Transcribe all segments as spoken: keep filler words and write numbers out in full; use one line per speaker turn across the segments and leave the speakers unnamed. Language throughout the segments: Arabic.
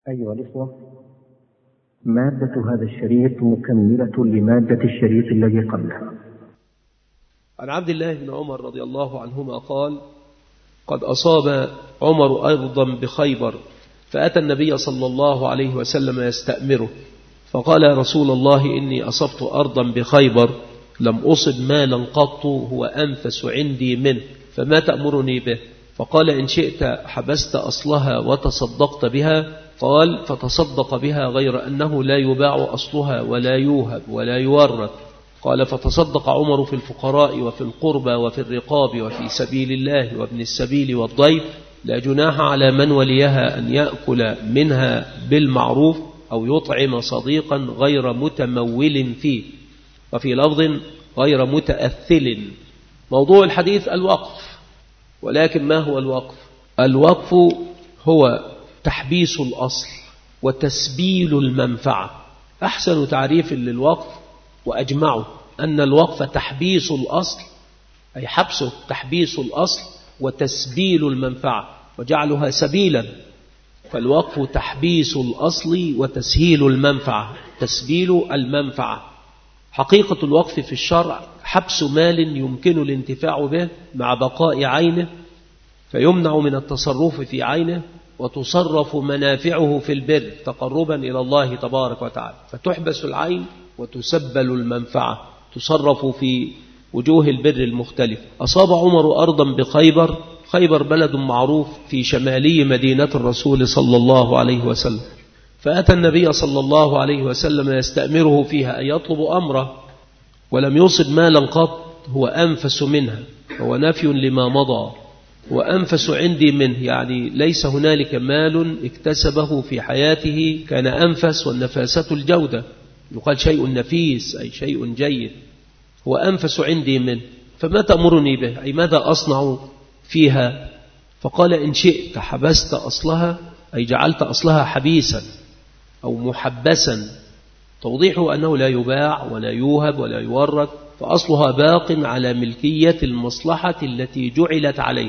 أيها الإخوة، مادة هذا الشريط مكملة لمادة الشريط الذي قبلها.
عن عبد الله بن عمر رضي الله عنهما قال: قد أصاب عمر أرضا بخيبر، فأتى النبي صلى الله عليه وسلم يستأمره، فقال: يا رسول الله، إني أصبت أرضا بخيبر لم أصب مالا قط هو أنفس عندي منه، فما تأمرني به؟ فقال: إن شئت حبست أصلها وتصدقت بها. قال: فتصدق بها، غير أنه لا يباع أصلها ولا يوهب ولا يورث. قال: فتصدق عمر في الفقراء وفي القربى وفي الرقاب وفي سبيل الله وابن السبيل والضيف، لا جناح على من وليها أن يأكل منها بالمعروف أو يطعم صديقا غير متمول فيه، وفي لفظ غير متأثل. موضوع الحديث الوقف، ولكن ما هو الوقف؟ الوقف هو تحبيس الأصل وتسبيل المنفعة. أحسن تعريف للوقف وأجمعه أن الوقف تحبيس الأصل، أي حبسه تحبيس الأصل وتسبيل المنفعة وجعلها سبيلا. فالوقف تحبيس الأصل وتسهيل المنفعة، تسبيل المنفعة. حقيقة الوقف في الشرع حبس مال يمكن الانتفاع به مع بقاء عينه، فيمنع من التصرف في عينه، وتصرف منافعه في البر تقربا إلى الله تبارك وتعالى، فتحبس العين وتسبل المنفعة، تصرف في وجوه البر المختلف. أصاب عمر أرضا بخيبر. خيبر بلد معروف في شمالي مدينة الرسول صلى الله عليه وسلم، فأتى النبي صلى الله عليه وسلم يستأمره فيها، أن يطلب أمره، ولم يصب مالا قط هو أنفس منها، هو نفي لما مضى. وأنفس عندي منه، يعني ليس هنالك مال اكتسبه في حياته كان أنفس، والنفاسة الجودة، يقال شيء نفيس أي شيء جيد. هو أنفس عندي منه، فما تأمرني به؟ أي ماذا أصنع فيها؟ فقال: إن شئت حبست أصلها، أي جعلت أصلها حبيسا أو محبسا. توضيحه أنه لا يباع ولا يوهب ولا يورث، فأصلها باق على ملكية المصلحة التي جعلت عليه.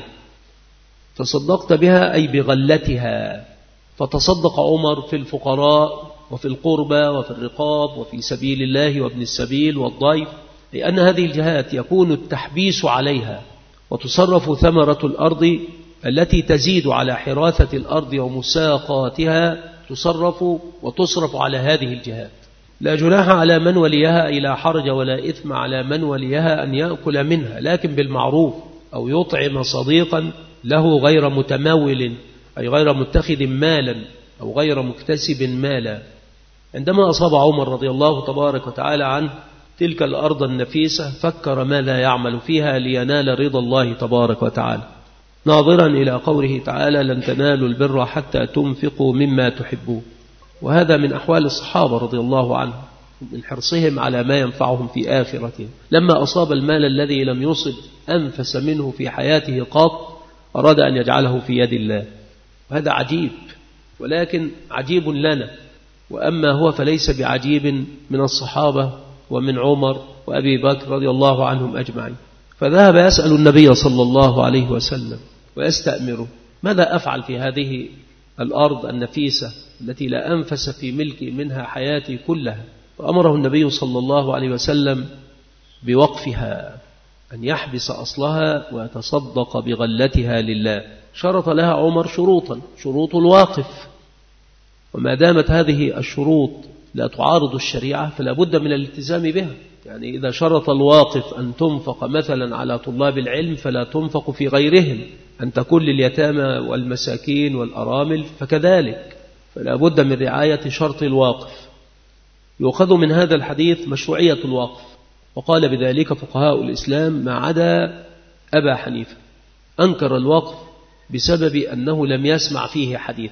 تصدقت بها أي بغلتها. فتصدق عمر في الفقراء وفي القربى وفي الرقاب وفي سبيل الله وابن السبيل والضيف، لأن هذه الجهات يكون التحبيس عليها، وتصرف ثمرة الأرض التي تزيد على حراثة الأرض ومساقاتها، تصرف وتصرف على هذه الجهات. لا جناح على من وليها، أي لا حرج ولا إثم على من وليها أن يأكل منها، لكن بالمعروف، أو يطعم صديقا له غير متمول، أي غير متخذ مالا أو غير مكتسب مالا. عندما أصاب عمر رضي الله تبارك وتعالى عنه تلك الأرض النفيسة، فكر ماذا يعمل فيها لينال رضا الله تبارك وتعالى، ناظرا إلى قوله تعالى: لن تنالوا البر حتى تنفقوا مما تحبون. وهذا من أحوال الصحابة رضي الله عنهم، من حرصهم على ما ينفعهم في آخرتهم. لما أصاب المال الذي لم يصب أنفس منه في حياته قط، أراد أن يجعله في يد الله. وهذا عجيب، ولكن عجيب لنا، وأما هو فليس بعجيب من الصحابة ومن عمر وأبي بكر رضي الله عنهم أجمعين. فذهب يسأل النبي صلى الله عليه وسلم ويستأمره: ماذا أفعل في هذه الأرض النفيسة التي لا أنفس في ملكي منها حياتي كلها؟ فأمره النبي صلى الله عليه وسلم بوقفها، أن يحبس أصلها ويتصدق بغلتها لله. شرط لها عمر شروطا، شروط الواقف، وما دامت هذه الشروط لا تعارض الشريعة فلا بد من الالتزام بها. يعني إذا شرط الواقف أن تنفق مثلا على طلاب العلم فلا تنفق في غيرهم، أن تكون لليتامى والمساكين والأرامل فكذلك، فلا بد من رعاية شرط الواقف. يؤخذ من هذا الحديث مشروعية الوقف، وقال بذلك فقهاء الإسلام ما عدا أبا حنيفة، أنكر الوقف بسبب أنه لم يسمع فيه حديث،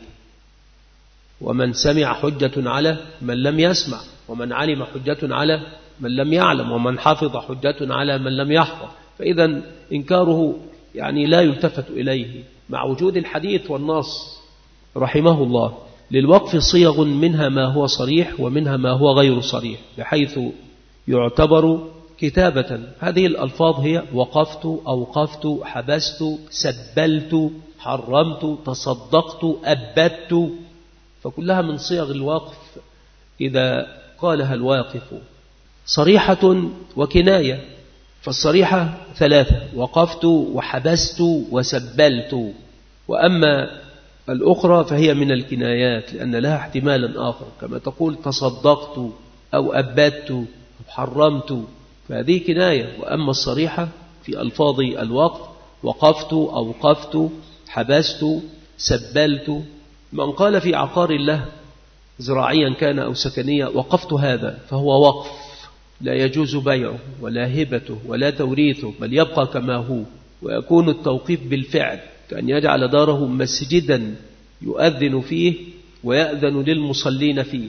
ومن سمع حجة على من لم يسمع، ومن علم حجة على من لم يعلم، ومن حفظ حجة على من لم يحفظ. فإذا إنكاره يعني لا يلتفت إليه مع وجود الحديث والنص. رحمه الله للوقف صيغ، منها ما هو صريح ومنها ما هو غير صريح، بحيث يعتبر كتابة. هذه الألفاظ هي وقفت، أوقفت، حبست، سبلت، حرمت، تصدقت، أبدت. فكلها من صيغ الوقف إذا قالها الواقف. صريحة وكناية، فالصريحة ثلاثة: وقفت وحبست وسبلت. وأما الأخرى فهي من الكنايات لأن لها احتمالا آخر، كما تقول تصدقت أو أبدت أو حرمت، فهذه كناية. وأما الصريحة في ألفاظ الوقف: وقفت، أوقفت، حبست، سبلت. من قال في عقار الله زراعيا كان أو سكنيا وقفت هذا فهو وقف لا يجوز بيعه ولا هبته ولا توريثه، بل يبقى كما هو. ويكون التوقيف بالفعل، كأن يجعل داره مسجدا يؤذن فيه ويأذن للمصلين فيه.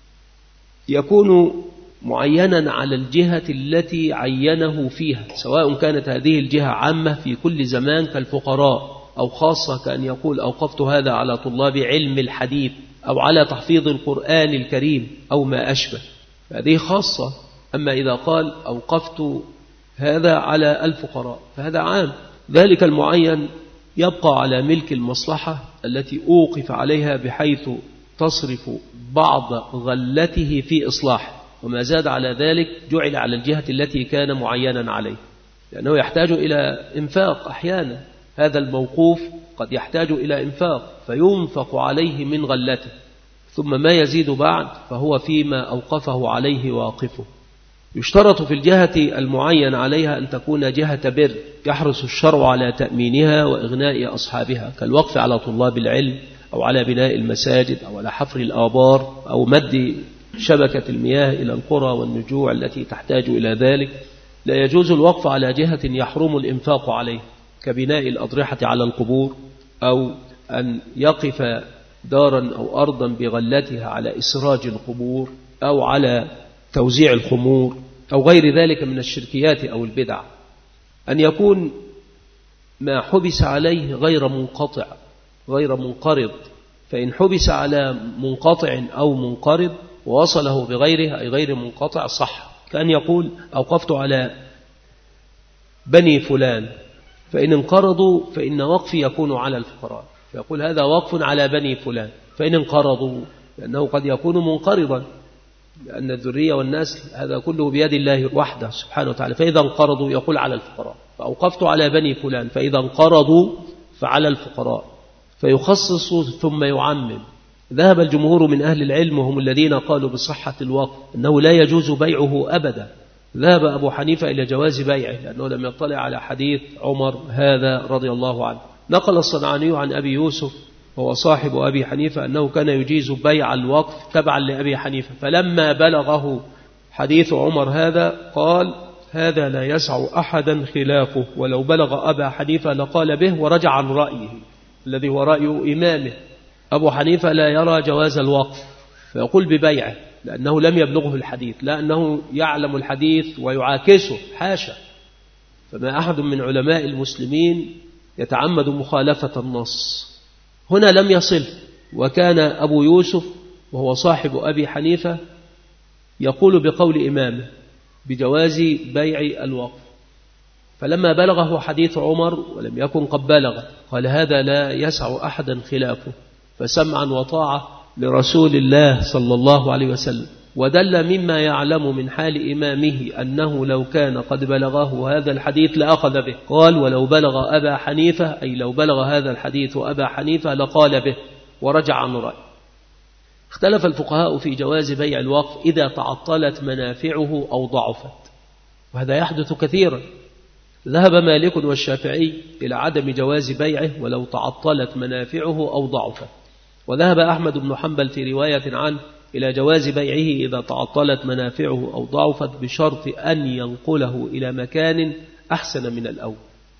يكون معينا على الجهة التي عينه فيها، سواء كانت هذه الجهة عامة في كل زمان كالفقراء، أو خاصة كأن يقول أوقفت هذا على طلاب علم الحديث أو على تحفيظ القرآن الكريم أو ما أشبه، هذه خاصة. أما إذا قال أوقفت هذا على الفقراء فهذا عام. ذلك المعين يبقى على ملك المصلحة التي أوقف عليها بحيث تصرف بعض غلته في إصلاح، وما زاد على ذلك جعل على الجهة التي كان معينا عليه، لأنه يحتاج إلى إنفاق أحيانا. هذا الموقوف قد يحتاج إلى إنفاق فينفق عليه من غلته، ثم ما يزيد بعد فهو فيما أوقفه عليه واقفه. يشترط في الجهة المعين عليها أن تكون جهة بر يحرص الشرع على تأمينها وإغناء أصحابها، كالوقف على طلاب العلم أو على بناء المساجد أو على حفر الآبار أو مد شبكة المياه إلى القرى والنجوع التي تحتاج إلى ذلك. لا يجوز الوقف على جهة يحرم الإنفاق عليه، كبناء الأضرحة على القبور، أو أن يقف دارا أو أرضا بغلتها على إسراج القبور، أو على توزيع الخمور، أو غير ذلك من الشركيات أو البدع. أن يكون ما حبس عليه غير منقطع غير منقرض، فإن حبس على منقطع أو منقرض ووصله بغيره أي غير منقطع صح، كأن يقول أوقفت على بني فلان، فإن انقرضوا فإن وقفي يكون على الفقراء، فيقول هذا وقف على بني فلان. فإن انقرضوا لأنه قد يكون منقرضا، لأن الذرية والنسل هذا كله بيد الله وحده سبحانه وتعالى، فإذا انقرضوا يقول على الفقراء. فأوقفت على بني فلان، فإذا انقرضوا فعلى الفقراء، فيخصص ثم يعمم. ذهب الجمهور من أهل العلم وهم الذين قالوا بصحة الوقف أنه لا يجوز بيعه أبدا. ذهب أبو حنيفة إلى جواز بيعه لأنه لم يطلع على حديث عمر هذا رضي الله عنه. نقل الصنعاني عن أبي يوسف وهو صاحب أبي حنيفة أنه كان يجيز بيع الوقف تبعا لأبي حنيفة، فلما بلغه حديث عمر هذا قال هذا لا يسع أحدا خلافه، ولو بلغ أبا حنيفة لقال به ورجع عن رأيه الذي هو رأي إمامه. أبو حنيفة لا يرى جواز الوقف فيقول ببيعه لأنه لم يبلغه الحديث، لا أنه يعلم الحديث ويعاكسه، حاشا. فما أحد من علماء المسلمين يتعمد مخالفة النص، هنا لم يصل. وكان أبو يوسف وهو صاحب أبي حنيفة يقول بقول إمامه بجواز بيع الوقف، فلما بلغه حديث عمر ولم يكن قد بلغ قال هذا لا يسع أحدا خلافه، فسمعا وطاعة لرسول الله صلى الله عليه وسلم. ودل مما يعلم من حال إمامه أنه لو كان قد بلغه هذا الحديث لأخذ به، قال ولو بلغ أبا حنيفة أي لو بلغ هذا الحديث أبا حنيفة لقال به ورجع عن رأيه. اختلف الفقهاء في جواز بيع الوقف إذا تعطلت منافعه أو ضعفت، وهذا يحدث كثيرا. ذهب مالك والشافعي إلى عدم جواز بيعه ولو تعطلت منافعه أو ضعفت، وذهب أحمد بن حنبل في رواية عنه إلى جواز بيعه إذا تعطلت منافعه أو ضعفت بشرط أن ينقله إلى مكان أحسن من الأول.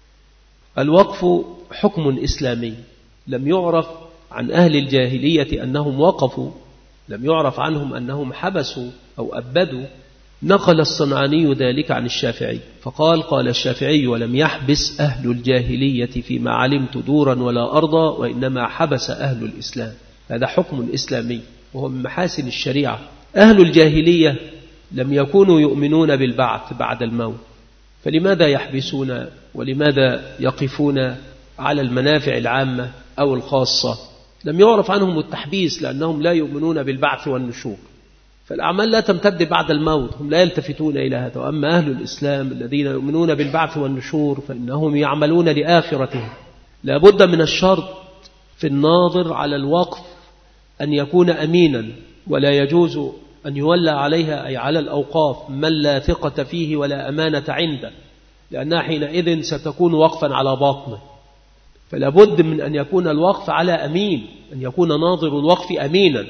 الوقف حكم إسلامي لم يعرف عن أهل الجاهلية أنهم وقفوا، لم يعرف عنهم أنهم حبسوا أو أبدوا. نقل الصنعاني ذلك عن الشافعي فقال قال الشافعي ولم يحبس أهل الجاهلية فيما علمت دورا ولا أرضا، وإنما حبس أهل الإسلام. هذا حكم إسلامي وهو من محاسن الشريعة. أهل الجاهلية لم يكونوا يؤمنون بالبعث بعد الموت، فلماذا يحبسون ولماذا يقفون على المنافع العامة أو الخاصة؟ لم يعرف عنهم التحبيس لأنهم لا يؤمنون بالبعث والنشور، فالأعمال لا تمتد بعد الموت، هم لا يلتفتون إلى هذا. وأما أهل الإسلام الذين يؤمنون بالبعث والنشور فإنهم يعملون لآخرتهم. لا بد من الشرط في الناظر على الوقف أن يكون أمينا، ولا يجوز أن يولى عليها أي على الأوقاف من لا ثقة فيه ولا أمانة عنده، لأنها حينئذ ستكون وقفا على باطنه. فلا بد من أن يكون الوقف على أمين، أن يكون ناظر الوقف أمينا.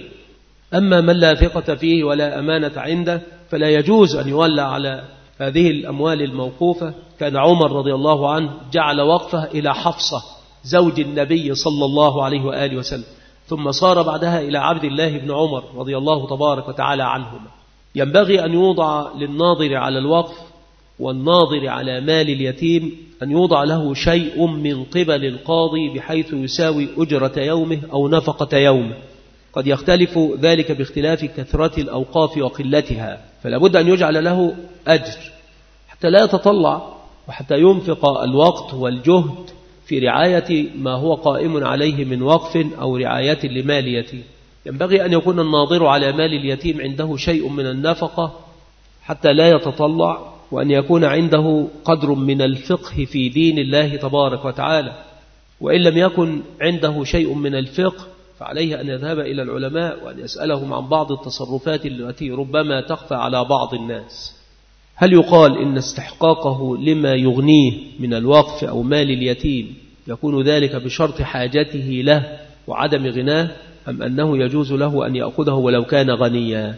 أما من لا ثقة فيه ولا أمانة عنده فلا يجوز أن يولى على هذه الأموال الموقوفة. كان عمر رضي الله عنه جعل وقفه إلى حفصة زوج النبي صلى الله عليه وآله وسلم، ثم صار بعدها إلى عبد الله بن عمر رضي الله تبارك وتعالى عنهما. ينبغي أن يوضع للناظر على الوقف والناظر على مال اليتيم أن يوضع له شيء من قبل القاضي بحيث يساوي أجرة يومه أو نفقة يومه. قد يختلف ذلك باختلاف كثرة الأوقاف وقلتها، فلا بد أن يجعل له أجر حتى لا يتطلع وحتى ينفق الوقت والجهد في رعاية ما هو قائم عليه من وقف أو رعاية لمال يتيم. ينبغي أن يكون الناظر على مال اليتيم عنده شيء من النفقة حتى لا يتطلع، وأن يكون عنده قدر من الفقه في دين الله تبارك وتعالى. وإن لم يكن عنده شيء من الفقه فعليه أن يذهب إلى العلماء وأن يسألهم عن بعض التصرفات التي ربما تخفى على بعض الناس. هل يقال إن استحقاقه لما يغنيه من الوقف أو مال اليتيم يكون ذلك بشرط حاجته له وعدم غناه، أم أنه يجوز له أن يأخذه ولو كان غنيا؟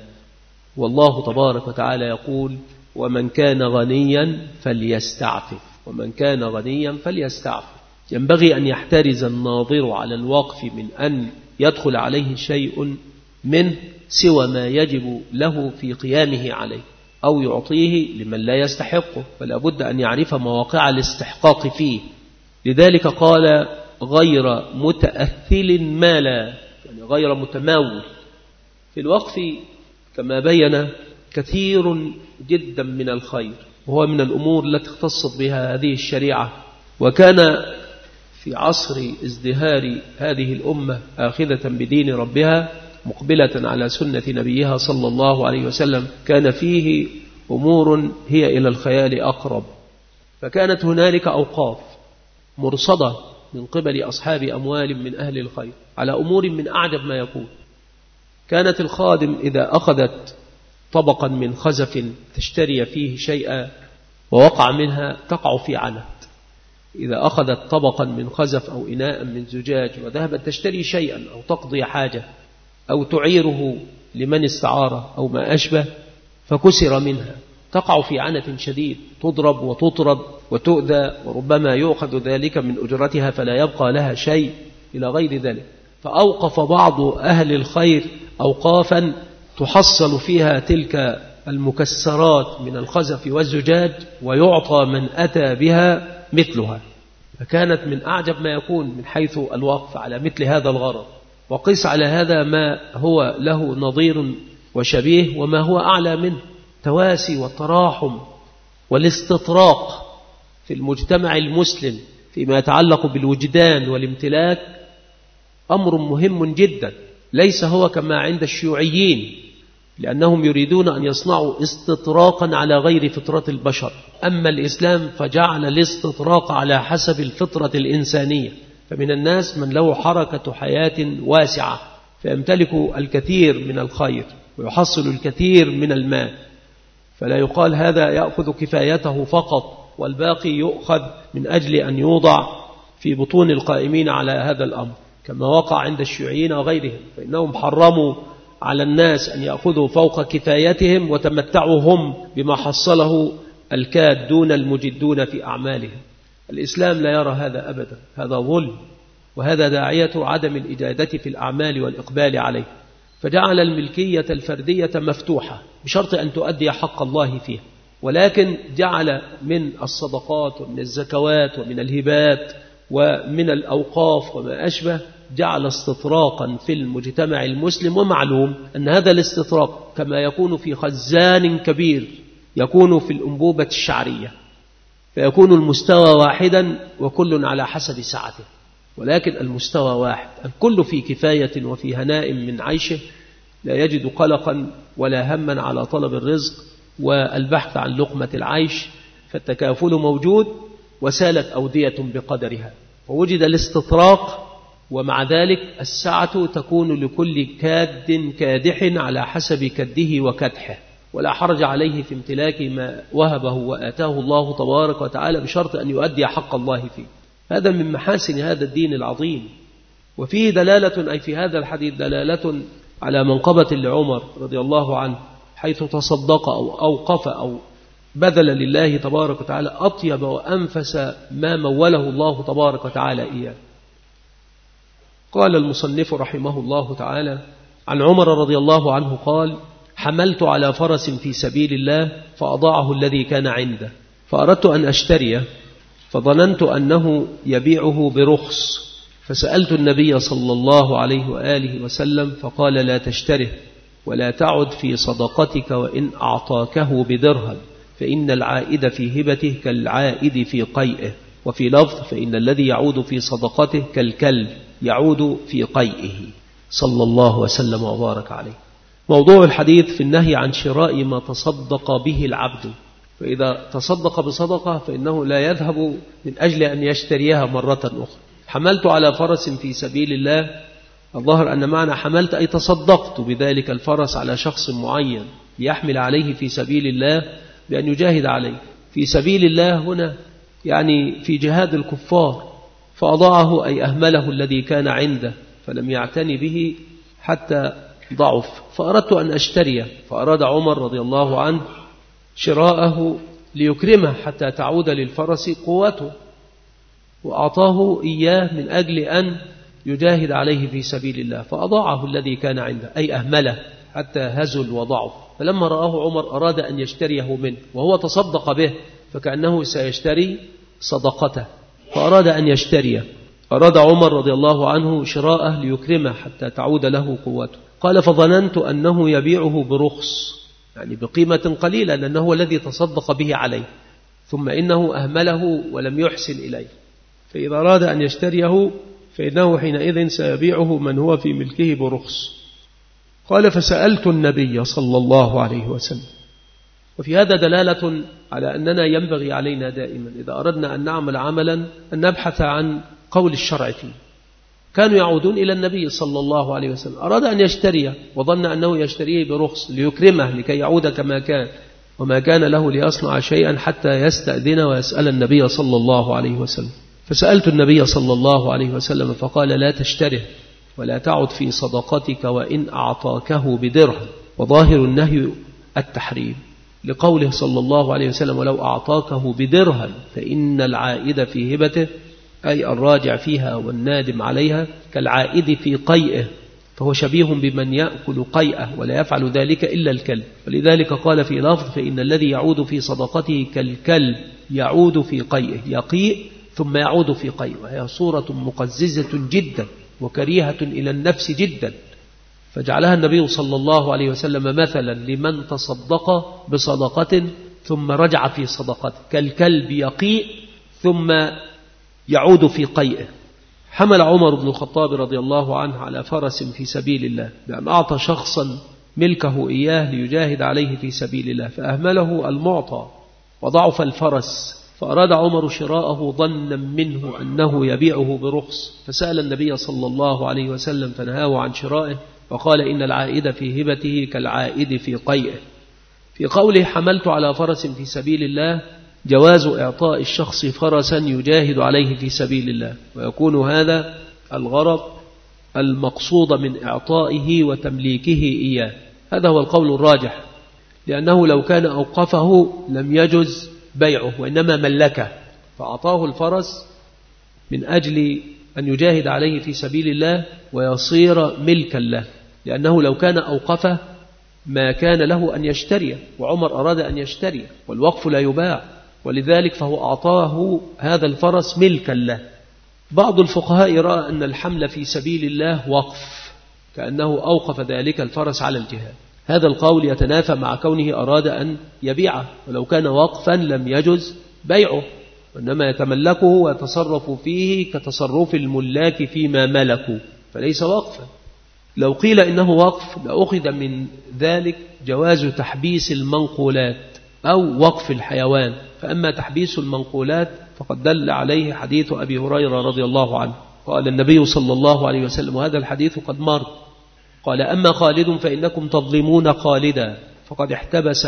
والله تبارك وتعالى يقول: ومن كان غنيا فليستعفف، ومن كان غنيا فليستعفف. ينبغي أن يحترز الناظر على الوقف من أن يدخل عليه شيء منه سوى ما يجب له في قيامه عليه، أو يعطيه لمن لا يستحقه، فلا بد أن يعرف مواقع الاستحقاق فيه. لذلك قال: غير متأثل مالا، يعني غير متمول. في الوقف كما بين كثير جدا من الخير، وهو من الأمور التي اختصت بها هذه الشريعة. وكان في عصر ازدهار هذه الأمة آخذة بدين ربها مقبلة على سنة نبيها صلى الله عليه وسلم، كان فيه أمور هي إلى الخيال أقرب. فكانت هنالك أوقاف مرصدة من قبل أصحاب أموال من أهل الخير على أمور من أعجب ما يكون. كانت الخادم إذا أخذت طبقا من خزف تشتري فيه شيئا ووقع منها تقع في عنت. إذا أخذت طبقا من خزف أو إناء من زجاج وذهبت تشتري شيئا أو تقضي حاجة أو تعيره لمن استعاره أو ما أشبه فكسر منها، تقع في عنت شديد، تضرب وتطرد وتؤذى، وربما يؤخذ ذلك من أجرتها فلا يبقى لها شيء إلى غير ذلك. فأوقف بعض أهل الخير أوقافا تحصل فيها تلك المكسرات من الخزف والزجاج ويعطى من أتى بها مثلها. فكانت من أعجب ما يكون من حيث الوقف على مثل هذا الغرض. وقس على هذا ما هو له نظير وشبيه وما هو أعلى منه: تواسي والتراحم والاستطراق في المجتمع المسلم فيما يتعلق بالوجدان والامتلاك أمر مهم جدا. ليس هو كما عند الشيوعيين، لأنهم يريدون أن يصنعوا استطراقا على غير فطرة البشر. أما الإسلام فجعل الاستطراق على حسب الفطرة الإنسانية. فمن الناس من له حركة حياة واسعة فيمتلك الكثير من الخير ويحصل الكثير من المال، فلا يقال هذا يأخذ كفايته فقط والباقي يؤخذ من أجل أن يوضع في بطون القائمين على هذا الأمر، كما وقع عند الشيوعيين وغيرهم، فإنهم حرموا على الناس أن يأخذوا فوق كفايتهم وتمتعوا هم بما حصله الكادون المجدون في أعمالهم. الإسلام لا يرى هذا أبدا، هذا ظلم، وهذا داعية عدم الإجادة في الأعمال والإقبال عليه. فجعل الملكية الفردية مفتوحة بشرط أن تؤدي حق الله فيها، ولكن جعل من الصدقات ومن الزكوات ومن الهبات ومن الأوقاف وما أشبه جعل استطراقا في المجتمع المسلم. ومعلوم أن هذا الاستطراق كما يكون في خزان كبير يكون في الأنبوبة الشعرية، فيكون المستوى واحدا وكل على حسب سعته. ولكن المستوى واحد، الكل في كفاية وفي هناء من عيشه، لا يجد قلقا ولا هما على طلب الرزق والبحث عن لقمة العيش، فالتكافل موجود وسالت أودية بقدرها، ووجد الاستطراق، ومع ذلك السعة تكون لكل كاد كادح على حسب كده وكدحه، ولا حرج عليه في امتلاك ما وهبه وآتاه الله تبارك وتعالى بشرط أن يؤدي حق الله فيه. هذا من محاسن هذا الدين العظيم. وفيه دلالة، أي في هذا الحديث دلالة على منقبة لعمر رضي الله عنه، حيث تصدق أو أوقف أو بذل لله تبارك وتعالى أطيب وأنفس ما موله الله تبارك وتعالى إياه. قال المصنف رحمه الله تعالى عن عمر رضي الله عنه قال: حملت على فرس في سبيل الله فأضاعه الذي كان عنده، فأردت أن أشتريه، فظننت أنه يبيعه برخص، فسألت النبي صلى الله عليه وآله وسلم فقال: لا تشتره ولا تعد في صدقتك وإن أعطاكه بدرهم، فإن العائد في هبته كالعائد في قيئه، وفي لفظ: فإن الذي يعود في صدقته كالكلب يعود في قيئه، صلى الله وسلم وبارك عليه. موضوع الحديث في النهي عن شراء ما تصدق به العبد، فإذا تصدق بصدقة فإنه لا يذهب من أجل أن يشتريها مرة أخرى. حملت على فرس في سبيل الله، الظاهر أن معنى حملت أي تصدقت بذلك الفرس على شخص معين ليحمل عليه في سبيل الله بأن يجاهد عليه. في سبيل الله هنا يعني في جهاد الكفار، فأضاعه أي أهمله الذي كان عنده فلم يعتني به حتى ضعف، فأردت أن أشتريه، فأراد عمر رضي الله عنه شراءه ليكرمه حتى تعود للفرس قوته، وأعطاه إياه من أجل أن يجاهد عليه في سبيل الله، فأضاعه الذي كان عنده أي أهمله حتى هزل وضعف. فلما رآه عمر أراد أن يشتريه منه، وهو تصدق به فكأنه سيشتري صدقته، فأراد أن يشتريه. أراد عمر رضي الله عنه شراءه ليكرمه حتى تعود له قوته. قال: فظننت أنه يبيعه برخص، يعني بقيمة قليلة، لأنه هو الذي تصدق به عليه، ثم إنه أهمله ولم يحسن إليه، فإذا أراد أن يشتريه فإنه حينئذ سيبيعه من هو في ملكه برخص. قال: فسألت النبي صلى الله عليه وسلم. وفي هذا دلالة على أننا ينبغي علينا دائما إذا أردنا أن نعمل عملا أن نبحث عن قول الشرع فيه. كانوا يعودون إلى النبي صلى الله عليه وسلم، أراد أن يشتريه وظن أنه يشتريه برخص ليكرمه لكي يعود كما كان، وما كان له ليصنع شيئا حتى يستأذن ويسأل النبي صلى الله عليه وسلم. فسألت النبي صلى الله عليه وسلم فقال: لا تشتره ولا تعد في صدقتك وإن أعطاكه بدرهم، وظاهر النهي التحريم، لقوله صلى الله عليه وسلم: ولو أعطاكه بدرهم فإن العائد في هبته، أي الراجع فيها والنادم عليها، كالعائد في قيئه، فهو شبيه بمن يأكل قيئه ولا يفعل ذلك إلا الكلب. ولذلك قال في لفظ: فإن الذي يعود في صدقته كالكلب يعود في قيئه، يقيء ثم يعود في قيئه، وهي صورة مقززة جدا وكريهة إلى النفس جدا، فجعلها النبي صلى الله عليه وسلم مثلا لمن تصدق بصدقة ثم رجع في صدقته، كالكلب يقيء ثم يعود في قيئه. حمل عمر بن الخطاب رضي الله عنه على فرس في سبيل الله، بأن أعطى شخصا ملكه إياه ليجاهد عليه في سبيل الله، فأهمله المعطى وضعف الفرس، فأراد عمر شراءه ظنا منه أنه يبيعه برخص، فسأل النبي صلى الله عليه وسلم فنهاه عن شرائه، وقال: إن العائد في هبته كالعائد في قيئه. في قوله: حملت على فرس في سبيل الله، جواز إعطاء الشخص فرسا يجاهد عليه في سبيل الله، ويكون هذا الغرض المقصود من إعطائه وتمليكه إياه. هذا هو القول الراجح، لأنه لو كان أوقفه لم يجز بيعه وإنما ملكه، فأعطاه الفرس من أجل أن يجاهد عليه في سبيل الله ويصير ملكا له، لأنه لو كان أوقفه ما كان له أن يشتريه، وعمر أراد أن يشتريه، والوقف لا يباع، ولذلك فهو أعطاه هذا الفرس ملكا له. بعض الفقهاء رأى أن الحمل في سبيل الله وقف، كأنه أوقف ذلك الفرس على الجهاد. هذا القول يتنافى مع كونه أراد أن يبيعه، ولو كان وقفا لم يجز بيعه، وإنما يتملكه ويتصرف فيه كتصرف الملاك فيما ملكوا، فليس وقفا. لو قيل إنه وقف لأخذ من ذلك جواز تحبيس المنقولات أو وقف الحيوان، فأما تحبيس المنقولات فقد دل عليه حديث أبي هريرة رضي الله عنه، قال النبي صلى الله عليه وسلم، وهذا الحديث قد مر، قال أما خالد فإنكم تظلمون خالدا فقد احتبس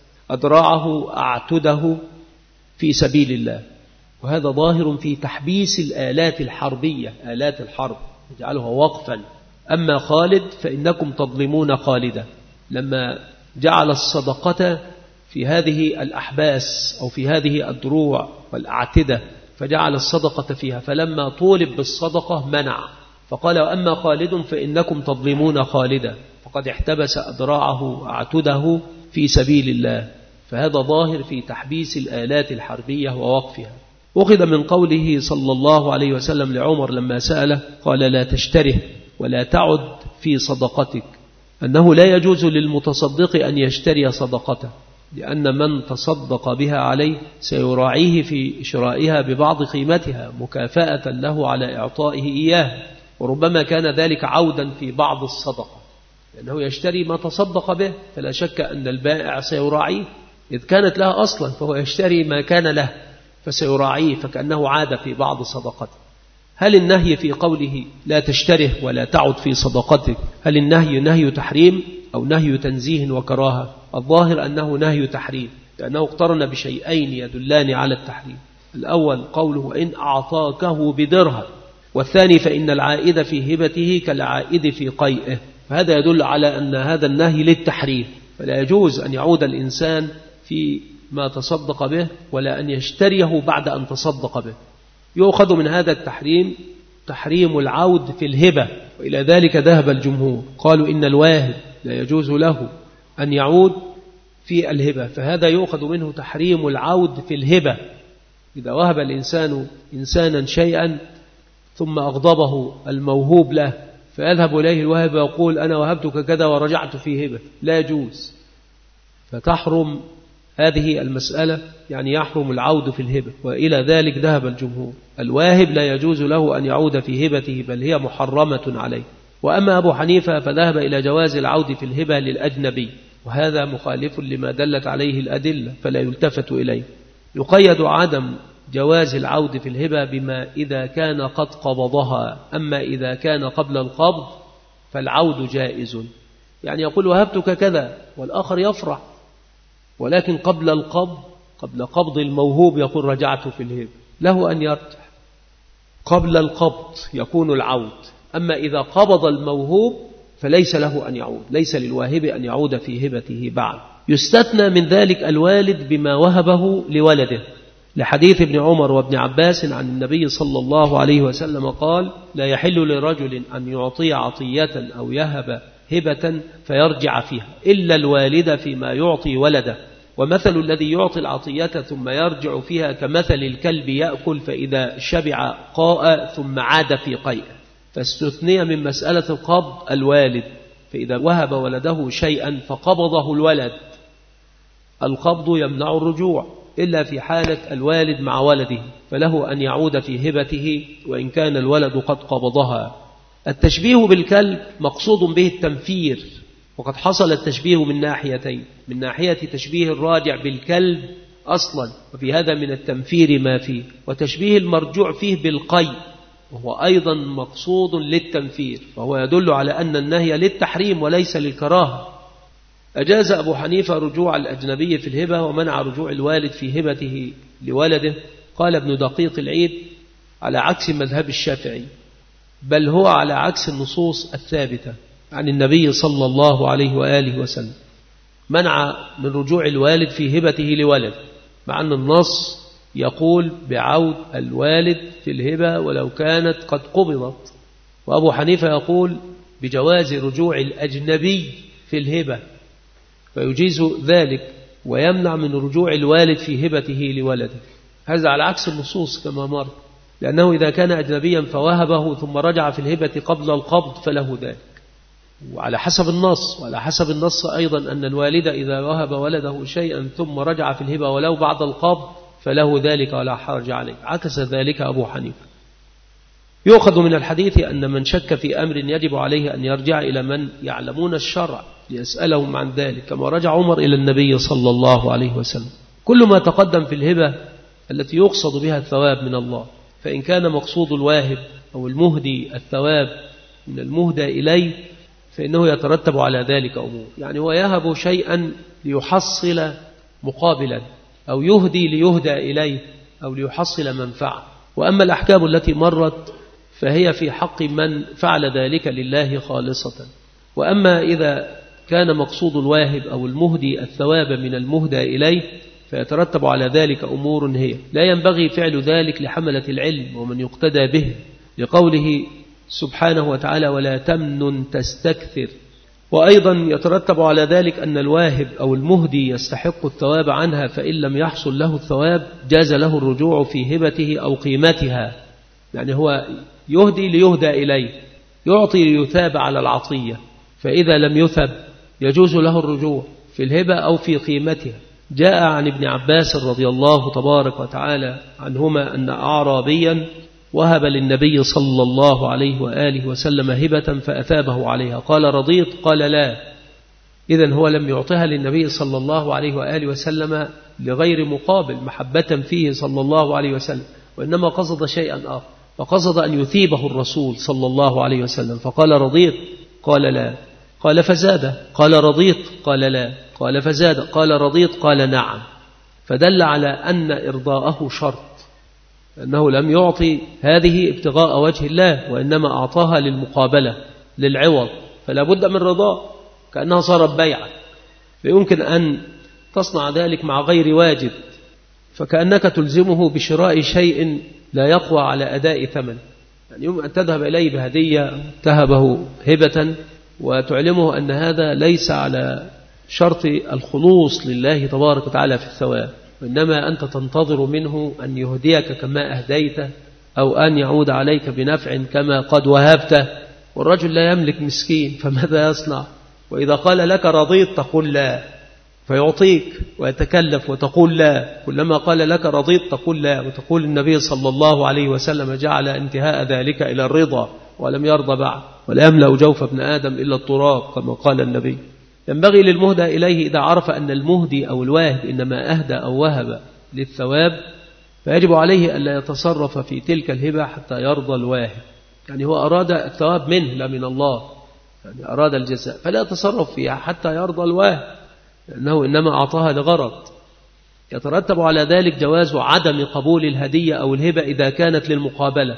أدراعه أعتده في سبيل الله. وهذا ظاهر في تحبيس الآلات الحربية، آلات الحرب يجعلها وقفا. أما خالد فإنكم تظلمون خالدا، لما جعل الصدقة في هذه الأحباس أو في هذه الدروع والأعتدة، فجعل الصدقة فيها، فلما طولب بالصدقة منع، فقال وأما خالد فإنكم تظلمون خالدا فقد احتبس أدراعه أعتده في سبيل الله. فهذا ظاهر في تحبيس الآلات الحربية ووقفها. أخذ من قوله صلى الله عليه وسلم لعمر لما سأله قال لا تشتره ولا تعد في صدقتك، أنه لا يجوز للمتصدق أن يشتري صدقته، لأن من تصدق بها عليه سيراعيه في إشرائها ببعض قيمتها مكافأة له على إعطائه إياه، وربما كان ذلك عودا في بعض الصدقة، لأنه يشتري ما تصدق به، فلا شك أن البائع سيراعيه إذ كانت له أصلا، فهو يشتري ما كان له فسيراعيه، فكأنه عاد في بعض صدقته. هل النهي في قوله لا تشتره ولا تعد في صدقتك، هل النهي نهي تحريم أو نهي تنزيه وكراهة؟ الظاهر أنه نهي تحريم، لأنه اقترن بشيئين يدلان على التحريم. الأول قوله إن أعطاكه بدرهم، والثاني فإن العائد في هبته كالعائد في قيئه، فهذا يدل على أن هذا النهي للتحريم، فلا يجوز أن يعود الإنسان في ما تصدق به ولا أن يشتريه بعد أن تصدق به. يؤخذ من هذا التحريم تحريم العود في الهبة، وإلى ذلك ذهب الجمهور، قالوا إن الواهب لا يجوز له أن يعود في الهبة، فهذا يؤخذ منه تحريم العود في الهبة. إذا وهب الإنسان إنسانا شيئا ثم أغضبه الموهوب له فيذهب إليه الواهب ويقول أنا وهبتك كذا ورجعت في هبة، لا يجوز، فتحرم هذه المسألة، يعني يحرم العود في الهبة، وإلى ذلك ذهب الجمهور. الواهب لا يجوز له أن يعود في هبته بل هي محرمة عليه. وأما أبو حنيفة فذهب إلى جواز العود في الهبة للأجنبي، وهذا مخالف لما دلت عليه الأدلة فلا يلتفت إليه. يقيد عدم جواز العود في الهبة بما إذا كان قد قبضها، أما إذا كان قبل القبض فالعود جائز، يعني يقول وهبتك كذا والآخر يفرح، ولكن قبل القبض قبل قبض الموهوب يقول رجعت في الهبة، له أن يرجع. قبل القبض يكون العود، أما إذا قبض الموهوب فليس له أن يعود، ليس للواهب أن يعود في هبته بعد. يستثنى من ذلك الوالد بما وهبه لولده، لحديث ابن عمر وابن عباس عن النبي صلى الله عليه وسلم قال لا يحل لرجل أن يعطي عطية أو يهب هبة فيرجع فيها إلا الوالد فيما يعطي ولده، ومثل الذي يعطي العطية ثم يرجع فيها كمثل الكلب يأكل فإذا شبع قاء ثم عاد في قيء. فاستثني من مسألة القبض الوالد، فإذا وهب ولده شيئا فقبضه الولد القبض يمنع الرجوع إلا في حالة الوالد مع ولده، فله أن يعود في هبته وإن كان الولد قد قبضها. التشبيه بالكلب مقصود به التنفير، وقد حصل التشبيه من ناحيتين، من ناحية تشبيه الراجع بالكلب أصلا، وفي هذا من التنفير ما فيه، وتشبيه المرجوع فيه بالقي وهو أيضا مقصود للتنفير، فهو يدل على أن النهي للتحريم وليس للكراهة. أجاز أبو حنيفة رجوع الأجنبي في الهبة ومنع رجوع الوالد في هبته لولده. قال ابن دقيق العيد على عكس مذهب الشافعي، بل هو على عكس النصوص الثابتة عن النبي صلى الله عليه وآله وسلم، منع من رجوع الوالد في هبته لولد، مع أن النص يقول بعود الوالد في الهبة ولو كانت قد قبضت، وأبو حنيفة يقول بجواز رجوع الأجنبي في الهبة، فيجيز ذلك ويمنع من رجوع الوالد في هبته لولده. هذا على عكس النصوص كما مر، لأنه إذا كان أجنبيا فوهبه ثم رجع في الهبة قبل القبض فله ذلك، وعلى حسب النص. وعلى حسب النص أيضا أن الوالد إذا وهب ولده شيئا ثم رجع في الهبة ولو بعد القبض فله ذلك ولا حرج عليه، عكس ذلك أبو حنيفة. يؤخذ من الحديث أن من شك في أمر يجب عليه أن يرجع إلى من يعلمون الشرع ليسألهم عن ذلك، كما رجع عمر إلى النبي صلى الله عليه وسلم. كل ما تقدم في الهبة التي يقصد بها الثواب من الله، فإن كان مقصود الواهب أو المهدي الثواب من المهدى إليه فإنه يترتب على ذلك أمور، يعني هو يهب شيئا ليحصل مقابلا، أو يهدي ليهدى إليه، أو ليحصل منفعة. وأما الأحكام التي مرت فهي في حق من فعل ذلك لله خالصة. وأما إذا كان مقصود الواهب أو المهدي الثواب من المهدى إليه فيترتب على ذلك أمور هي لا ينبغي فعل ذلك لحملة العلم ومن يقتدى به، لقوله سبحانه وتعالى ولا تمنن تستكثر. وأيضا يترتب على ذلك أن الواهب أو المهدي يستحق الثواب عنها، فإن لم يحصل له الثواب جاز له الرجوع في هبته أو قيمتها، يعني هو يهدي ليهدى إليه، يعطي ليثاب على العطية، فإذا لم يثب يجوز له الرجوع في الهبة أو في قيمتها. جاء عن ابن عباس رضي الله تبارك وتعالى عنهما أن أعرابيا وهب للنبي صلى الله عليه وآله وسلم هبة فأثابه عليها، قال رضيت؟ قال لا. إذن هو لم يعطها للنبي صلى الله عليه وآله وسلم لغير مقابل محبة فيه صلى الله عليه وسلم، وإنما قصد شيئا آخر، فقصد أن يثيبه الرسول صلى الله عليه وسلم، فقال رضيت؟ قال لا. قال فزاد؟ قال رضيت؟ قال لا. قال فزاد؟ قال رضيت؟ قال نعم. فدل على أن إرضاءه شرط، أنه لم يعطي هذه ابتغاء وجه الله، وإنما أعطاها للمقابلة للعوض، فلا بد من رضاء، كأنها صارت بيعة. فيمكن أن تصنع ذلك مع غير واجب، فكأنك تلزمه بشراء شيء لا يقوى على أداء ثمن، يعني يمكن أن تذهب إليه بهدية تهبه هبة وتعلمه أن هذا ليس على شرط الخلوص لله تبارك وتعالى في الثواب، وإنما أنت تنتظر منه أن يهديك كما أهديته، أو أن يعود عليك بنفع كما قد وهبته. والرجل لا يملك مسكين، فماذا يصنع؟ وإذا قال لك رضيت تقول لا، فيعطيك ويتكلف وتقول لا. كلما قال لك رضيت تقول لا، وتقول النبي صلى الله عليه وسلم جعل انتهاء ذلك إلى الرضا ولم يرضى بعد، ولا يملأ جوف ابن آدم إلا التراب كما قال النبي. ينبغي للمهدى إليه إذا عرف أن المهدي أو الواهب إنما أهدى أو وهب للثواب فيجب عليه ألا يتصرف في تلك الهبة حتى يرضى الواهب، يعني هو أراد الثواب منه لا من الله، يعني أراد الجزاء، فلا يتصرف فيها حتى يرضى الواهب، لأنه إنما أعطاها لغرض. يترتب على ذلك جواز عدم قبول الهدية أو الهبة إذا كانت للمقابلة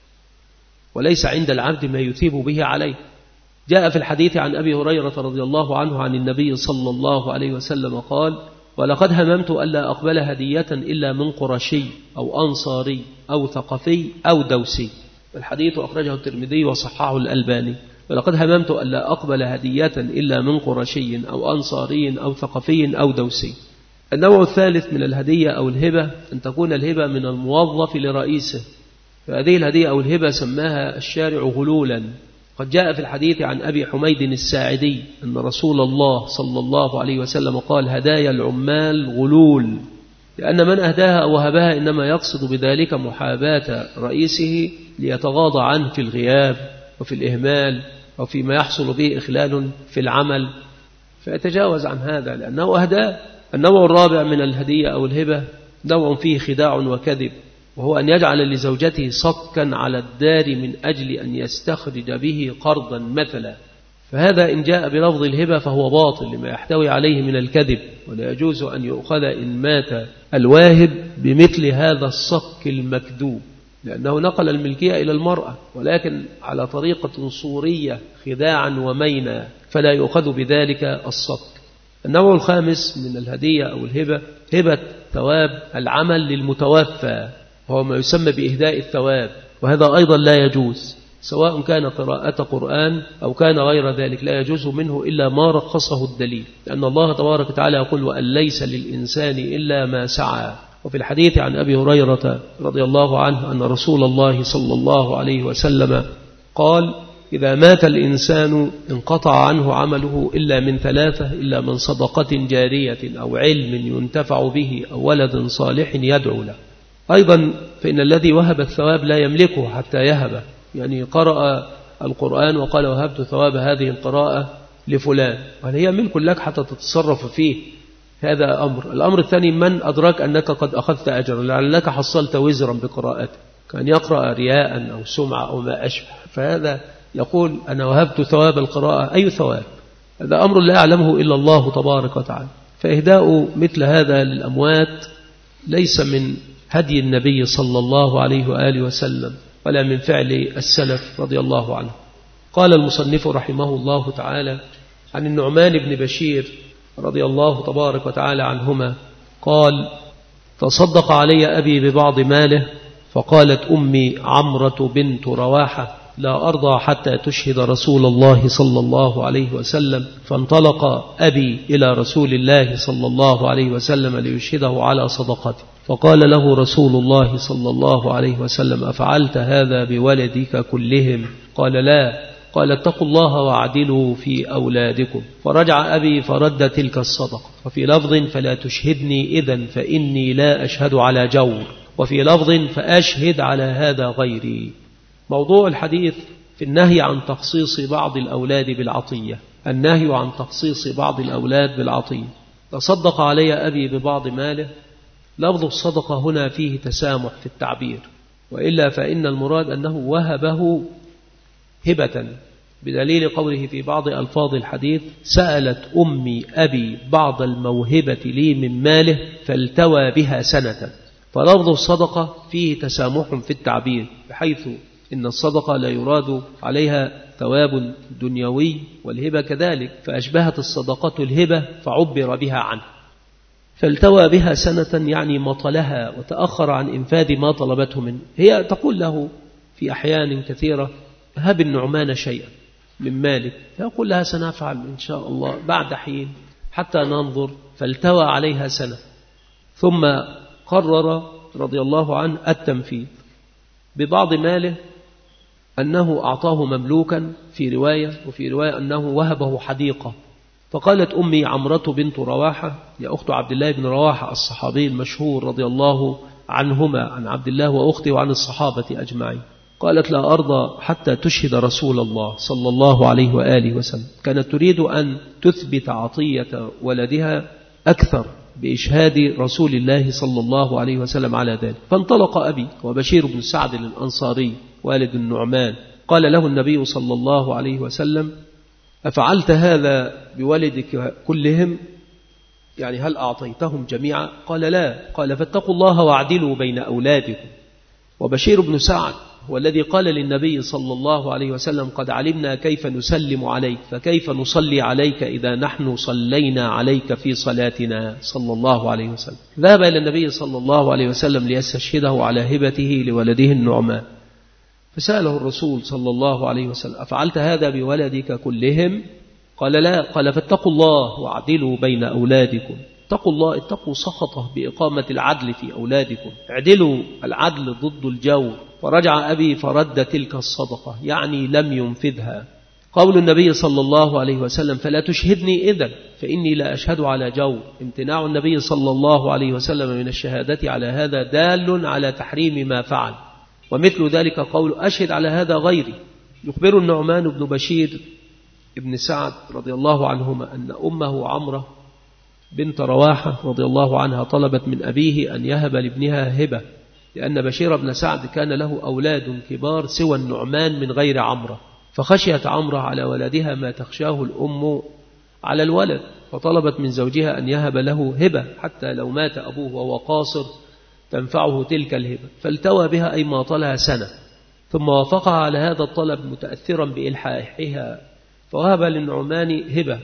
وليس عند العبد ما يثيب به عليه. جاء في الحديث عن أبي هريرة رضي الله عنه عن النبي صلى الله عليه وسلم قال ولقد هممت ألا أقبل هدية إلا من قرشي أو أنصاري أو ثقفي أو دوسي. الحديث أخرجه الترمذي وصححه الألباني. ولقد هممت ألا أقبل هدية إلا من قرشي أو أنصاري أو ثقفي أو دوسي. النوع الثالث من الهدية أو الهبة أن تكون الهبة من الموظف لرئيسه، فهذه الهدية أو الهبة سماها الشارع غلولا. قد جاء في الحديث عن أبي حميد الساعدي أن رسول الله صلى الله عليه وسلم قال هدايا العمال غلول، لأن من أهداها أو وهبها إنما يقصد بذلك محاباة رئيسه ليتغاضى عنه في الغياب وفي الإهمال أو فيما يحصل به إخلال في العمل، فيتجاوز عن هذا لأنه أهداه. النوع الرابع من الهدية أو الهبة نوع فيه خداع وكذب، وهو أن يجعل لزوجته صكا على الدار من أجل أن يستخرج به قرضا مثلا، فهذا إن جاء بلفظ الهبة فهو باطل لما يحتوي عليه من الكذب، ولا يجوز أن يؤخذ إن مات الواهب بمثل هذا الصك المكذوب، لأنه نقل الملكية إلى المرأة ولكن على طريقة صورية خداعا ومينا، فلا يؤخذ بذلك الصك. النوع الخامس من الهدية أو الهبة هبة ثواب العمل للمتوفى، وهو ما يسمى بإهداء الثواب، وهذا أيضا لا يجوز سواء كان قراءة قرآن أو كان غير ذلك، لا يجوز منه إلا ما رخصه الدليل، لأن الله تبارك وتعالى يقول وأن ليس للإنسان إلا ما سعى. وفي الحديث عن أبي هريرة رضي الله عنه أن رسول الله صلى الله عليه وسلم قال إذا مات الإنسان انقطع عنه عمله إلا من ثلاثة، إلا من صدقة جارية أو علم ينتفع به أو ولد صالح يدعو له. أيضا فإن الذي وهب الثواب لا يملكه حتى يهبه، يعني قرأ القرآن وقال وهبت ثواب هذه القراءة لفلان، وهل هي ملك لك حتى تتصرف فيه؟ هذا أمر. الأمر الثاني من أدرك أنك قد أخذت أجرا، لعلك حصلت وزرا بقراءته، كان يقرأ رياء أو سمعة أو ما أشبه، فهذا يقول أنا وهبت ثواب القراءة. أي ثواب؟ هذا أمر لا يعلمه إلا الله تبارك وتعالى. فإهداء مثل هذا للأموات ليس من هدي النبي صلى الله عليه وآله وسلم ولا من فعل السلف رضي الله عنه. قال المصنف رحمه الله تعالى عن النعمان بن بشير رضي الله تبارك وتعالى عنهما قال تصدق علي أبي ببعض ماله، فقالت أمي عمرة بنت رواحة لا أرضى حتى تشهد رسول الله صلى الله عليه وسلم، فانطلق أبي إلى رسول الله صلى الله عليه وسلم ليشهده على صدقته، فقال له رسول الله صلى الله عليه وسلم أفعلت هذا بولدك كلهم؟ قال لا. قال اتقوا الله واعدلوا في أولادكم. فرجع أبي فرد تلك الصدقة. وفي لفظ فلا تشهدني إذن فإني لا أشهد على جور، وفي لفظ فأشهد على هذا غيري. موضوع الحديث في النهي عن تخصيص بعض الأولاد بالعطية. النهي عن تخصيص بعض الأولاد بالعطية. تصدق علي أبي ببعض ماله، لفظ الصدقة هنا فيه تسامح في التعبير، وإلا فإن المراد أنه وهبه هبة، بدليل قوله في بعض ألفاظ الحديث سألت أمي أبي بعض الموهبة لي من ماله فالتوى بها سنة. فلفظ الصدقة فيه تسامح في التعبير، بحيث إن الصدقة لا يراد عليها ثواب دنيوي، والهبة كذلك، فأشبهت الصدقة الهبة فعبر بها عنه. فالتوى بها سنة يعني مطلها وتأخر عن إنفاذ ما طلبته منه. هي تقول له في أحيان كثيرة هب النعمان شيئا من مالك، فيقول لها سنفعل إن شاء الله بعد حين حتى ننظر. فالتوى عليها سنة، ثم قرر رضي الله عنه التنفيذ ببعض ماله، أنه أعطاه مملوكا في رواية، وفي رواية أنه وهبه حديقة. فقالت أمي عمرة بنت رواحة، يا أخت عبد الله بن رواحة الصحابي المشهور رضي الله عنهما، عن عبد الله وأخته وعن الصحابة أجمعين، قالت لا أرضى حتى تشهد رسول الله صلى الله عليه وآله وسلم. كانت تريد أن تثبت عطية ولدها أكثر بإشهاد رسول الله صلى الله عليه وسلم على ذلك. فانطلق أبي وبشير بن سعد الأنصاري والد النعمان، قال له النبي صلى الله عليه وسلم أفعلت هذا بولدك كلهم؟ يعني هل أعطيتهم جميعا؟ قال لا. قال فاتقوا الله واعدلوا بين أولادكم. وبشير بن سعد هو الذي قال للنبي صلى الله عليه وسلم قد علمنا كيف نسلم عليك، فكيف نصلي عليك إذا نحن صلينا عليك في صلاتنا صلى الله عليه وسلم. ذهب إلى النبي صلى الله عليه وسلم ليستشهده على هبته لولده النعمان، فسأله الرسول صلى الله عليه وسلم أفعلت هذا بولدك كلهم؟ قال لا. قال فاتقوا الله واعدلوا بين أولادكم. اتقوا الله، اتقوا سخطه بإقامة العدل في أولادكم، اعدلوا العدل ضد الجور. ورجع أبي فرد تلك الصدقة، يعني لم ينفذها. قول النبي صلى الله عليه وسلم فلا تشهدني إذن فإني لا أشهد على جور، امتناع النبي صلى الله عليه وسلم من الشهادة على هذا دال على تحريم ما فعل. ومثل ذلك قول أشهد على هذا غيري. يخبر النعمان بن بشير ابن سعد رضي الله عنهما أن أمه عمرة بنت رواحة رضي الله عنها طلبت من أبيه أن يهب لابنها هبة، لأن بشير بن سعد كان له أولاد كبار سوى النعمان من غير عمرة، فخشيت عمرة على ولدها ما تخشاه الأم على الولد، فطلبت من زوجها أن يهب له هبة حتى لو مات أبوه وهو قاصر تنفعه تلك الهبة. فالتوى بها أي ماطلها سنة، ثم وافقها على هذا الطلب متأثرا بإلحاحها، فوهب للنعمان هبة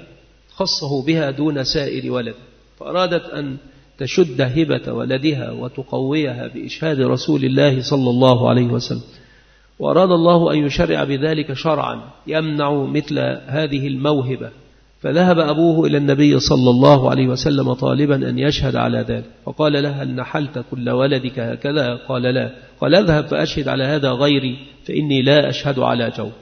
خصه بها دون سائر ولد. فأرادت أن تشد هبة ولدها وتقويها بإشهاد رسول الله صلى الله عليه وسلم، وأراد الله أن يشرع بذلك شرعا يمنع مثل هذه الموهبة. فذهب أبوه إلى النبي صلى الله عليه وسلم طالبا أن يشهد على ذلك، فقال له هل نحلت كل ولدك هكذا؟ قال لا. قال اذهب فأشهد على هذا غيري فإني لا أشهد على جور.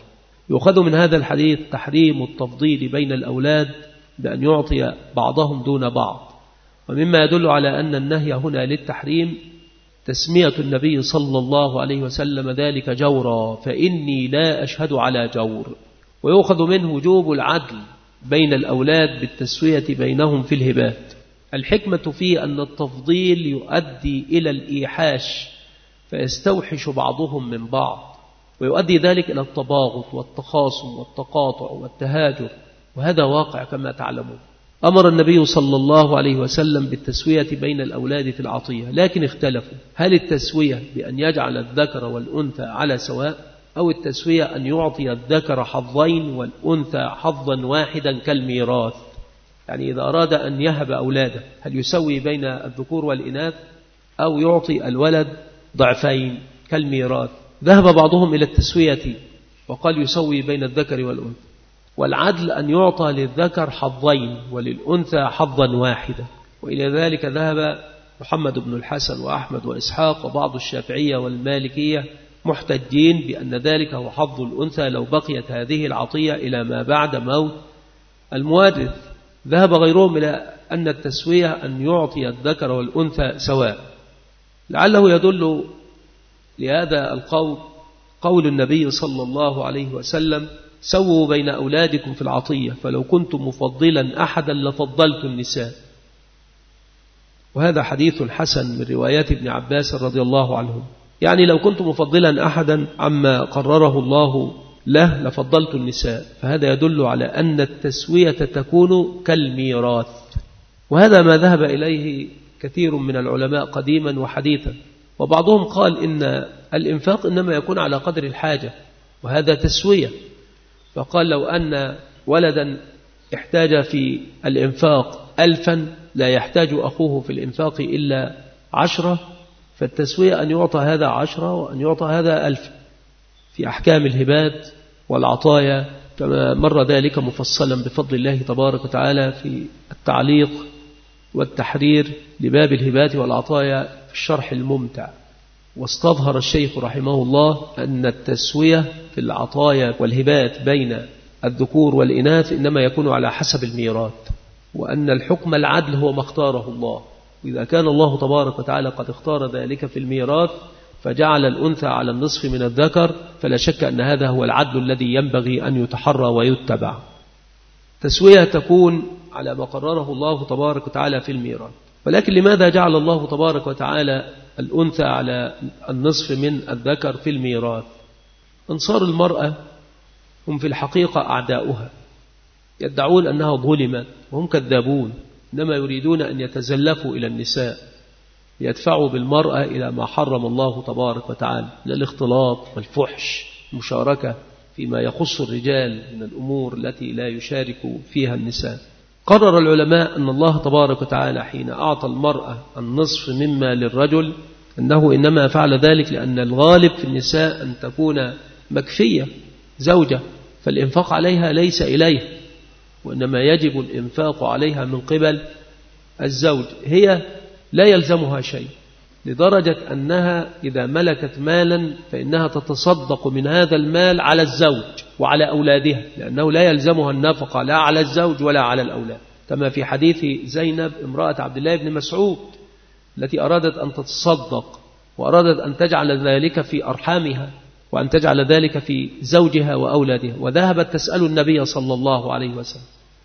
يؤخذ من هذا الحديث تحريم التفضيل بين الأولاد بأن يعطي بعضهم دون بعض. ومما يدل على أن النهي هنا للتحريم تسمية النبي صلى الله عليه وسلم ذلك جورا، فإني لا أشهد على جور. ويؤخذ منه وجوب العدل بين الأولاد بالتسوية بينهم في الهبات. الحكمة في أن التفضيل يؤدي إلى الإيحاش فيستوحش بعضهم من بعض، ويؤدي ذلك إلى التباغض والتخاصم والتقاطع والتهاجر، وهذا واقع كما تعلمون. أمر النبي صلى الله عليه وسلم بالتسوية بين الأولاد في العطية، لكن اختلفوا هل التسوية بأن يجعل الذكر والأنثى على سواء، أو التسوية أن يعطي الذكر حظين والأنثى حظا واحدا كالميراث. يعني إذا أراد أن يهب أولاده هل يسوي بين الذكور والإناث، أو يعطي الولد ضعفين كالميراث. ذهب بعضهم إلى التسوية وقال يسوي بين الذكر والأنثى، والعدل أن يعطى للذكر حظين وللأنثى حظا واحدا. وإلى ذلك ذهب محمد بن الحسن وأحمد وإسحاق وبعض الشافعية والمالكية محتجين بأن ذلك هو حظ الأنثى لو بقيت هذه العطية إلى ما بعد موت الموارث. ذهب غيرهم إلى أن التسوية أن يعطي الذكر والأنثى سواء. لعله يدل لهذا القول قول النبي صلى الله عليه وسلم: سووا بين أولادكم في العطية، فلو كنت مفضلا أحدا لفضلت النساء. وهذا حديث حسن من روايات ابن عباس رضي الله عنه. يعني لو كنت مفضلا أحدا عما قرره الله له لفضلت النساء. فهذا يدل على أن التسوية تكون كالميراث، وهذا ما ذهب إليه كثير من العلماء قديما وحديثا. وبعضهم قال إن الإنفاق إنما يكون على قدر الحاجة، وهذا تسوية. فقال لو أن ولدا احتاج في الإنفاق ألفا لا يحتاج أخوه في الإنفاق إلا عشرة، فالتسوية أن يعطى هذا عشرة وأن يعطى هذا ألف في أحكام الهبات والعطايا، كما مر ذلك مفصلا بفضل الله تبارك وتعالى في التعليق والتحرير لباب الهبات والعطايا في الشرح الممتع. واستظهر الشيخ رحمه الله أن التسوية في العطايا والهبات بين الذكور والإناث إنما يكون على حسب الميراث، وأن الحكم العدل هو ما اختاره الله. وإذا كان الله تبارك وتعالى قد اختار ذلك في الميراث فجعل الأنثى على النصف من الذكر، فلا شك أن هذا هو العدل الذي ينبغي أن يتحرى ويتبع. تسوية تكون على ما قرره الله تبارك وتعالى في الميراث. ولكن لماذا جعل الله تبارك وتعالى الأنثى على النصف من الذكر في الميراث؟ أنصار المرأة هم في الحقيقة أعداؤها، يدعون أنها ظلمت وهم كذابون، إنما يريدون أن يتزلفوا إلى النساء ليدفعوا بالمرأة إلى ما حرم الله تبارك وتعالى من الاختلاط والفحش، المشاركة فيما يخص الرجال من الأمور التي لا يشارك فيها النساء. قرر العلماء أن الله تبارك وتعالى حين أعطى المرأة النصف مما للرجل أنه إنما فعل ذلك لأن الغالب في النساء أن تكون مكفية زوجة، فالإنفاق عليها ليس إليه، وإنما يجب الإنفاق عليها من قبل الزوج. هي لا يلزمها شيء، لدرجة أنها إذا ملكت مالا فإنها تتصدق من هذا المال على الزوج وعلى أولادها، لأنه لا يلزمها النفقة لا على الزوج ولا على الأولاد، كما في حديث زينب امرأة عبد الله بن مسعود التي أرادت أن تتصدق وأرادت أن تجعل ذلك في أرحامها وأن تجعل ذلك في زوجها وأولادها، وذهبت تسأل النبي صلى الله عليه وسلم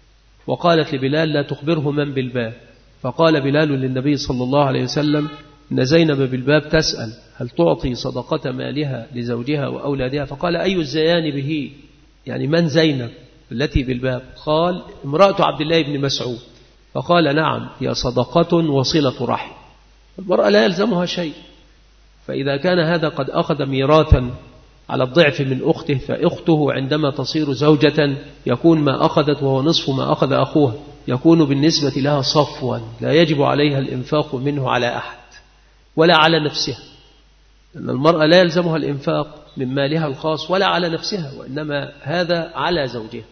وقالت لبلال: لا تخبره من بالباب. فقال بلال للنبي صلى الله عليه وسلم: إن زينب بالباب تسأل هل تعطي صدقة مالها لزوجها وأولادها؟ فقال: أي الزيان به، يعني من زينب التي بالباب؟ قال: امرأة عبد الله بن مسعود. فقال: نعم، هي صدقة وصلة رحم. المرأة لا يلزمها شيء، فإذا كان هذا قد أخذ ميراثا على الضعف من أخته، فأخته عندما تصير زوجة يكون ما أخذت وهو نصف ما أخذ أخوها، يكون بالنسبة لها صفوا لا يجب عليها الإنفاق منه على أحد ولا على نفسها، لأن المرأة لا يلزمها الإنفاق من مالها الخاص ولا على نفسها، وإنما هذا على زوجها.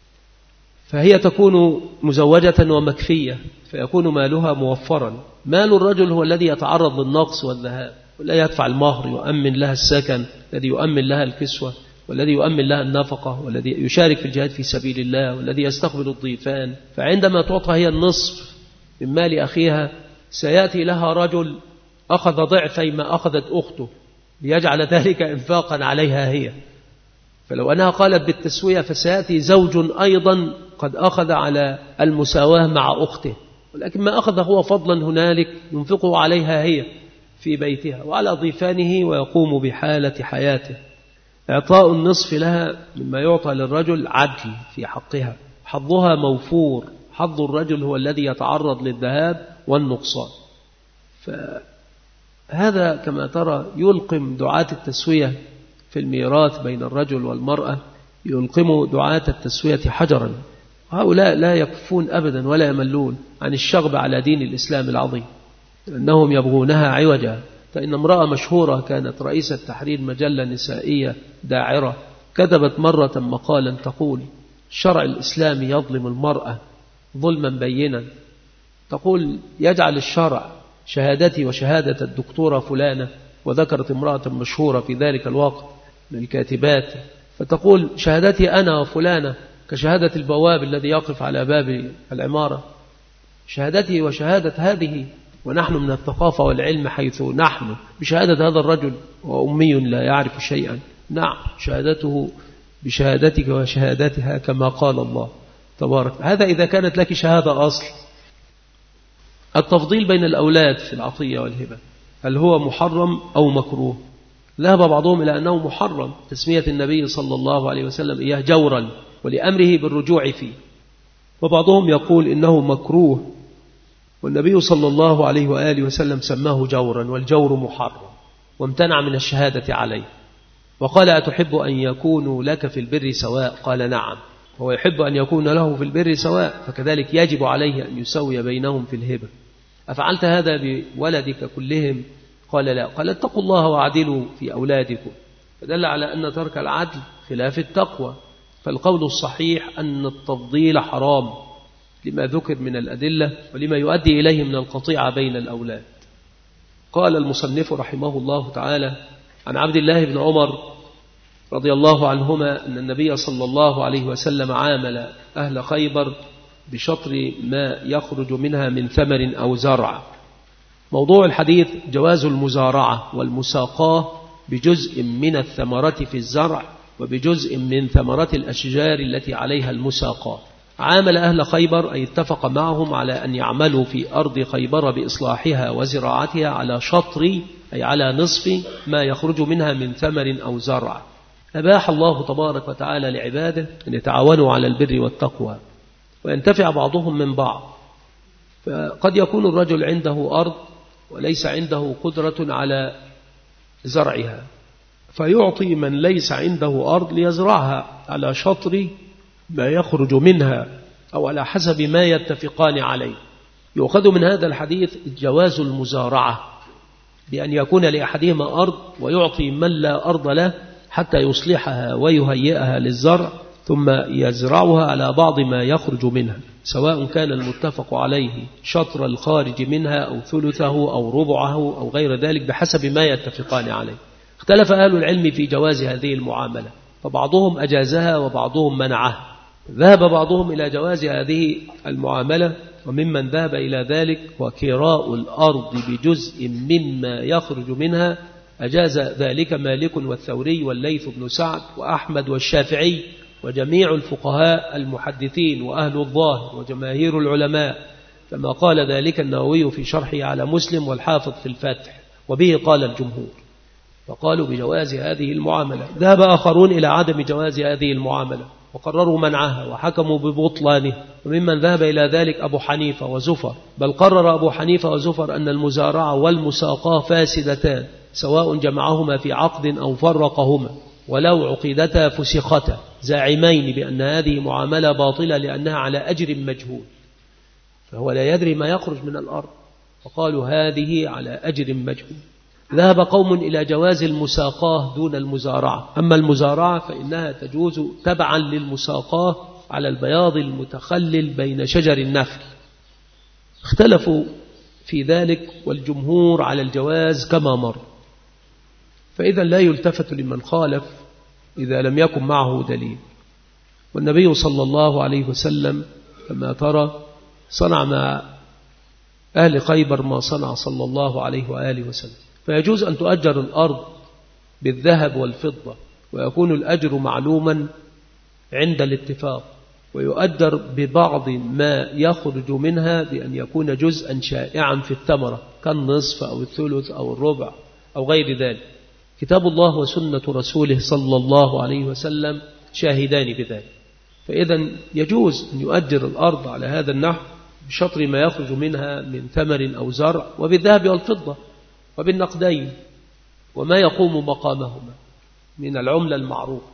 فهي تكون مزوجة ومكفية، فيكون مالها موفرا. مال الرجل هو الذي يتعرض للنقص والذهاب، ولا يدفع المهر، يؤمن لها السكن الذي يؤمن لها الكسوة، والذي يؤمن لها النفقة، والذي يشارك في الجهاد في سبيل الله، والذي يستقبل الضيفان. فعندما تعطى هي النصف من مال أخيها سيأتي لها رجل أخذ ضعفي ما أخذت أخته ليجعل ذلك إنفاقا عليها هي. فلو أنها قالت بالتسوية فسيأتي زوج أيضا قد أخذ على المساواة مع أخته، ولكن ما أخذ هو فضلا هنالك ينفقه عليها هي في بيتها وعلى ضيفانه ويقوم بحالة حياته. إعطاء النصف لها مما يعطى للرجل عدل في حقها، حظها موفور، حظ الرجل هو الذي يتعرض للذهاب والنقصان. فهذا كما ترى يلقم دعاة التسوية في الميراث بين الرجل والمرأة، يلقم دعاة التسوية حجرا. هؤلاء لا يكفون أبدا ولا يملون عن الشغب على دين الإسلام العظيم، لأنهم يبغونها عوجا. فإن امرأة مشهورة كانت رئيسة تحرير مجلة نسائية داعرة كتبت مرة مقالا تقول: الشرع الإسلامي يظلم المرأة ظلما بينا. تقول: يجعل الشرع شهادتي وشهادة الدكتورة فلانة، وذكرت امرأة مشهورة في ذلك الوقت من الكاتبات، فتقول: شهادتي أنا وفلانة كشهادة البواب الذي يقف على باب العمارة، شهادتي وشهادة هذه، ونحن من الثقافة والعلم حيث نحن بشهادة هذا الرجل وأمي لا يعرف شيئا. نعم، شهادته بشهادتك وشهادتها كما قال الله تبارك. هذا إذا كانت لك شهادة أصل. التفضيل بين الأولاد في العطية والهبة هل هو محرم أو مكروه؟ ذهب بعضهم إلى أنه محرم، تسمية النبي صلى الله عليه وسلم إياه جورا ولأمره بالرجوع فيه، وبعضهم يقول إنه مكروه، والنبي صلى الله عليه وآله وسلم سماه جورا، والجور محرم، وامتنع من الشهادة عليه، وقال: أتحب أن يكونوا لك في البر سواء؟ قال: نعم. هو يحب أن يكون له في البر سواء، فكذلك يجب عليه أن يسوي بينهم في الهبة. أفعلت هذا بولدك كلهم؟ قال: لا. قال: اتقوا الله وعدلوا في أولادكم. فدل على أن ترك العدل خلاف التقوى. فالقول الصحيح أن التفضيل حرام لما ذكر من الأدلة ولما يؤدي إليه من القطيعة بين الأولاد. قال المصنف رحمه الله تعالى عن عبد الله بن عمر رضي الله عنهما أن النبي صلى الله عليه وسلم عامل أهل خيبر بشطر ما يخرج منها من ثمر أو زرع. موضوع الحديث جواز المزارعة والمساقاة بجزء من الثمرة في الزرع وبجزء من ثمرة الأشجار التي عليها المساقاة. عامل أهل خيبر أي اتفق معهم على أن يعملوا في أرض خيبر بإصلاحها وزراعتها على شطر أي على نصف ما يخرج منها من ثمر أو زرع. أباح الله تبارك وتعالى لعباده أن يتعاونوا على البر والتقوى وينتفع بعضهم من بعض. فقد يكون الرجل عنده أرض وليس عنده قدرة على زرعها، فيعطي من ليس عنده أرض ليزرعها على شطر ما يخرج منها أو على حسب ما يتفقان عليه. يؤخذ من هذا الحديث جواز المزارعة بأن يكون لأحدهما أرض ويعطي من لا أرض له حتى يصلحها ويهيئها للزرع ثم يزرعها على بعض ما يخرج منها، سواء كان المتفق عليه شطر الخارج منها أو ثلثه أو ربعه أو غير ذلك بحسب ما يتفقان عليه. اختلف أهل العلم في جواز هذه المعاملة، فبعضهم أجازها وبعضهم منعها. ذهب بعضهم إلى جواز هذه المعاملة، وممن ذهب إلى ذلك وكراء الأرض بجزء مما يخرج منها أجاز ذلك مالك والثوري والليث بن سعد وأحمد والشافعي وجميع الفقهاء المحدثين وأهل الظاهر وجماهير العلماء، كما قال ذلك النووي في شرحه على مسلم والحافظ في الفتح، وبه قال الجمهور، فقالوا بجواز هذه المعاملة. ذهب آخرون إلى عدم جواز هذه المعاملة وقرروا منعها وحكموا ببطلانه، وممن ذهب إلى ذلك أبو حنيفة وزفر، بل قرر أبو حنيفة وزفر أن المزارعة والمساقاة فاسدتان سواء جمعهما في عقد أو فرقهما، ولو عقيدتا فسختا، زاعمين بأن هذه معاملة باطلة لأنها على أجر مجهول، فهو لا يدري ما يخرج من الأرض، فقالوا هذه على أجر مجهول. ذهب قوم إلى جواز المساقاة دون المزارعة، أما المزارعة فإنها تجوز تبعا للمساقاة على البياض المتخلل بين شجر النخل. اختلفوا في ذلك والجمهور على الجواز كما مر، فإذا لا يلتفت لمن خالف إذا لم يكن معه دليل. والنبي صلى الله عليه وسلم كما ترى صنع مع أهل خيبر ما صنع صلى الله عليه وآله وسلم. فيجوز أن تؤجر الأرض بالذهب والفضة، ويكون الأجر معلوما عند الاتفاق، ويؤجر ببعض ما يخرج منها بأن يكون جزءا شائعا في الثمرة كالنصف أو الثلث أو الربع أو غير ذلك. كتاب الله وسنة رسوله صلى الله عليه وسلم شاهدان بذلك. فإذا يجوز أن يؤجر الأرض على هذا النحو بشطر ما يخرج منها من ثمر أو زرع، وبالذهب والفضة وبالنقدين وما يقوم مقامهما من العملة المعروفة.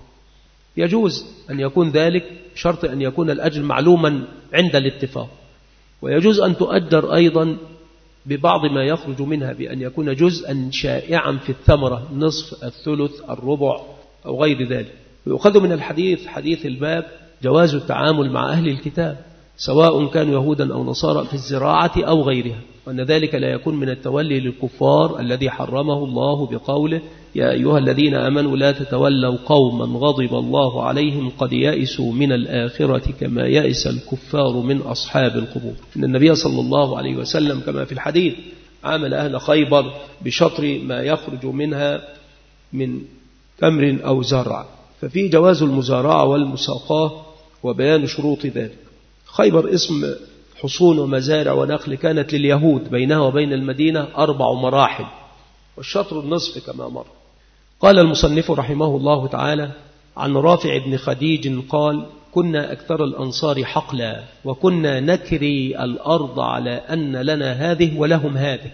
يجوز أن يكون ذلك شرط أن يكون الأجر معلوما عند الاتفاق. ويجوز أن تؤجر أيضا ببعض ما يخرج منها بأن يكون جزءا شائعا في الثمرة، نصف، الثلث، الربع أو غير ذلك. ويؤخذ من الحديث حديث الباب جواز التعامل مع أهل الكتاب سواء كانوا يهودا أو نصارى في الزراعة أو غيرها، وأن ذلك لا يكون من التولي للكفار الذي حرمه الله بقوله يا أيها الذين آمنوا لا تتولوا قوما غضب الله عليهم قد يئسوا من الآخرة كما يئس الكفار من أصحاب القبور. إن النبي صلى الله عليه وسلم كما في الحديث عامل أهل خيبر بشطر ما يخرج منها من تمر أو زرع، ففي جواز المزارعة والمساقاة وبيان شروط ذلك. خيبر اسم حصون ومزارع ونخل كانت لليهود، بينها وبين المدينة أربع مراحل، والشطر النصف كما مر. قال المصنف رحمه الله تعالى عن رافع بن خديج قال كنا أكثر الأنصار حقلا، وكنا نكري الأرض على أن لنا هذه ولهم هذه،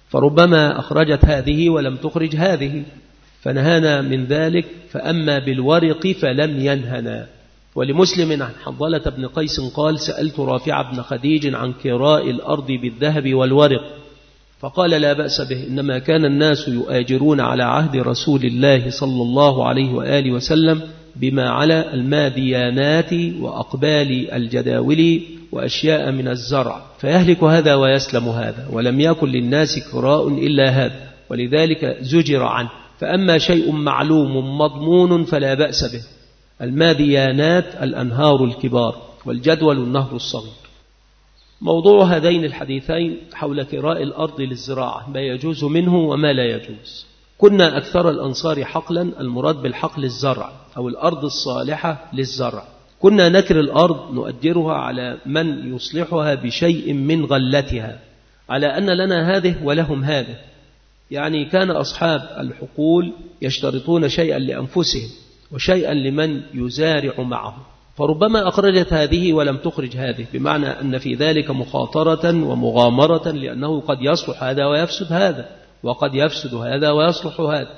فربما أخرجت هذه ولم تخرج هذه، فنهانا من ذلك، فأما بالورق فلم ينهنا. ولمسلم عن حنظلة بن قيس قال سألت رافع بن خديج عن كراء الأرض بالذهب والورق، فقال لا بأس به، إنما كان الناس يؤاجرون على عهد رسول الله صلى الله عليه وآله وسلم بما على الماديانات وأقبال الجداول وأشياء من الزرع، فيهلك هذا ويسلم هذا، ولم يكن للناس كراء إلا هذا، ولذلك زجر عنه. فأما شيء معلوم مضمون فلا بأس به. الماديانات الأنهار الكبار، والجدول النهر الصغير. موضوع هذين الحديثين حول كراء الأرض للزراعة، ما يجوز منه وما لا يجوز. كنا أكثر الأنصار حقلا، المراد بالحقل الزرع أو الأرض الصالحة للزرع. كنا نكر الأرض نؤجرها على من يصلحها بشيء من غلتها، على أن لنا هذه ولهم هذه. يعني كان أصحاب الحقول يشترطون شيئا لأنفسهم وشيئا لمن يزارع معه، فربما أخرجت هذه ولم تخرج هذه، بمعنى أن في ذلك مخاطرة ومغامرة، لأنه قد يصلح هذا ويفسد هذا، وقد يفسد هذا ويصلح هذا.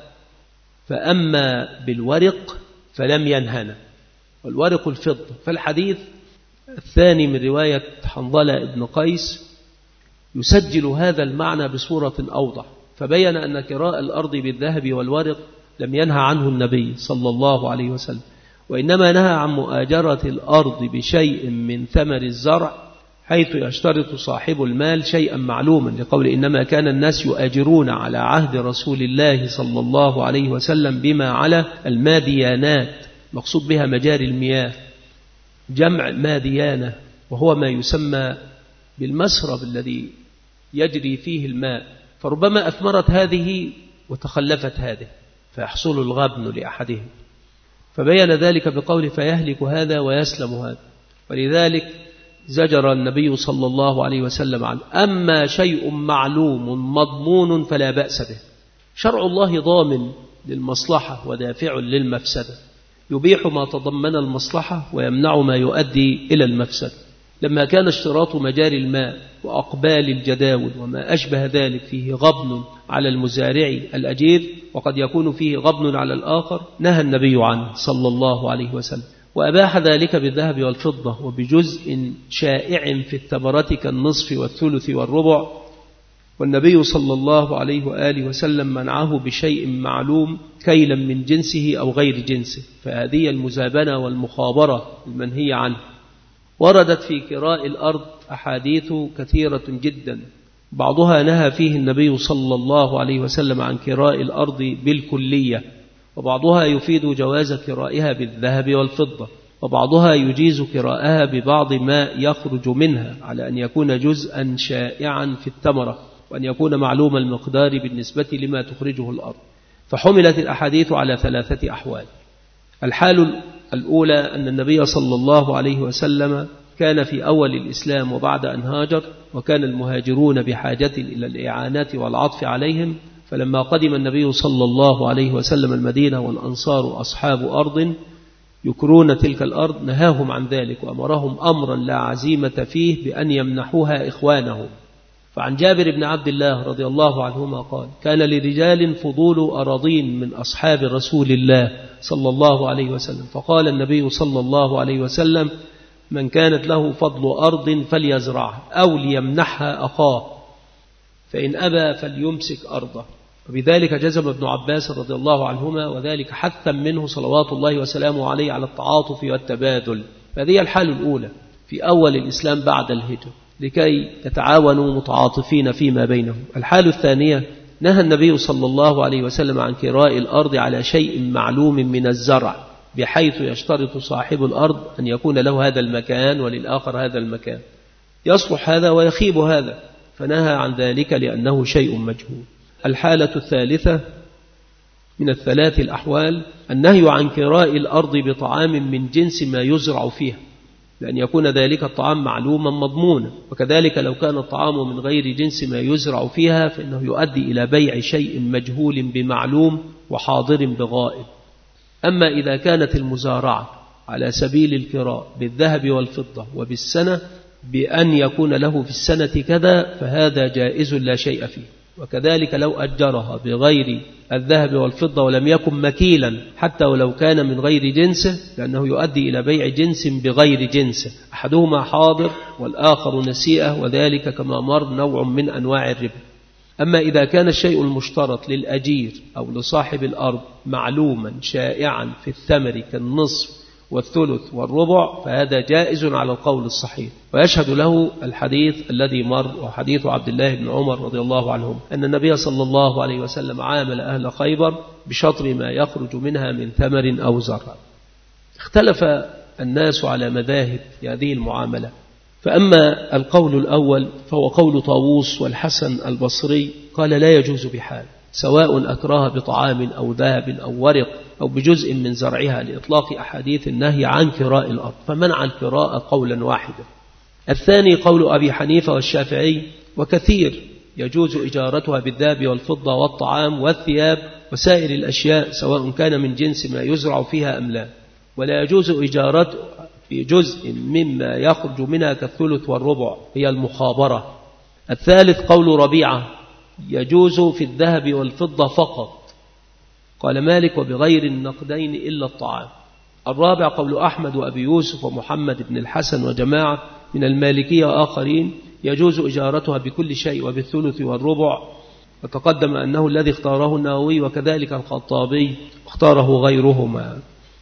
فأما بالورق فلم ينهنا، والورق الفضة. فالحديث الثاني من رواية حنظلة بن قيس يسجل هذا المعنى بصورة أوضح، فبين أن كراء الأرض بالذهب والورق لم ينهى عنه النبي صلى الله عليه وسلم، وإنما نهى عن مؤاجرة الأرض بشيء من ثمر الزرع، حيث يشترط صاحب المال شيئا معلوما، لقول إنما كان الناس يؤاجرون على عهد رسول الله صلى الله عليه وسلم بما على الماديانات، مقصود بها مجاري المياه، جمع ماديانة، وهو ما يسمى بالمسرب الذي يجري فيه الماء، فربما أثمرت هذه وتخلفت هذه فيحصل الغبن لأحدهم، فبين ذلك بقول فيهلك هذا ويسلم هذا. ولذلك زجر النبي صلى الله عليه وسلم عنه. أما شيء معلوم مضمون فلا بأس به. شرع الله ضامن للمصلحة ودافع للمفسدة، يبيح ما تضمن المصلحة ويمنع ما يؤدي إلى المفسدة. لما كان اشتراط مجاري الماء وأقبال الجداول وما أشبه ذلك فيه غبن على المزارع الأجير، وقد يكون فيه غبن على الآخر، نهى النبي عنه صلى الله عليه وسلم، وأباح ذلك بالذهب والفضة وبجزء شائع في الثمرة كالنصف والثلث والربع. والنبي صلى الله عليه وآله وسلم منعه بشيء معلوم كيلا من جنسه أو غير جنسه، فهذه المزابنة والمخابرة المنهي عنه. وردت في كراء الأرض أحاديث كثيرة جدا، بعضها نهى فيه النبي صلى الله عليه وسلم عن كراء الأرض بالكلية، وبعضها يفيد جواز كرائها بالذهب والفضة، وبعضها يجيز كراءها ببعض ما يخرج منها على أن يكون جزءا شائعا في الثمرة، وأن يكون معلوم المقدار بالنسبة لما تخرجه الأرض. فحملت الأحاديث على ثلاثة أحوال. الحال الأولى أن النبي صلى الله عليه وسلم كان في أول الإسلام وبعد أن هاجر، وكان المهاجرون بحاجة إلى الإعانات والعطف عليهم، فلما قدم النبي صلى الله عليه وسلم المدينة والأنصار أصحاب أرض يكرون تلك الأرض نهاهم عن ذلك، وأمرهم أمرا لا عزيمة فيه بأن يمنحوها إخوانهم. فعن جابر بن عبد الله رضي الله عنهما قال: كان لرجال فضول أراضين من أصحاب رسول الله صلى الله عليه وسلم، فقال النبي صلى الله عليه وسلم: من كانت له فضل أرض فليزرعها أو ليمنحها أخاه، فإن أبى فليمسك أرضه. وبذلك جزم ابن عباس رضي الله عنهما، وذلك حثا منه صلوات الله وسلامه عليه على التعاطف والتبادل. هذه الحال الأولى في أول الإسلام بعد الهجرة، لكي يتعاونوا متعاطفين فيما بينهم. الحال الثانية: نهى النبي صلى الله عليه وسلم عن كراء الأرض على شيء معلوم من الزرع، بحيث يشترط صاحب الأرض أن يكون له هذا المكان وللآخر هذا المكان، يصلح هذا ويخيب هذا، فنهى عن ذلك لأنه شيء مجهول. الحالة الثالثة من الثلاث الأحوال: النهي عن كراء الأرض بطعام من جنس ما يزرع فيها، لأن يكون ذلك الطعام معلوما مضمونا، وكذلك لو كان الطعام من غير جنس ما يزرع فيها فإنه يؤدي إلى بيع شيء مجهول بمعلوم وحاضر بغائب. أما إذا كانت المزارعة على سبيل الكراء بالذهب والفضة وبالسنة بأن يكون له في السنة كذا، فهذا جائز لا شيء فيه. وكذلك لو أجرها بغير الذهب والفضة ولم يكن مكيلا حتى ولو كان من غير جنسه، لأنه يؤدي إلى بيع جنس بغير جنسه، أحدهما حاضر والآخر نسيئة، وذلك كما مر نوع من أنواع الربا. أما إذا كان الشيء المشترط للأجير أو لصاحب الأرض معلوما شائعا في الثمر كالنصف والثلث والربع، فهذا جائز على القول الصحيح، ويشهد له الحديث الذي مر وحديث عبد الله بن عمر رضي الله عنهم أن النبي صلى الله عليه وسلم عامل أهل خيبر بشطر ما يخرج منها من ثمر أو زرع. اختلف الناس على مذاهب في هذه المعاملة، فأما القول الأول فهو قول طاووس والحسن البصري، قال لا يجوز بحال، سواء أكرها بطعام أو ذهب أو ورق أو بجزء من زرعها، لإطلاق أحاديث النهي عن كراء الأرض، فمنع الكراء قولا واحدا. الثاني قول أبي حنيفة والشافعي وكثير، يجوز إجارتها بالذهب والفضة والطعام والثياب وسائر الأشياء سواء كان من جنس ما يزرع فيها أم لا، ولا يجوز إجارته في جزء مما يخرج منها كالثلث والربع، هي المخابرة. الثالث قول ربيعة، يجوز في الذهب والفضة فقط، قال مالك وبغير النقدين إلا الطعام. الرابع قول أحمد وأبي يوسف ومحمد بن الحسن وجماعة من المالكية وآخرين، يجوز إجارتها بكل شيء وبالثلث والربع، وتقدم أنه الذي اختاره النووي وكذلك الخطابي اختاره غيرهما.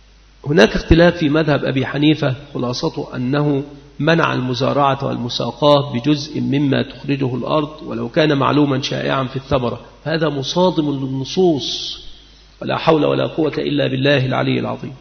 هناك اختلاف في مذهب أبي حنيفة، خلاصته أنه منع المزارعة والمساقاة بجزء مما تخرجه الأرض ولو كان معلوما شائعا في الثمرة، هذا مصادم للنصوص، ولا حول ولا قوة إلا بالله العلي العظيم.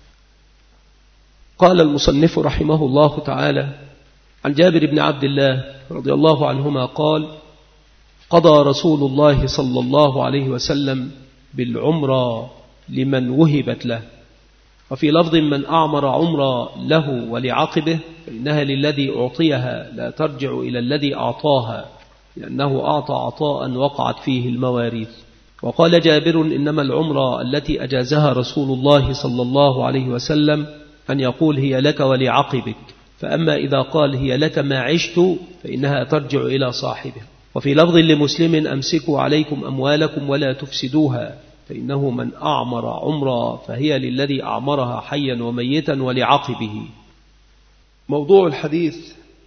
قال المصنف رحمه الله تعالى عن جابر بن عبد الله رضي الله عنهما قال: قضى رسول الله صلى الله عليه وسلم بالعمرة لمن وهبت له، وفي لفظ من أعمر عمرة له ولعقبه فإنها للذي أعطيها لا ترجع إلى الذي أعطاها، لأنه أعطى عطاء وقعت فيه المواريث. وقال جابر: إنما العمرة التي أجازها رسول الله صلى الله عليه وسلم أن يقول هي لك ولعقبك، فأما إذا قال هي لك ما عشت فإنها ترجع إلى صاحبها. وفي لفظ لمسلم: أمسكوا عليكم أموالكم ولا تفسدوها، فإنه من أعمر عمرا فهي للذي أعمرها حيا وميتا ولعقبه. موضوع الحديث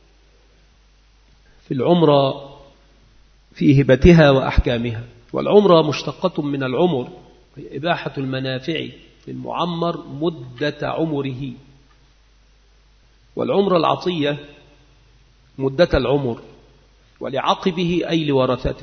في العمرة في هبتها وأحكامها. والعمرة مشتقة من العمر، هي إباحة المنافع للمعمر مدة عمره، والعمرة العطية مدة العمر، ولعقبه أي لورثته.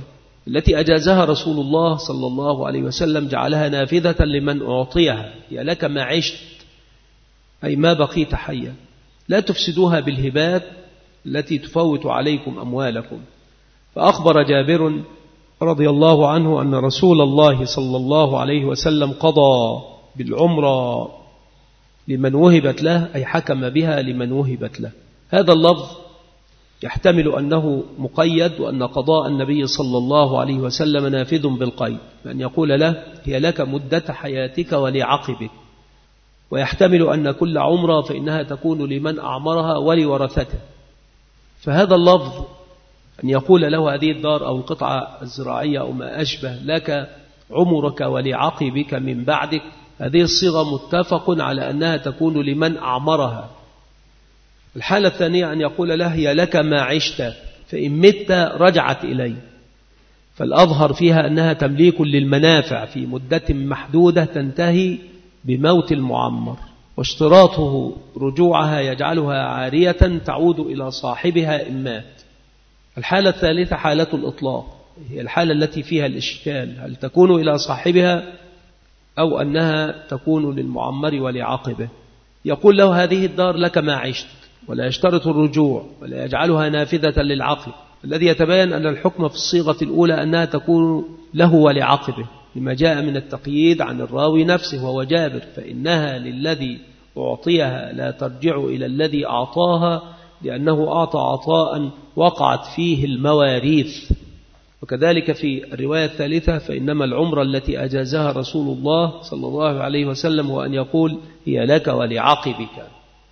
التي أجازها رسول الله صلى الله عليه وسلم جعلها نافذة لمن أعطيها، هي لك ما عشت، أي ما بقيت حيا، لا تفسدوها بالهبات التي تفوت عليكم أموالكم. فأخبر جابر رضي الله عنه أن رسول الله صلى الله عليه وسلم قضى بالعمرة لمن وهبت له، أي حكم بها لمن وهبت له. هذا اللفظ يحتمل أنه مقيد، وأن قضاء النبي صلى الله عليه وسلم نافذ بالقيد، بأن يقول له هي لك مدة حياتك ولعقبك. ويحتمل أن كل عمرة فإنها تكون لمن أعمرها ولورثته. فهذا اللفظ أن يقول له هذه الدار أو القطعة الزراعية أو ما أشبه لك عمرك ولعقبك من بعدك، هذه الصيغة متفق على أنها تكون لمن أعمرها. الحالة الثانية أن يقول له هي لك ما عشت، فإن مت رجعت إليه، فالأظهر فيها أنها تمليك للمنافع في مدة محدودة تنتهي بموت المعمر، واشتراطه رجوعها يجعلها عارية تعود إلى صاحبها إن مات. الحالة الثالثة حالة الإطلاق، هي الحالة التي فيها الإشكال، هل تكون إلى صاحبها أو أنها تكون للمعمر ولعقبه. يقول له هذه الدار لك ما عشت، ولا يشترط الرجوع، ولا يجعلها نافذة للعقب. الذي يتبين أن الحكم في الصيغة الأولى أنها تكون له ولعقبه، لما جاء من التقييد عن الراوي نفسه وهو جابر، فإنها للذي أعطيها لا ترجع إلى الذي أعطاها، لأنه أعطى عطاء وقعت فيه المواريث. وكذلك في الرواية الثالثة فإنما العمرة التي أجازها رسول الله صلى الله عليه وسلم وأن يقول هي لك ولعقبك.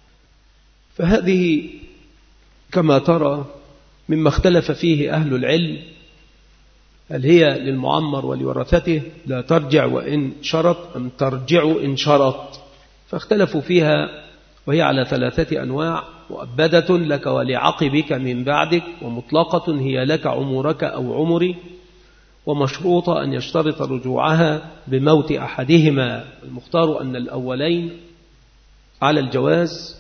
فهذه كما ترى مما اختلف فيه أهل العلم، هل هي للمعمر ولورثته لا ترجع وإن شرط أم ترجع إن شرط، فاختلفوا فيها، وهي على ثلاثة أنواع: مؤبدة لك ولعقبك من بعدك، ومطلقة هي لك عمرك أو عمري، ومشروطة أن يشترط رجوعها بموت أحدهما. المختار أن الأولين على الجواز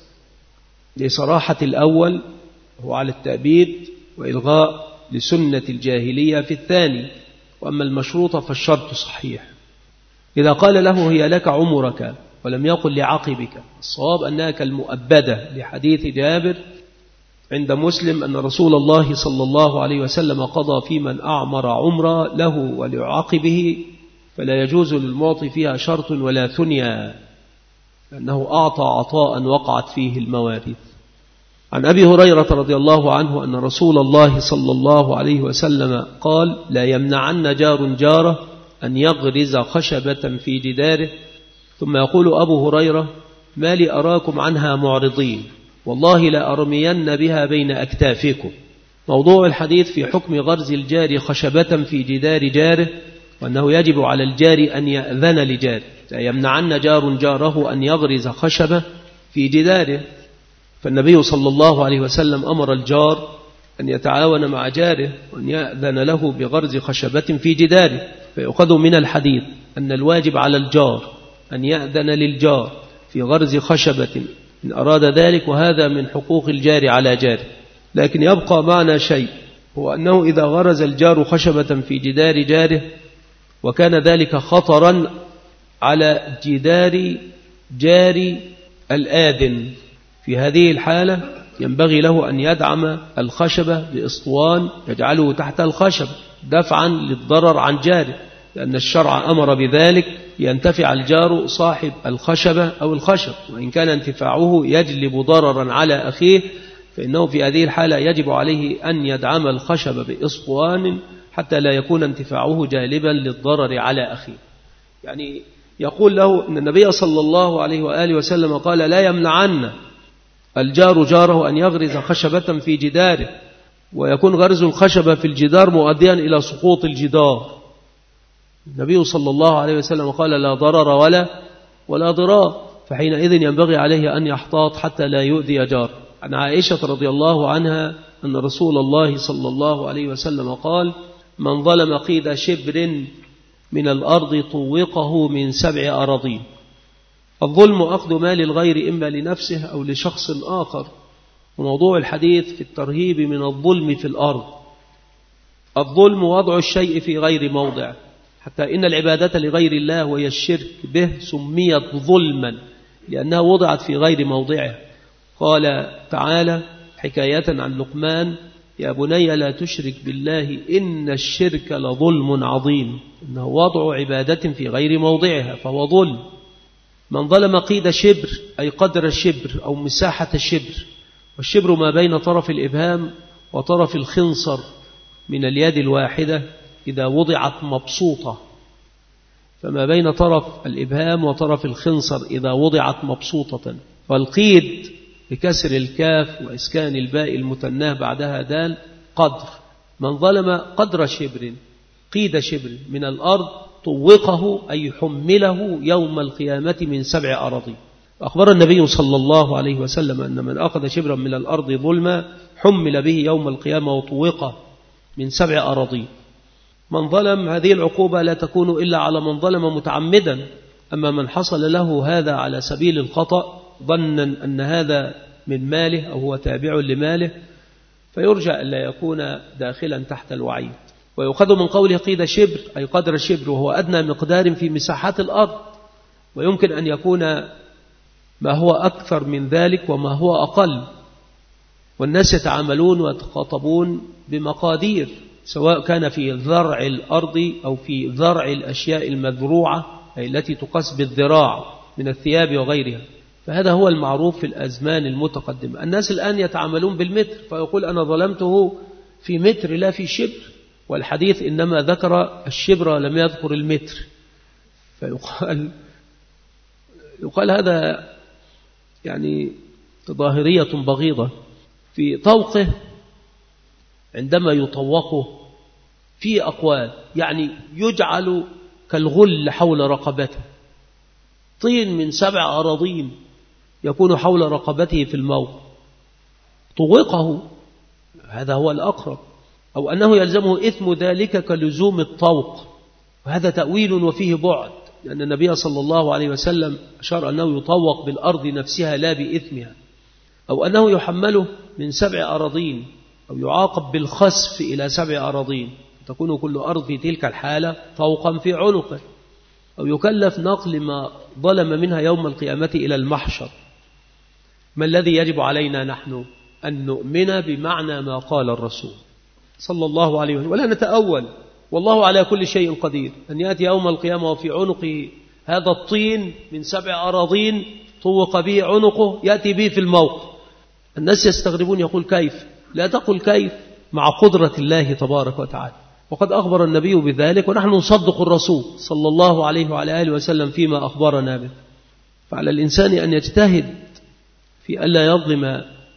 لصراحة الأول هو على التأبيد وإلغاء لسنة الجاهلية في الثاني، وأما المشروطة فالشرط صحيح. إذا قال له هي لك عمرك ولم يقل لعقبك، الصواب أنها كالمؤبدة لحديث جابر عند مسلم أن رسول الله صلى الله عليه وسلم قضى في من أعمر عمرا له ولعقبه، فلا يجوز للمعطي فيها شرط ولا ثنيا، لأنه أعطى عطاء وقعت فيه المواريث. عن أبي هريرة رضي الله عنه أن رسول الله صلى الله عليه وسلم قال: لا يمنعن جار جاره أن يغرز خشبة في جداره. ثم يقول أبو هريرة: ما لي أراكم عنها معرضين، والله لا أرمين بها بين أكتافكم. موضوع الحديث في حكم غرز الجار خشبة في جدار جاره، وأنه يجب على الجار أن يأذن لجاره. لا يمنعن جار جاره أن يغرز خشبة في جداره. فالنبي صلى الله عليه وسلم أمر الجار أن يتعاون مع جاره وأن يأذن له بغرز خشبة في جداره. فيؤخذ من الحديث أن الواجب على الجار أن يأذن للجار في غرز خشبة إن أراد ذلك، وهذا من حقوق الجار على جاره. لكن يبقى معنا شيء، هو أنه إذا غرز الجار خشبة في جدار جاره وكان ذلك خطرا على جدار جار الآذن، في هذه الحالة ينبغي له أن يدعم الخشبة بإسطوان يجعله تحت الخشب دفعا للضرر عن جاره، لأن الشرع أمر بذلك ينتفع الجار صاحب الخشبة أو الخشب، وإن كان انتفاعه يجلب ضررا على أخيه، فإنه في هذه الحالة يجب عليه أن يدعم الخشب بإسطوان حتى لا يكون انتفاعه جالبا للضرر على أخيه. يعني يقول له أن النبي صلى الله عليه وآله وسلم قال: لا يمنعن الجار جاره أن يغرز خشبة في جداره، ويكون غرز الخشبة في الجدار مؤديا إلى سقوط الجدار. النبي صلى الله عليه وسلم قال: لا ضرر ولا ولا ضرار، فحينئذ ينبغي عليه أن يحتاط حتى لا يؤذي جار. عن عائشة رضي الله عنها أن رسول الله صلى الله عليه وسلم قال: من ظلم قيد شبر من الأرض طوقه من سبع أراضين. الظلم أخذ مال الغير إما لنفسه أو لشخص آخر، وموضوع الحديث في الترهيب من الظلم في الأرض. الظلم وضع الشيء في غير موضع، حتى إن العبادة لغير الله وهي الشرك به سميت ظلما لأنها وضعت في غير موضعها. قال تعالى حكاية عن لقمان: يا بني لا تشرك بالله إن الشرك لظلم عظيم. إنه وضع عبادة في غير موضعها فهو ظلم. من ظلم قيد شبر أي قدر الشبر أو مساحة الشبر، والشبر ما بين طرف الإبهام وطرف الخنصر من اليد الواحدة إذا وضعت مبسوطة، فما بين طرف الإبهام وطرف الخنصر إذا وضعت مبسوطة. والقيد بكسر الكاف وإسكان الباء المثناه بعدها دال قدر. من ظلم قدر شبر قيد شبر من الأرض طوقه أي حمله يوم القيامة من سبع أراضين. أخبر النبي صلى الله عليه وسلم أن من أخذ شبرا من الأرض ظلما حمل به يوم القيامة وطوقه من سبع أراضين. من ظلم هذه العقوبة لا تكون إلا على من ظلم متعمدا، أما من حصل له هذا على سبيل الخطأ ظنا أن هذا من ماله أو هو تابع لماله فيرجى ألا يكون داخلا تحت الوعيد. ويؤخذ من قوله قيد شبر أي قدر الشبر، وهو أدنى مقدار في مساحات الأرض، ويمكن أن يكون ما هو أكثر من ذلك وما هو أقل. والناس يتعاملون ويتخاطبون بمقادير، سواء كان في ذرع الأرض أو في ذرع الأشياء المذروعة أي التي تقاس بالذراع من الثياب وغيرها. فهذا هو المعروف في الأزمان المتقدمة. الناس الآن يتعاملون بالمتر، فيقول أنا ظلمته في متر لا في شبر، والحديث إنما ذكر الشبر لم يذكر المتر. فيقال يقال هذا يعني ظاهرية بغيضة في طوقه. عندما يطوقه في أقوال يعني يجعل كالغل حول رقبته، طين من سبع أراضين يكون حول رقبته في الموت، طوقه، هذا هو الأقرب. أو أنه يلزمه إثم ذلك كلزوم الطوق، وهذا تأويل وفيه بعد، لأن النبي صلى الله عليه وسلم أشار أنه يطوق بالأرض نفسها لا بإثمها. أو أنه يحمله من سبع أراضين، أو يعاقب بالخسف إلى سبع أراضين، تكون كل أرض في تلك الحالة طوقا في عنقه. أو يكلف نقل ما ظلم منها يوم القيامة إلى المحشر. ما الذي يجب علينا نحن؟ أن نؤمن بمعنى ما قال الرسول صلى الله عليه وسلم ولا نتأول. والله على كل شيء قدير. أن يأتي يوم القيامة وفي عنقه هذا الطين من سبع أراضين طوق به عنقه، يأتي به في الموقف. الناس يستغربون، يقول كيف؟ لا تقل كيف مع قدرة الله تبارك وتعالى، وقد أخبر النبي بذلك، ونحن نصدق الرسول صلى الله عليه وعلى آله وسلم فيما أخبرنا به. فعلى الإنسان أن يجتهد في ألا يظلم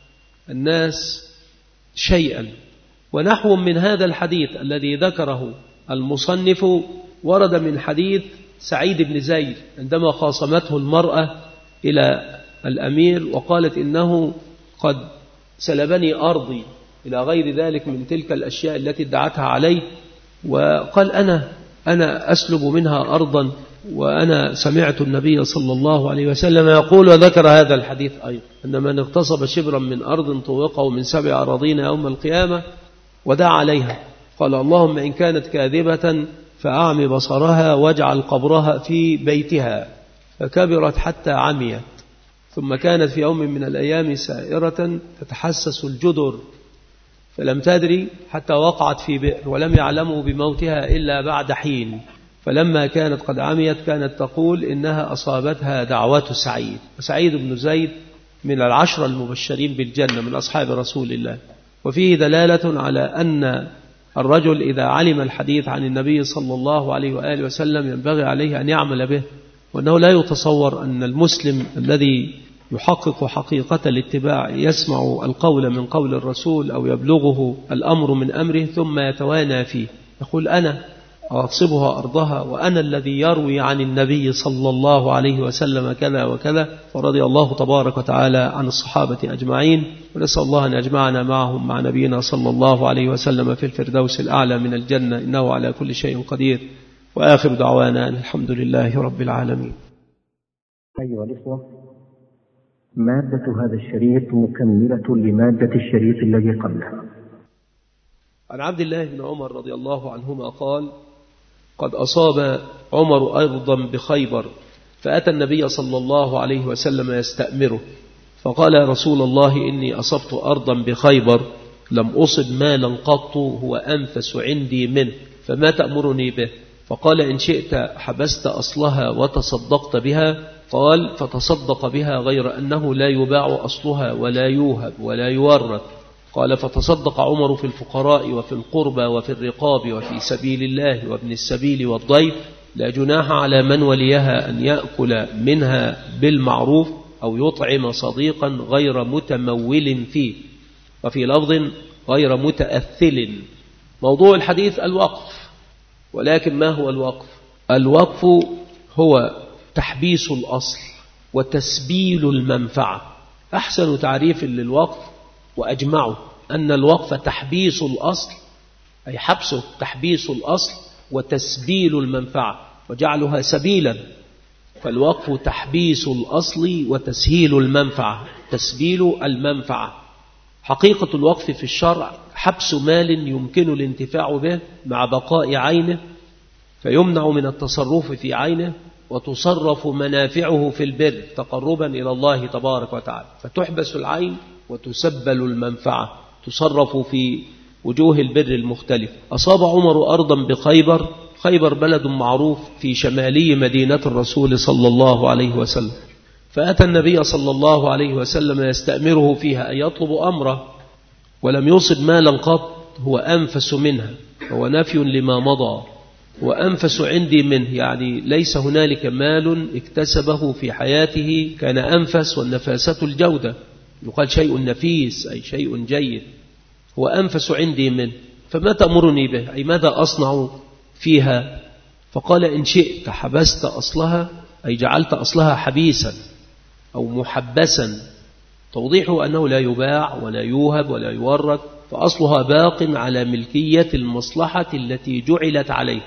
الناس شيئا. ونحو من هذا الحديث الذي ذكره المصنف ورد من حديث سعيد بن زيد عندما خاصمته المرأة إلى الأمير وقالت إنه قد سلبني أرضي إلى غير ذلك من تلك الأشياء التي ادعتها عليه، وقال أنا أنا أسلب منها أرضا، وأنا سمعت النبي صلى الله عليه وسلم يقول، وذكر هذا الحديث أيضا، أن من اغتصب شبرا من أرض طوقه من سبع أراضين يوم القيامة ودعا عليها، قال اللهم إن كانت كاذبة فأعمي بصرها واجعل قبرها في بيتها، فكبرت حتى عميت، ثم كانت في يوم من الأيام سائرة تتحسس الجدر، فلم تدري حتى وقعت في بئر، ولم يعلموا بموتها إلا بعد حين، فلما كانت قد عميت كانت تقول إنها أصابتها دعوة سعيد. وسعيد بن زيد من العشرة المبشرين بالجنة من أصحاب رسول الله. وفيه دلالة على أن الرجل إذا علم الحديث عن النبي صلى الله عليه وآله وسلم ينبغي عليه أن يعمل به، وأنه لا يتصور أن المسلم الذي يحقق حقيقة الاتباع يسمع القول من قول الرسول أو يبلغه الأمر من أمره ثم يتوانى فيه، يقول أنا أغصبها أرضها، وأنا الذي يروي عن النبي صلى الله عليه وسلم كذا وكذا. فرضي الله تبارك وتعالى عن الصحابة أجمعين، ونسأل الله أن يجمعنا معهم مع نبينا صلى الله عليه وسلم في الفردوس الأعلى من الجنة، إنه على كل شيء قدير. وآخر دعوانا الحمد لله رب العالمين.
أيها الإخوة، مادة هذا الشريط مكملة لمادة الشريط الذي قبله.
عن عبد الله بن عمر رضي الله عنهما قال: قد أصاب عمر أرضا بخيبر فأتى النبي صلى الله عليه وسلم يستأمره، فقال: يا رسول الله، إني أصبت أرضا بخيبر لم أصب مالا قط هو أنفس عندي منه، فما تأمرني به؟ فقال: إن شئت حبست أصلها وتصدقت بها. قال: فتصدق بها، غير أنه لا يباع أصلها ولا يوهب ولا يورث. قال: فتصدق عمر في الفقراء وفي القربى وفي الرقاب وفي سبيل الله وابن السبيل والضيف، لا جناح على من وليها أن يأكل منها بالمعروف أو يطعم صديقا غير متمول فيه، وفي لفظ غير متأثل. موضوع الحديث الوقف، ولكن ما هو الوقف؟ الوقف هو تحبيس الأصل وتسبيل المنفعة. أحسن تعريف للوقف وأجمعه أن الوقف تحبيس الأصل، أي حبسه تحبيس الأصل وتسبيل المنفعة وجعلها سبيلا. فالوقف تحبيس الأصل وتسهيل المنفعة، تسبيل المنفعة. حقيقة الوقف في الشرع حبس مال يمكن الانتفاع به مع بقاء عينه، فيمنع من التصرف في عينه وتصرف منافعه في البر تقربا إلى الله تبارك وتعالى، فتحبس العين وتسبل المنفعة، تصرف في وجوه البر المختلف. أصاب عمر أرضا بخيبر. خيبر بلد معروف في شمالي مدينة الرسول صلى الله عليه وسلم، فأتى النبي صلى الله عليه وسلم يستأمره فيها، أي يطلب أمره، ولم يصب مالا قط هو أنفس منها، هو نفي لما مضى، وأنفس عندي منه، يعني ليس هنالك مال اكتسبه في حياته كان أنفس، والنفاسة الجودة، يقال شيء نفيس أي شيء جيد، هو أنفس عندي منه، فما تأمرني به؟ أي ماذا أصنع فيها؟ فقال: إن شئت حبست أصلها، أي جعلت أصلها حبيسا أو محبسا، توضيحه أنه لا يباع ولا يوهب ولا يورث، فأصلها باق على ملكية المصلحة التي جعلت عليه.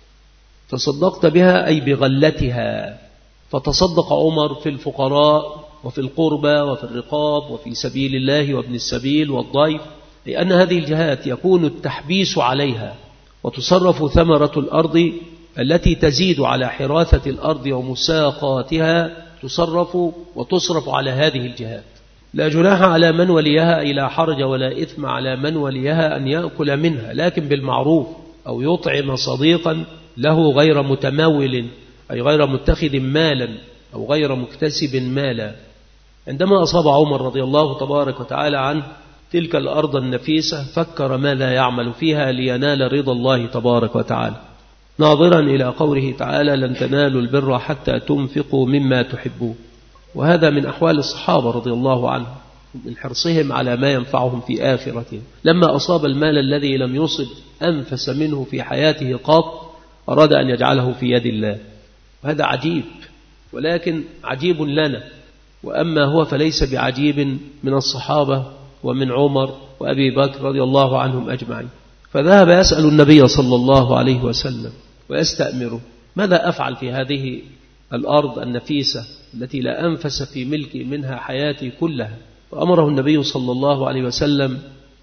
تصدقت بها أي بغلتها. فتصدق عمر في الفقراء وفي القربى وفي الرقاب وفي سبيل الله وابن السبيل والضيف، لأن هذه الجهات يكون التحبيس عليها، وتصرف ثمرة الأرض التي تزيد على حراثة الأرض ومساقاتها، تصرف وتصرف على هذه الجهات. لا جناح على من وليها، أي لا حرج ولا إثم على من وليها أن يأكل منها، لكن بالمعروف، أو يطعم صديقا له غير متمول، أي غير متخذ مالا أو غير مكتسب مالا. عندما أصاب عمر رضي الله تبارك وتعالى عنه تلك الأرض النفيسة، فكر ماذا يعمل فيها لينال رضا الله تبارك وتعالى، ناظرا إلى قوله تعالى: لن تنالوا البر حتى تنفقوا مما تحبون. وهذا من أحوال الصحابة رضي الله عنهم، من حرصهم على ما ينفعهم في آخرتهم. لما أصاب المال الذي لم يصب أنفس منه في حياته قط، أراد أن يجعله في يد الله، وهذا عجيب، ولكن عجيب لنا، وأما هو فليس بعجيب من الصحابة ومن عمر وأبي بكر رضي الله عنهم أجمعين. فذهب يسأل النبي صلى الله عليه وسلم ويستأمره: ماذا أفعل في هذه الأرض النفيسة التي لا أنفس في ملكي منها حياتي كلها؟ فأمره النبي صلى الله عليه وسلم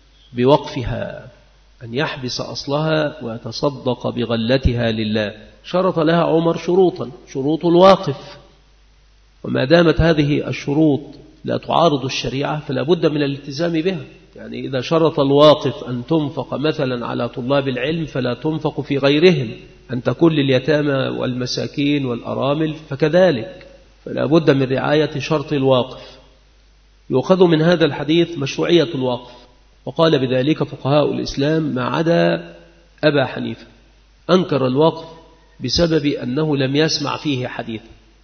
بوقفها، أن يحبس أصلها ويتصدق بغلتها لله. شرط لها عمر شروطا، شروط الواقف، وما دامت هذه الشروط لا تعارض الشريعة فلا بد من الالتزام بها. يعني إذا شرط الواقف أن تنفق مثلا على طلاب العلم فلا تنفق في غيرهم، أن تكون لليتامى والمساكين والأرامل فكذلك، فلا بد من رعاية شرط الواقف. يؤخذ من هذا الحديث مشروعية الواقف، وقال بذلك فقهاء الإسلام ما عدا أبا حنيفة، أنكر الوقف بسبب أنه لم يسمع فيه حديث،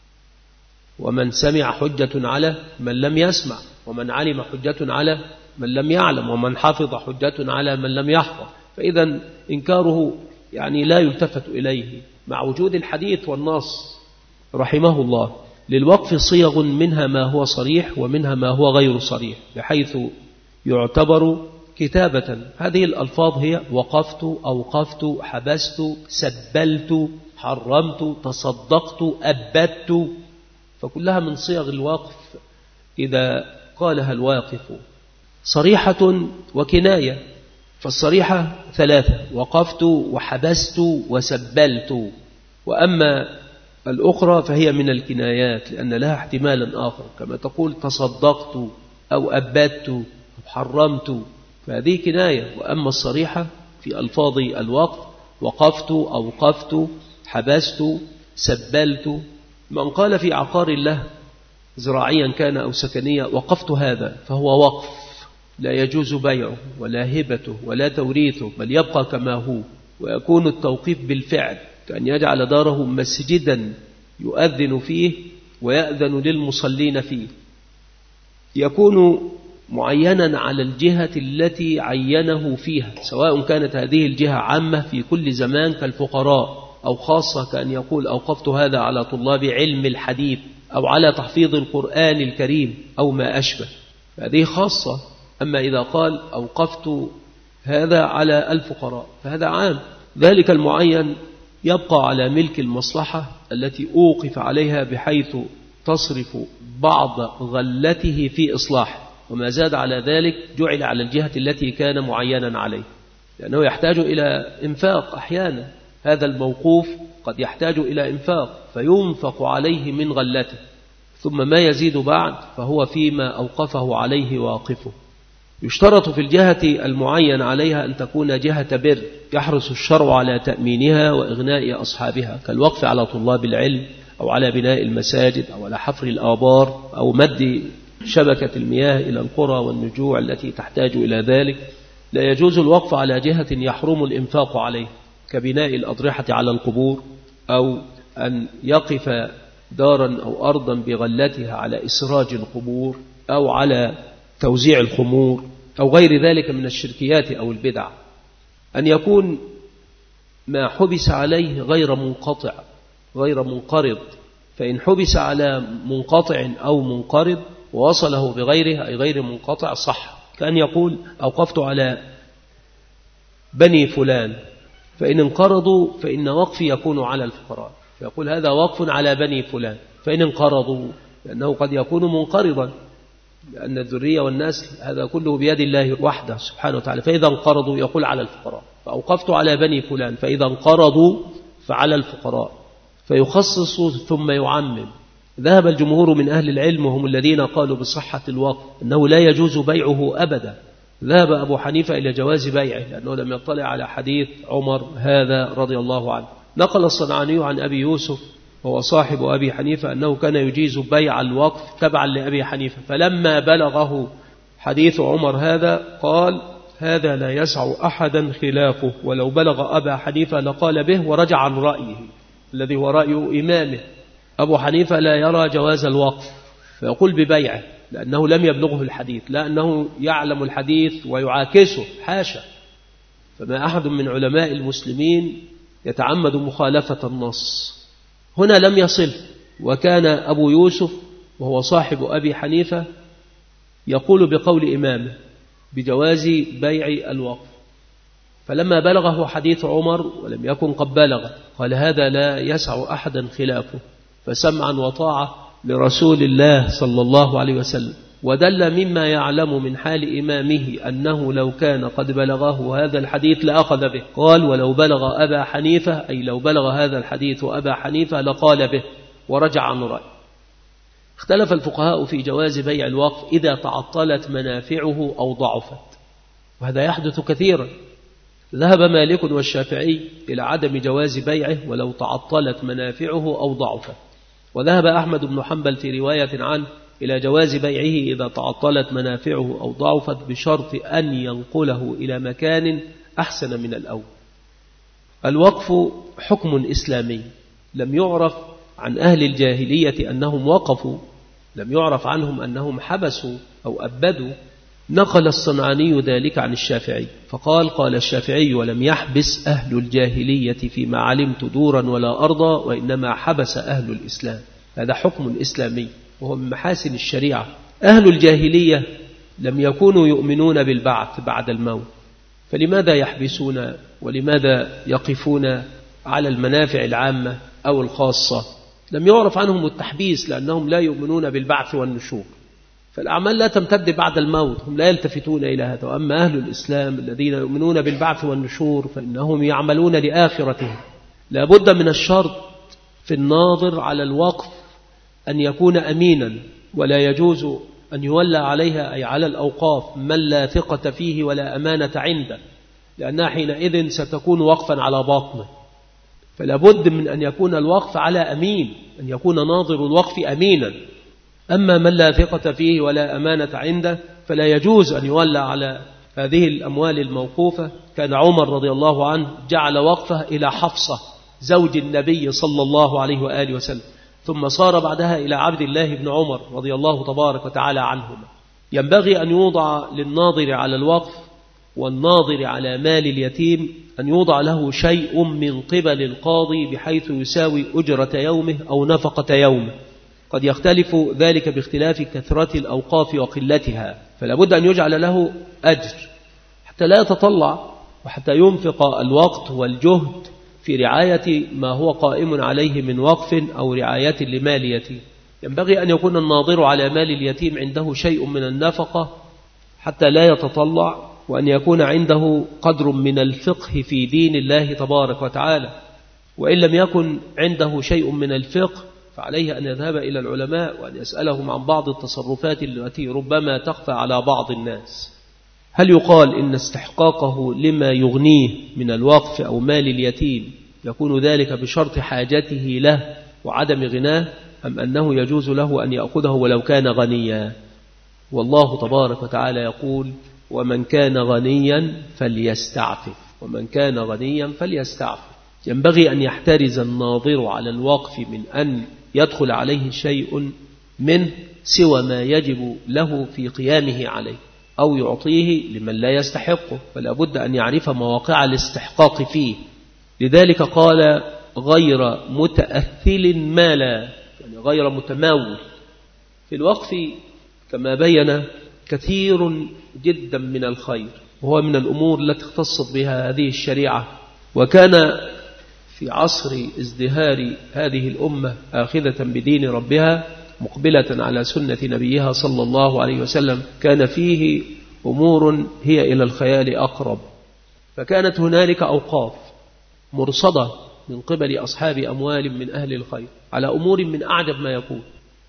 ومن سمع حجة على من لم يسمع، ومن علم حجة على من لم يعلم، ومن حفظ حجة على من لم يحفظ. فإذا إنكاره يعني لا يلتفت إليه مع وجود الحديث والنص. رحمه الله للوقف صيغ، منها ما هو صريح ومنها ما هو غير صريح، بحيث يعتبر كتابة. هذه الألفاظ هي وقفت، أوقفت، حبست، سبلت، حرمت، تصدقت، أبدت، فكلها من صيغ الوقف إذا قالها الواقف. صريحة وكناية، فالصريحة ثلاثة: وقفت وحبست وسبلت. وأما الأخرى فهي من الكنايات لأن لها احتمالا آخر، كما تقول تصدقت أو أبدت أو حرمت، فهذه كناية. وأما الصريحة في ألفاظ الوقف: وقفت، أوقفت، حبست، سبلت. من قال في عقار الله زراعيا كان أو سكنيا وقفت هذا فهو وقف لا يجوز بيعه ولا هبته ولا توريثه، بل يبقى كما هو. ويكون التوقيف بالفعل كأن يجعل داره مسجدا يؤذن فيه ويأذن للمصلين فيه. يكون معينا على الجهة التي عينه فيها، سواء كانت هذه الجهة عامة في كل زمان كالفقراء، أو خاصة كأن يقول أوقفت هذا على طلاب علم الحديث أو على تحفيظ القرآن الكريم أو ما أشبه، هذه خاصة. أما إذا قال أوقفت هذا على الفقراء فهذا عام. ذلك المعين يبقى على ملك المصلحة التي أوقف عليها بحيث تصرف بعض غلته في إصلاح، وما زاد على ذلك جعل على الجهة التي كان معينا عليه، لأنه يحتاج إلى إنفاق أحيانا. هذا الموقوف قد يحتاج إلى إنفاق فينفق عليه من غلته، ثم ما يزيد بعد فهو فيما أوقفه عليه واقفه. يشترط في الجهة المعين عليها أن تكون جهة بر يحرص الشرع على تأمينها وإغناء أصحابها، كالوقف على طلاب العلم أو على بناء المساجد أو على حفر الآبار أو مد شبكة المياه إلى القرى والنجوع التي تحتاج إلى ذلك. لا يجوز الوقف على جهة يحرم الإنفاق عليه، كبناء الأضرحة على القبور، أو أن يقف دارا أو أرضا بغلتها على إسراج القبور، أو على توزيع الخمور، أو غير ذلك من الشركيات أو البدع. أن يكون ما حبس عليه غير منقطع غير منقرض، فإن حبس على منقطع أو منقرض ووصله بغيره أي غير منقطع صح، كأن يقول أوقفت على بني فلان، فإن انقرضوا فإن وقفي يكون على الفقراء، فيقول هذا وقف على بني فلان. فإن انقرضوا لأنه قد يكون منقرضا، لأن الذرية والنسل هذا كله بيد الله وحده سبحانه وتعالى، فإذا انقرضوا يقول على الفقراء. فأوقفت على بني فلان، فإذا انقرضوا فعلى الفقراء، فيخصص ثم يعمم. ذهب الجمهور من أهل العلم وهم الذين قالوا بصحة الوقف أنه لا يجوز بيعه أبدا. ذهب أبو حنيفة إلى جواز بيعه لأنه لم يطلع على حديث عمر هذا رضي الله عنه. نقل الصنعاني عن أبي يوسف وهو صاحب أبي حنيفة أنه كان يجيز بيع الوقف تبعا لأبي حنيفة، فلما بلغه حديث عمر هذا قال هذا لا يسع أحدا خلافه، ولو بلغ أبا حنيفة لقال به ورجع عن رأيه الذي هو رأي إمامه. أبو حنيفة لا يرى جواز الوقف فيقول ببيعه لأنه لم يبلغه الحديث، لا أنه يعلم الحديث ويعاكسه، حاشا. فما أحد من علماء المسلمين يتعمد مخالفة النص. هنا لم يصل، وكان أبو يوسف وهو صاحب أبي حنيفة يقول بقول إمامه بجواز بيع الوقف، فلما بلغه حديث عمر ولم يكن قد بلغ قال هذا لا يسع أحدا خلافه، فسمعا وطاعة لرسول الله صلى الله عليه وسلم. ودل مما يعلم من حال إمامه أنه لو كان قد بلغه هذا الحديث لأخذ به، قال ولو بلغ أبا حنيفة أي لو بلغ هذا الحديث أبا حنيفة لقال به ورجع عن رأي. اختلف الفقهاء في جواز بيع الوقف إذا تعطلت منافعه أو ضعفت، وهذا يحدث كثيرا. ذهب مالك والشافعي إلى عدم جواز بيعه ولو تعطلت منافعه أو ضعفت، وذهب أحمد بن حنبل في رواية عنه إلى جواز بيعه إذا تعطلت منافعه أو ضعفت بشرط أن ينقله إلى مكان أحسن من الأول. الوقف حكم إسلامي لم يعرف عن أهل الجاهلية أنهم وقفوا، لم يعرف عنهم أنهم حبسوا أو أبدوا. نقل الصنعاني ذلك عن الشافعي فقال قال الشافعي ولم يحبس أهل الجاهلية فيما علمت دورا ولا أرضا، وإنما حبس أهل الإسلام. هذا حكم إسلامي وهو من محاسن الشريعة. أهل الجاهلية لم يكونوا يؤمنون بالبعث بعد الموت، فلماذا يحبسون ولماذا يقفون على المنافع العامة أو الخاصة؟ لم يعرف عنهم التحبيس لأنهم لا يؤمنون بالبعث والنشور. فالأعمال لا تمتد بعد الموت، هم لا يلتفتون إلى هذا. وأما أهل الإسلام الذين يؤمنون بالبعث والنشور فإنهم يعملون لآخرتهم. لا بد من الشرط في الناظر على الوقف أن يكون أمينا، ولا يجوز أن يولى عليها أي على الأوقاف من لا ثقة فيه ولا أمانة عنده، لأنها حينئذ ستكون وقفا على باطنه. فلا بد من أن يكون الوقف على أمين، أن يكون ناظر الوقف أمينا. أما من لا ثقة فيه ولا أمانة عنده فلا يجوز أن يولى على هذه الأموال الموقوفة. كان عمر رضي الله عنه جعل وقفه إلى حفصة زوج النبي صلى الله عليه وآله وسلم، ثم صار بعدها إلى عبد الله بن عمر رضي الله تبارك وتعالى عنهما. ينبغي أن يوضع للناظر على الوقف والناظر على مال اليتيم أن يوضع له شيء من قبل القاضي بحيث يساوي أجرة يومه أو نفقة يومه. قد يختلف ذلك باختلاف كثرة الأوقاف وقلتها، فلا بد أن يجعل له أجر حتى لا يتطلع وحتى ينفق الوقت والجهد في رعاية ما هو قائم عليه من وقف أو رعاية لمال يتيم. ينبغي أن يكون الناظر على مال اليتيم عنده شيء من النفقة حتى لا يتطلع، وأن يكون عنده قدر من الفقه في دين الله تبارك وتعالى. وإن لم يكن عنده شيء من الفقه فعليه أن يذهب إلى العلماء وأن يسألهم عن بعض التصرفات التي ربما تخفى على بعض الناس. هل يقال إن استحقاقه لما يغنيه من الوقف أو مال اليتيم يكون ذلك بشرط حاجته له وعدم غناه، أم أنه يجوز له أن يأخذه ولو كان غنيا؟ والله تبارك وتعالى يقول: ومن كان غنيا فليستعفف، ومن كان غنيا فليستعفف. ينبغي أن يحترز الناظر على الوقف من أن يدخل عليه شيء منه سوى ما يجب له في قيامه عليه، أو يعطيه لمن لا يستحقه، فلا بد أن يعرف مواقع الاستحقاق فيه. لذلك قال: غير متأثل مالا، يعني غير متمول. في الوقف كما بين كثير جدا من الخير، وهو من الأمور التي اختصت بها هذه الشريعة. وكان في عصر ازدهار هذه الأمة آخذة بدين ربها مقبلة على سنة نبيها صلى الله عليه وسلم، كان فيه أمور هي إلى الخيال أقرب. فكانت هنالك أوقاف مرصدة من قبل أصحاب أموال من أهل الخير على أمور من أعجب ما يكون.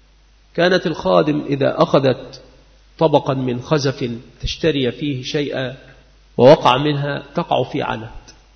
كانت الخادم إذا أخذت طبقا من خزف تشتري فيه شيئا ووقع منها تقع في عنت.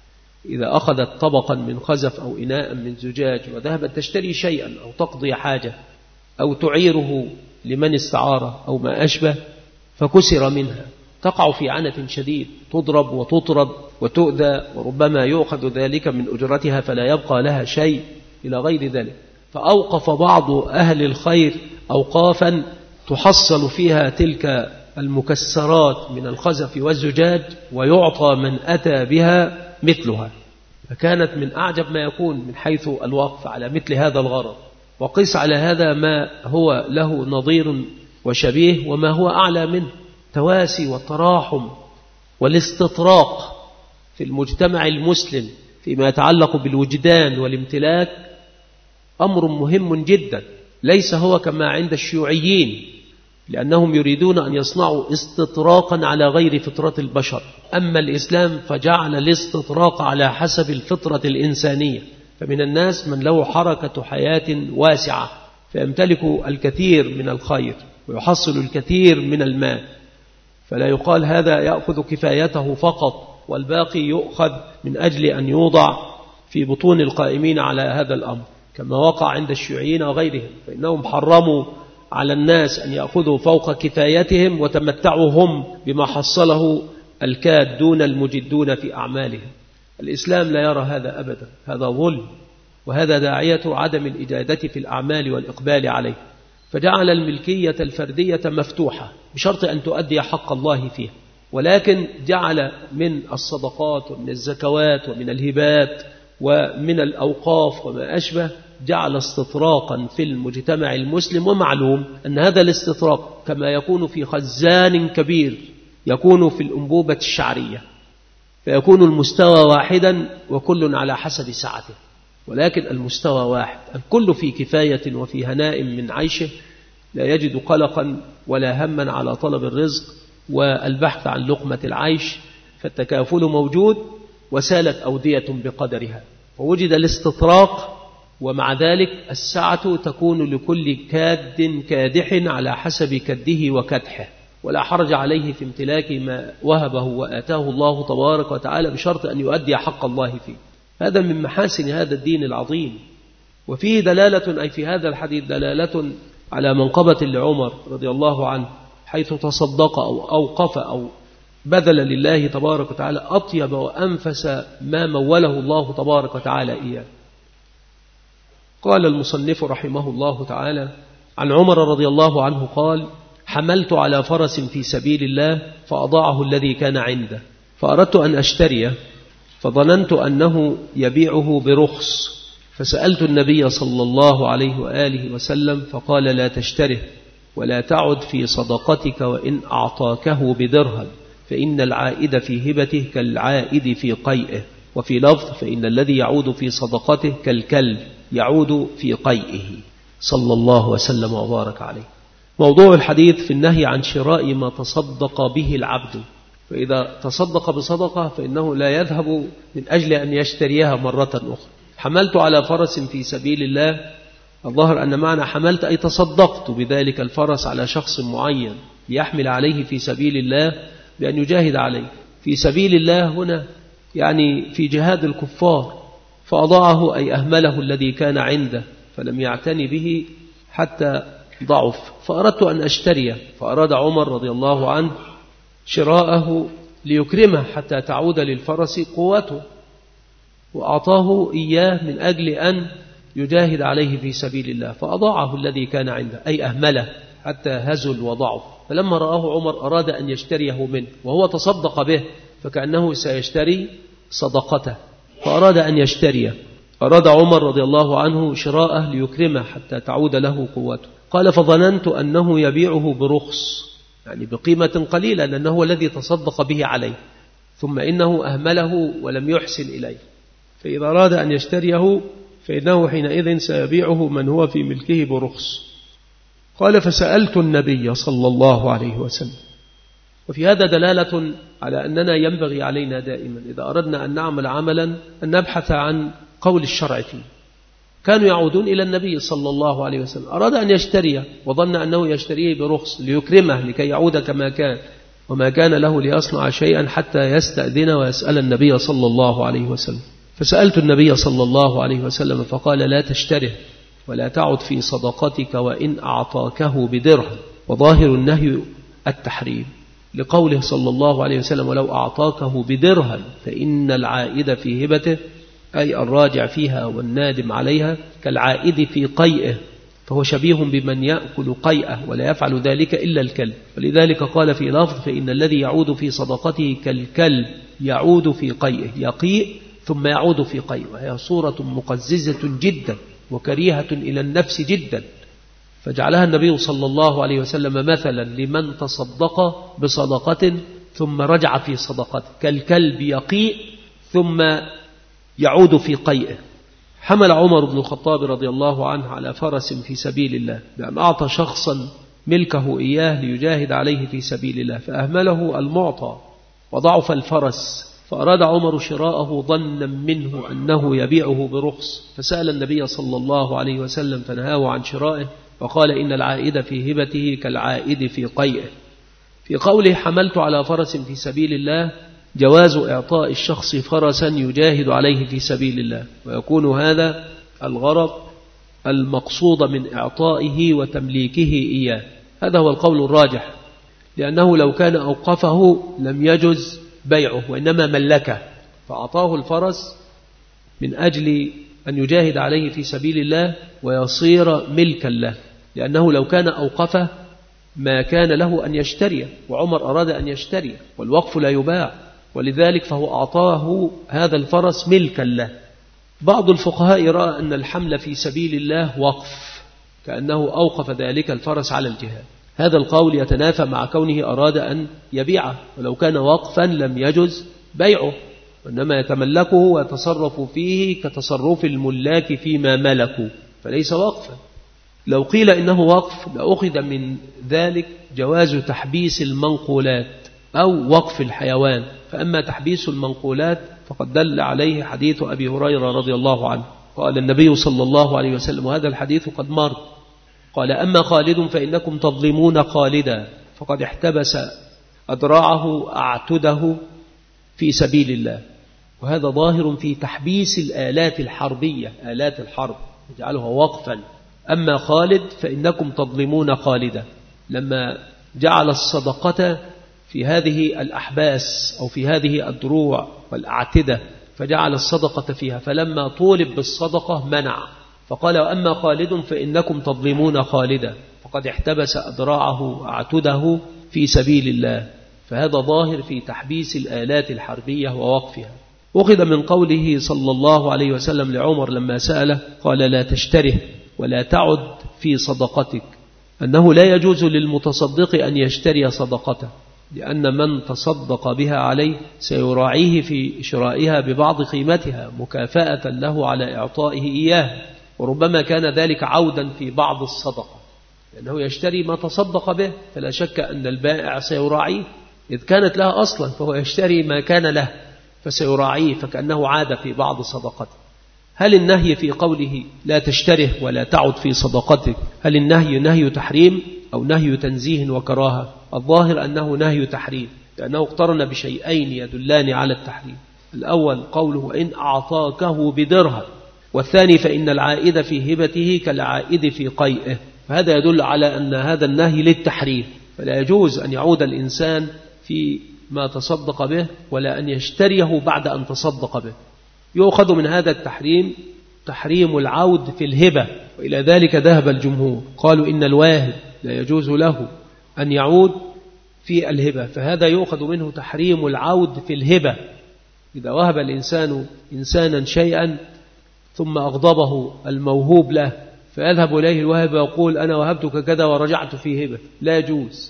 إذا أخذت طبقا من خزف أو إناء من زجاج وذهبت تشتري شيئا أو تقضي حاجة أو تعيره لمن استعاره أو ما أشبه فكسر منها، تقع في عنت شديد، تضرب وتطرد وتؤذى، وربما يؤخذ ذلك من أجرتها فلا يبقى لها شيء إلى غير ذلك. فأوقف بعض أهل الخير أوقافا تحصل فيها تلك المكسرات من الخزف والزجاج ويعطى من أتى بها مثلها. فكانت من أعجب ما يكون من حيث الوقف على مثل هذا الغرض. وقس على هذا ما هو له نظير وشبيه وما هو أعلى منه، تواسي والتراحم والاستطراق في المجتمع المسلم فيما يتعلق بالوجدان والامتلاك أمر مهم جدا. ليس هو كما عند الشيوعيين، لأنهم يريدون أن يصنعوا استطراقا على غير فطرة البشر. أما الإسلام فجعل الاستطراق على حسب الفطرة الإنسانية. فمن الناس من له حركة حياة واسعة فيمتلك الكثير من الخير ويحصل الكثير من المال، فلا يقال هذا يأخذ كفايته فقط والباقي يؤخذ من أجل أن يوضع في بطون القائمين على هذا الأمر، كما وقع عند الشيوعيين وغيرهم، فإنهم حرموا على الناس أن يأخذوا فوق كفايتهم وتمتعوا هم بما حصله الكادون المجدون في أعمالهم. الإسلام لا يرى هذا أبدا، هذا ظلم، وهذا داعية عدم الإجادة في الأعمال والإقبال عليه. فجعل الملكية الفردية مفتوحة بشرط أن تؤدي حق الله فيها، ولكن جعل من الصدقات ومن الزكوات ومن الهبات ومن الأوقاف وما أشبه جعل استطراقا في المجتمع المسلم. ومعلوم أن هذا الاستطراق كما يكون في خزان كبير يكون في الأنبوبة الشعرية، فيكون المستوى واحدا وكل على حسب سعته، ولكن المستوى واحد، الكل في كفاية وفي هناء من عيشه، لا يجد قلقا ولا هما على طلب الرزق والبحث عن لقمة العيش، فالتكافل موجود وسالت أودية بقدرها، ووجد الاستطراق، ومع ذلك السعة تكون لكل كاد كادح على حسب كده وكدحه، ولا حرج عليه في امتلاك ما وهبه وآتاه الله تبارك وتعالى بشرط أن يؤدي حق الله فيه. هذا من محاسن هذا الدين العظيم. وفيه دلالة، أي في هذا الحديث دلالة على منقبة لعمر رضي الله عنه، حيث تصدق أو أوقف أو بذل لله تبارك وتعالى أطيب وأنفس ما موله الله تبارك وتعالى إياه. قال المصنف رحمه الله تعالى عن عمر رضي الله عنه قال: حملت على فرس في سبيل الله فأضاعه الذي كان عنده، فأردت أن أشتريه، فظننت أنه يبيعه برخص، فسألت النبي صلى الله عليه وآله وسلم فقال: لا تشتره ولا تعد في صدقتك وإن أعطاكه بدرهم، فإن العائد في هبته كالعائد في قيئه. وفي لفظ: فإن الذي يعود في صدقته كالكلب يعود في قيئه. صلى الله وسلم وبارك عليه. موضوع الحديث في النهي عن شراء ما تصدق به العبد، فإذا تصدق بصدقة فإنه لا يذهب من أجل أن يشتريها مرة أخرى. حملت على فرس في سبيل الله، الظاهر أن معنى حملت أي تصدقت بذلك الفرس على شخص معين ليحمل عليه في سبيل الله بأن يجاهد عليه. في سبيل الله هنا يعني في جهاد الكفار، فأضاعه أي أهمله الذي كان عنده فلم يعتني به حتى ضعف، فأردت أن أشتريه، فأراد عمر رضي الله عنه شراءه ليكرمه حتى تعود للفرس قوته، وأعطاه إياه من أجل أن يجاهد عليه في سبيل الله، فأضاعه الذي كان عنده أي أهمله حتى هزل وضعف. فلما رآه عمر أراد أن يشتريه منه، وهو تصدق به فكأنه سيشتري صدقته، فأراد أن يشتريه. أراد عمر رضي الله عنه شراءه ليكرمه حتى تعود له قوته. قال: فظننت أنه يبيعه برخص، يعني بقيمة قليلة، لأنه هو الذي تصدق به عليه، ثم إنه أهمله ولم يحسن إليه، فإذا أراد أن يشتريه فإنه حينئذ سيبيعه من هو في ملكه برخص. قال: فسألت النبي صلى الله عليه وسلم. وفي هذا دلالة على أننا ينبغي علينا دائما إذا أردنا أن نعمل عملا أن نبحث عن قول الشرع فيه. كانوا يعودون إلى النبي صلى الله عليه وسلم، أراد أن يشتريه وظن أنه يشتريه برخص ليكرمه لكي يعود كما كان، وما كان له ليصنع شيئا حتى يستأذن ويسأل النبي صلى الله عليه وسلم. فسألت النبي صلى الله عليه وسلم فقال: لا تشتره ولا تعد في صدقتك وإن أعطاكه بدرهم. وظاهر النهي التحريم، لقوله صلى الله عليه وسلم: ولو أعطاكه بدرهم فإن العائد في هبته، أي الراجع فيها والنادم عليها، كالعائد في قيئه، فهو شبيه بمن يأكل قيئه ولا يفعل ذلك إلا الكلب. ولذلك قال في لفظ: فإن الذي يعود في صدقته كالكلب يعود في قيئه، يقيء ثم يعود في قيئه، وهي صورة مقززة جدا وكريهة إلى النفس جدا، فجعلها النبي صلى الله عليه وسلم مثلا لمن تصدق بصدقة ثم رجع في صدقته، كالكلب يقيء ثم يعود في قيئه. حمل عمر بن الخطاب رضي الله عنه على فرس في سبيل الله بأن أعطى شخصا ملكه إياه ليجاهد عليه في سبيل الله، فأهمله المعطى وضعف الفرس، فأراد عمر شراءه ظنا منه أنه يبيعه برخص، فسأل النبي صلى الله عليه وسلم فنهاه عن شرائه، وقال: إن العائد في هبته كالعائد في قيئه. في قوله: حملت على فرس في سبيل الله، جواز إعطاء الشخص فرسا يجاهد عليه في سبيل الله، ويكون هذا الغرض المقصود من إعطائه وتمليكه إياه. هذا هو القول الراجح، لأنه لو كان أوقفه لم يجز بيعه وإنما ملكه، فأعطاه الفرس من أجل أن يجاهد عليه في سبيل الله ويصير ملكا له، لأنه لو كان أوقفه ما كان له أن يشتريه، وعمر أراد أن يشتريه، والوقف لا يباع، ولذلك فهو أعطاه هذا الفرس ملكا له. بعض الفقهاء رأى أن الحمل في سبيل الله وقف، كأنه أوقف ذلك الفرس على الجهاد. هذا القول يتنافى مع كونه أراد أن يبيعه، ولو كان وقفا لم يجز بيعه، وإنما يتملكه ويتصرف فيه كتصرف الملاك فيما ملكوا، فليس وقفا. لو قيل إنه وقف لأخذ من ذلك جواز تحبيس المنقولات أو وقف الحيوان، فأما تحبيس المنقولات فقد دل عليه حديث أبي هريرة رضي الله عنه، قال النبي صلى الله عليه وسلم، وهذا الحديث قد مر، قال أما خالد فإنكم تظلمون خالدا فقد احتبس أدراعه أعتده في سبيل الله. وهذا ظاهر في تحبيس الآلات الحربية، آلات الحرب يجعلها وقفا. أما خالد فإنكم تظلمون خالدا، لما جعل الصدقة في هذه الأحباس أو في هذه الدروع والأعتدة، فجعل الصدقة فيها، فلما طولب بالصدقة منع، فقال وأما خالد فإنكم تظلمون خالدا فقد احتبس أدراعه أعتده في سبيل الله. فهذا ظاهر في تحبيس الآلات الحربية ووقفها. أخذ من قوله صلى الله عليه وسلم لعمر لما سأله قال لا تشتره ولا تعد في صدقتك، أنه لا يجوز للمتصدق أن يشتري صدقته، لأن من تصدق بها عليه سيراعيه في شرائها ببعض قيمتها مكافأة له على إعطائه إياه، وربما كان ذلك عودا في بعض الصدقة، لأنه يشتري ما تصدق به، فلا شك أن البائع سيراعيه، إذ كانت له أصلا فهو يشتري ما كان له فسيراعيه، فكأنه عاد في بعض صدقته. هل النهي في قوله لا تشتره ولا تعد في صدقتك، هل النهي نهي تحريم أو نهي تنزيه وكراهة؟ الظاهر أنه نهي تحريم، لأنه اقترن بشيئين يدلان على التحريم. الأول قوله إن أعطاكه بدرهم، والثاني فإن العائد في هبته كالعائد في قيئه، فهذا يدل على أن هذا النهي للتحريم، فلا يجوز أن يعود الإنسان في ما تصدق به ولا أن يشتريه بعد أن تصدق به. يؤخذ من هذا التحريم تحريم العود في الهبة، وإلى ذلك ذهب الجمهور، قالوا إن الواهب لا يجوز له أن يعود في الهبة، فهذا يؤخذ منه تحريم العود في الهبة. إذا وهب الإنسان إنسانا شيئا ثم أغضبه الموهوب له فيذهب إليه الواهب ويقول أنا وهبتك كذا ورجعت في هبة، لا يجوز،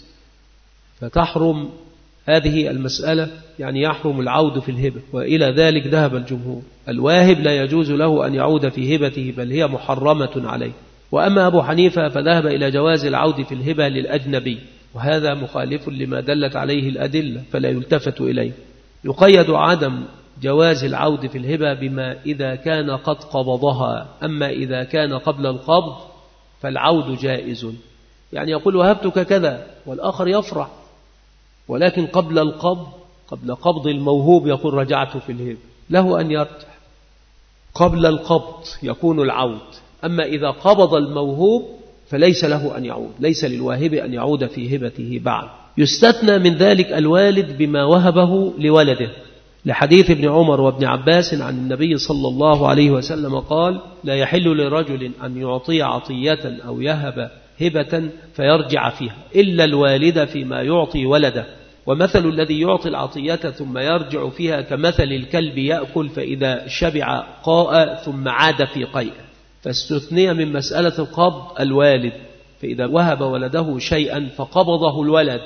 فتحرم هذه المسألة، يعني يحرم العود في الهبة، وإلى ذلك ذهب الجمهور. الواهب لا يجوز له أن يعود في هبته بل هي محرمة عليه. وأما أبو حنيفة فذهب إلى جواز العود في الهبة للأجنبي، وهذا مخالف لما دلت عليه الأدلة فلا يلتفت إليه. يقيد عدم جواز العود في الهبة بما إذا كان قد قبضها، أما إذا كان قبل القبض فالعود جائز، يعني يقول وهبتك كذا والآخر يفرح، ولكن قبل القبض قبل قبض الموهوب يقول رجعت في الهبة، له أن يرجع. قبل القبض يكون العود، أما إذا قبض الموهوب فليس له أن يعود، ليس للواهب أن يعود في هبته بعد. يستثنى من ذلك الوالد بما وهبه لولده، لحديث ابن عمر وابن عباس عن النبي صلى الله عليه وسلم قال لا يحل لرجل أن يعطي عطية أو يهب هبة فيرجع فيها إلا الوالد فيما يعطي ولده، ومثل الذي يعطي العطية ثم يرجع فيها كمثل الكلب يأكل فإذا شبع قاء ثم عاد في قيء. فاستثني من مسألة القبض الوالد، فإذا وهب ولده شيئا فقبضه الولد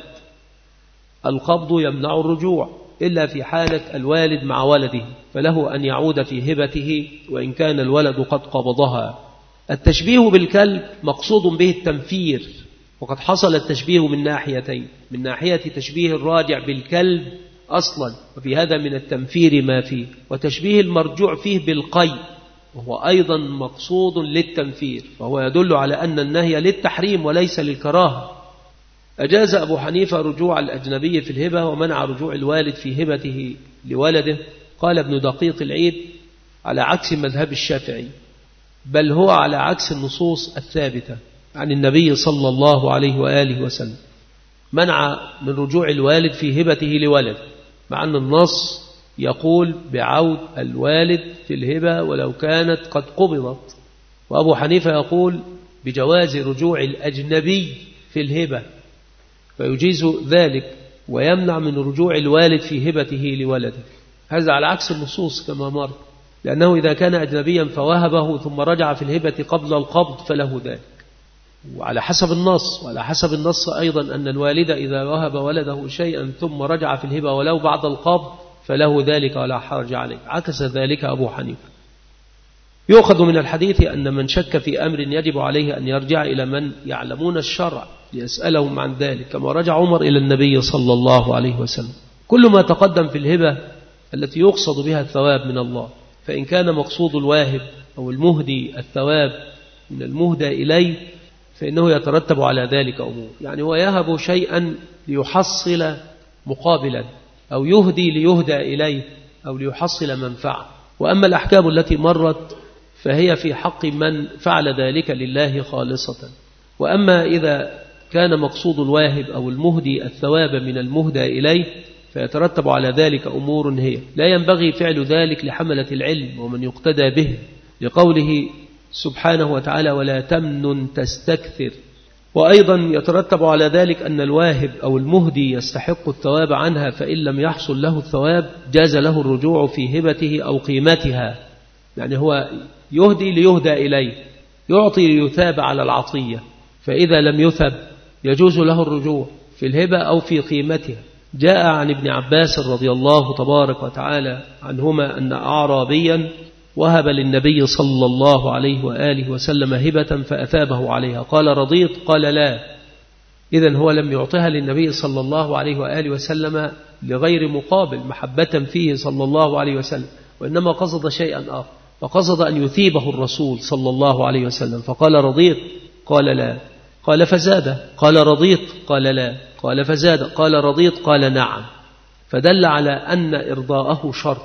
القبض يمنع الرجوع إلا في حالة الوالد مع ولده، فله أن يعود في هبته وإن كان الولد قد قبضها. التشبيه بالكلب مقصود به التنفير، وقد حصل التشبيه من ناحيتين، من ناحية تشبيه الراجع بالكلب أصلا، وفي هذا من التنفير ما فيه، وتشبيه المرجوع فيه بالقي وهو أيضا مقصود للتنفير، فهو يدل على أن النهي للتحريم وليس للكراهة. أجاز أبو حنيفة رجوع الأجنبي في الهبة ومنع رجوع الوالد في هبته لولده. قال ابن دقيق العيد على عكس مذهب الشافعي، بل هو على عكس النصوص الثابتة عن النبي صلى الله عليه وآله وسلم، منع من رجوع الوالد في هبته لولد، مع أن النص يقول بعود الوالد في الهبة ولو كانت قد قبضت، وأبو حنيفة يقول بجواز رجوع الأجنبي في الهبة، فيجيز ذلك ويمنع من رجوع الوالد في هبته لولده. هذا على عكس النصوص كما مر، لأنه إذا كان أجنبيا فوهبه ثم رجع في الهبة قبل القبض فله ذلك، وعلى حسب النص وعلى حسب النص أيضا أن الوالد إذا وهب ولده شيئا ثم رجع في الهبة ولو بعد القبض فله ذلك ولا حرج عليه، عكس ذلك أبو حنيفة. يؤخذ من الحديث أن من شك في أمر يجب عليه أن يرجع إلى من يعلمون الشرع ليسألهم عن ذلك، كما رجع عمر إلى النبي صلى الله عليه وسلم. كل ما تقدم في الهبة التي يقصد بها الثواب من الله، فإن كان مقصود الواهب أو المهدي الثواب من المهدى إليه فإنه يترتب على ذلك أمور. يعني هو يهب شيئا ليحصل مقابلا، أو يهدي ليهدى إليه، أو ليحصل منفعة. وأما الأحكام التي مرت فهي في حق من فعل ذلك لله خالصة. وأما إذا كان مقصود الواهب أو المهدي الثواب من المهدى إليه فيترتب على ذلك أمور هي لا ينبغي فعل ذلك لحملة العلم ومن يقتدى به، لقوله سبحانه وتعالى ولا تمنن تستكثر. وأيضا يترتب على ذلك أن الواهب أو المهدي يستحق الثواب عنها، فإن لم يحصل له الثواب جاز له الرجوع في هبته أو قيمتها. يعني هو يهدي ليهدى إليه، يعطي ليثاب على العطية، فإذا لم يثب يجوز له الرجوع في الهبة أو في قيمتها. جاء عن ابن عباس رضي الله تبارك وتعالى عنهما أن أعرابيا وهب للنبي صلى الله عليه وآله وسلم هبة فأثابه عليها، قال رضيت؟ قال لا. إذن هو لم يعطيها للنبي صلى الله عليه وآله وسلم لغير مقابل محبة فيه صلى الله عليه وسلم، وإنما قصد شيئا آخر، فقصد أن يثيبه الرسول صلى الله عليه وسلم، فقال رضيت؟ قال لا. قال فزاد، قال رضيت؟ قال لا. قال فزاد، قال رضيت؟ قال نعم. فدل على أن إرضاءه شرط،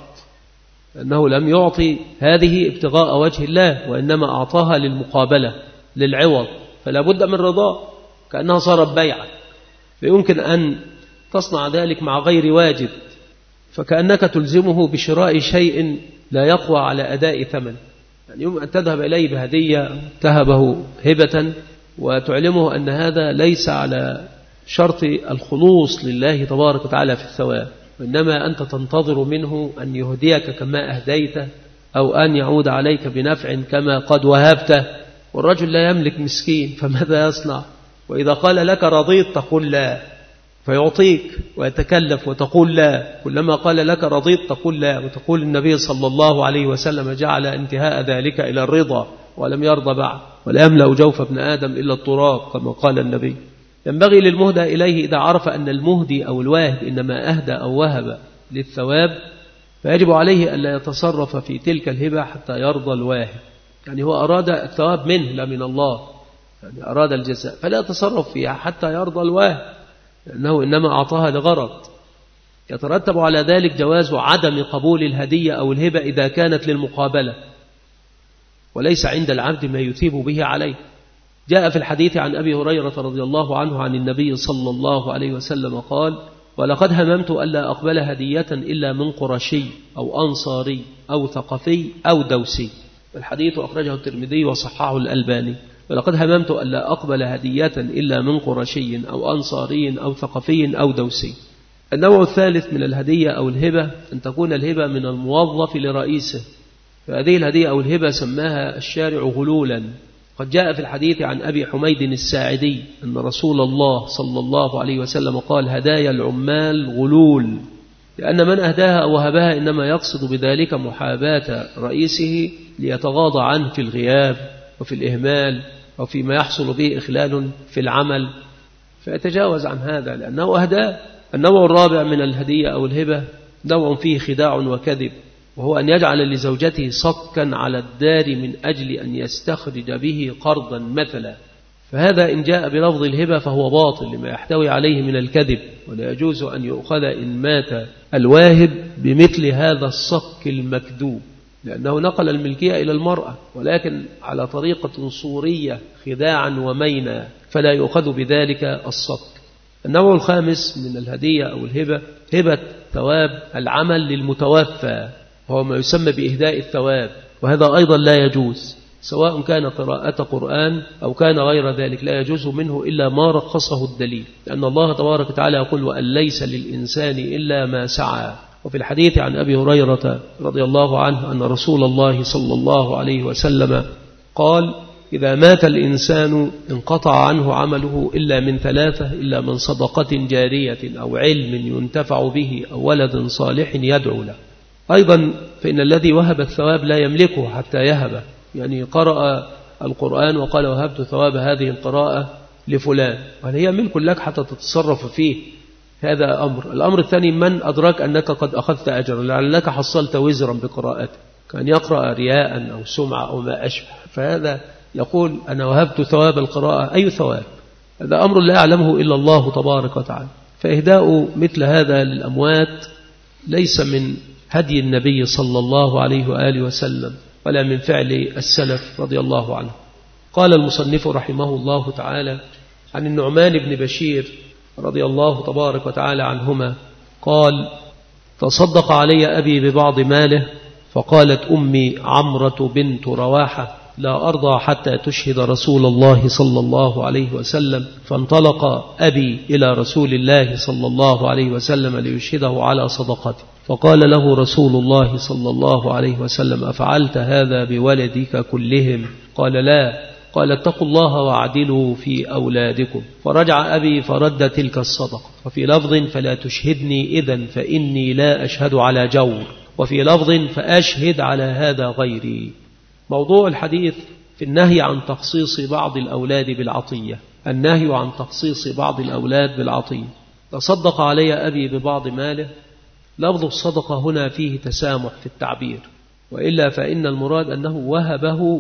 أنه لم يعطي هذه ابتغاء وجه الله، وإنما أعطاها للمقابلة للعوض، فلا بد من رضاء، كأنها صارت بيعا. فيمكن أن تصنع ذلك مع غير واجب، فكأنك تلزمه بشراء شيء لا يقوى على أداء ثمن. يعني يوم أن تذهب إليه بهدية تهبه هبة وتعلمه أن هذا ليس على شرط الخلوص لله تبارك وتعالى في الثواب، وإنما أنت تنتظر منه أن يهديك كما أهديته، أو أن يعود عليك بنفع كما قد وهبته. والرجل لا يملك مسكين، فماذا يصنع؟ وإذا قال لك رضيت تقول لا، فيعطيك ويتكلف وتقول لا. كلما قال لك رضيت تقول لا، وتقول النبي صلى الله عليه وسلم جعل انتهاء ذلك إلى الرضا ولم يرضى بعد، ولا يملأ جوف ابن آدم إلا التراب كما قال النبي. ينبغي للمهدى إليه إذا عرف أن المهدي أو الواهب إنما أهدى أو وهب للثواب فيجب عليه ألا يتصرف في تلك الهبة حتى يرضى الواهب. يعني هو أراد الثواب منه لا من الله، يعني أراد الجزاء، فلا يتصرف فيها حتى يرضى الواهب، لأنه إنما أعطاها لغرض. يترتب على ذلك جواز عدم قبول الهدية أو الهبة إذا كانت للمقابلة وليس عند العبد ما يثيب به عليه. جاء في الحديث عن أبي هريرة رضي الله عنه عن النبي صلى الله عليه وسلم قال ولقد هممت ألا أقبل هدية إلا من قرشي أو أنصاري أو ثقفي أو دوسي. الحديث أخرجه الترمذي وصححه الألباني. ولقد هممت ألا أقبل هدية إلا من قرشي أو أنصاري أو ثقفي أو دوسي. النوع الثالث من الهدية أو الهبة أن تكون الهبة من الموظف لرئيسه، فهذه الهدية أو الهبة سماها الشارع غلولا. قد جاء في الحديث عن أبي حميد الساعدي أن رسول الله صلى الله عليه وسلم قال هدايا العمال غلول، لأن من أهداها أو وهبها إنما يقصد بذلك محاباة رئيسه ليتغاضى عنه في الغياب وفي الإهمال وفي ما يحصل به إخلال في العمل، فيتجاوز عن هذا لأنه أهداه. النوع الرابع من الهدية أو الهبة نوع فيه خداع وكذب، وهو أن يجعل لزوجته صكا على الدار من أجل أن يستخرج به قرضا مثلا، فهذا إن جاء بلفظ الهبة فهو باطل لما يحتوي عليه من الكذب، ولا يجوز أن يؤخذ إن مات الواهب بمثل هذا الصك المكذوب، لأنه نقل الملكية إلى المرأة ولكن على طريقة صورية خداعا ومينا، فلا يؤخذ بذلك الصك. النوع الخامس من الهدية أو الهبة هبة ثواب العمل للمتوفى، وهو ما يسمى بإهداء الثواب، وهذا أيضا لا يجوز سواء كان قراءة قرآن أو كان غير ذلك، لا يجوز منه إلا ما رخصه الدليل، لأن الله تبارك وتعالى يقول وأن ليس للإنسان إلا ما سعى. وفي الحديث عن أبي هريرة رضي الله عنه أن رسول الله صلى الله عليه وسلم قال إذا مات الإنسان انقطع عنه عمله إلا من ثلاثة، إلا من صدقة جارية أو علم ينتفع به أو ولد صالح يدعو له. أيضا فإن الذي وهب الثواب لا يملكه حتى يهبه، يعني قرأ القرآن وقال وهبت ثواب هذه القراءة لفلان، وهل هي ملك لك حتى تتصرف فيه؟ هذا أمر. الأمر الثاني من أدراك أنك قد أخذت أجرا، لعلك حصلت وزرا بقراءته، كان يقرأ رياء أو سمعة أو ما أشبه، فهذا يقول أنا وهبت ثواب القراءة. أي ثواب؟ هذا أمر لا يعلمه إلا الله تبارك وتعالى. فإهداء مثل هذا للأموات ليس من هدي النبي صلى الله عليه وآله وسلم ولا من فعل السلف رضي الله عنه. قال المصنف رحمه الله تعالى عن النعمان بن بشير رضي الله تبارك وتعالى عنهما قال تصدق علي أبي ببعض ماله، فقالت أمي عمرة بنت رواحة لا أرضى حتى تشهد رسول الله صلى الله عليه وسلم، فانطلق أبي إلى رسول الله صلى الله عليه وسلم ليشهده على صدقته، فقال له رسول الله صلى الله عليه وسلم أفعلت هذا بولدك كلهم؟ قال لا. قال اتقوا الله واعدلوا في أولادكم. فرجع أبي فرد تلك الصدقة. وفي لفظ فلا تشهدني إذن فإني لا أشهد على جور، وفي لفظ فأشهد على هذا غيري. موضوع الحديث في النهي عن تخصيص بعض الأولاد بالعطية. النهي عن تخصيص بعض الأولاد بالعطية. تصدق علي أبي ببعض ماله، لفظ الصدقة هنا فيه تسامح في التعبير، وإلا فإن المراد أنه وهبه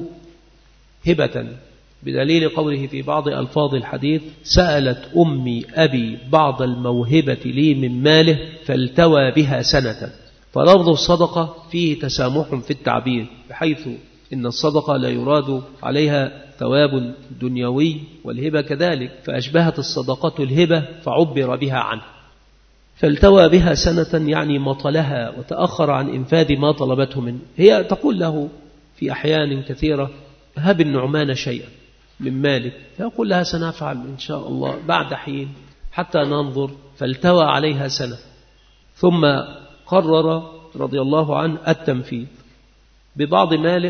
هبة، بدليل قوله في بعض ألفاظ الحديث سألت أمي أبي بعض الموهبة لي من ماله فالتوى بها سنة. فلفظ الصدقة فيه تسامح في التعبير، بحيث إن الصدقة لا يراد عليها ثواب دنيوي، والهبة كذلك، فأشبهت الصدقة الهبة فعبر بها عنه. فالتوى بها سنة يعني مطلها وتأخر عن إنفاذ ما طلبته منه. هي تقول له في أحيان كثيرة هب النعمان شيئا من مالك، فيقول لها سنفعل إن شاء الله بعد حين حتى ننظر. فالتوى عليها سنة، ثم قرر رضي الله عنه التنفيذ ببعض ماله،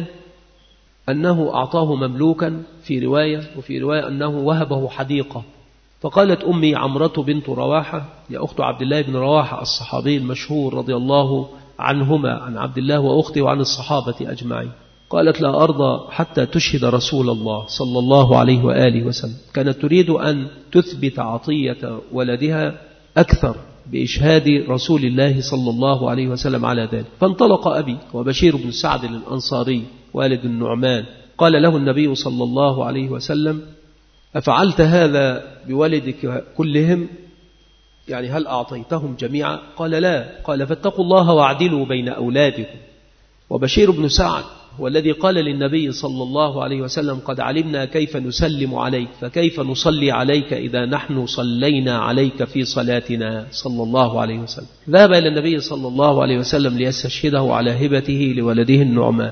أنه أعطاه مملوكا في رواية، وفي رواية أنه وهبه حديقة. فقالت أمي عمرة بنت رواحة، يا أخت عبد الله بن رواحة الصحابي المشهور رضي الله عنهما، عن عبد الله وأخته وعن الصحابة أجمعين، قالت لا أرضى حتى تشهد رسول الله صلى الله عليه وآله وسلم. كانت تريد أن تثبت عطية ولدها أكثر بإشهاد رسول الله صلى الله عليه وسلم على ذلك. فانطلق أبي وبشير بن سعد الأنصاري والد النعمان، قال له النبي صلى الله عليه وسلم أفعلت هذا بولدك كلهم؟ يعني هل أعطيتهم جميعا؟ قال لا. قال فاتقوا الله واعدلوا بين أولادكم. وبشير بن سعد هو الذي قال للنبي صلى الله عليه وسلم قد علمنا كيف نسلم عليك، فكيف نصلي عليك إذا نحن صلينا عليك في صلاتنا صلى الله عليه وسلم. ذهب إلى النبي صلى الله عليه وسلم ليستشهده على هبته لولده النعمان،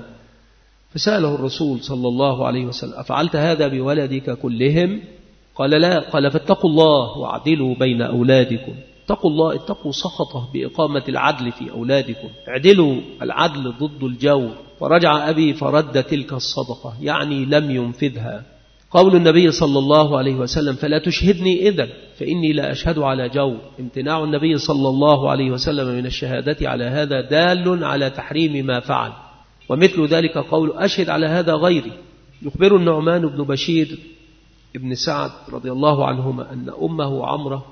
فسأله الرسول صلى الله عليه وسلم أفعلت هذا بولدك كلهم؟ قال لا. قال فاتقوا الله واعدلوا بين أولادكم. اتقوا الله، اتقوا سخطه بإقامة العدل في أولادكم، اعدلوا العدل ضد الجور. فرجع أبي فرد تلك الصدقة، يعني لم ينفذها. قول النبي صلى الله عليه وسلم فلا تشهدني إذن فإني لا أشهد على جور، امتناع النبي صلى الله عليه وسلم من الشهادة على هذا دال على تحريم ما فعل. ومثل ذلك قول أشهد على هذا غيري. يخبر النعمان بن بشير ابن سعد رضي الله عنهما أن أمه عمرة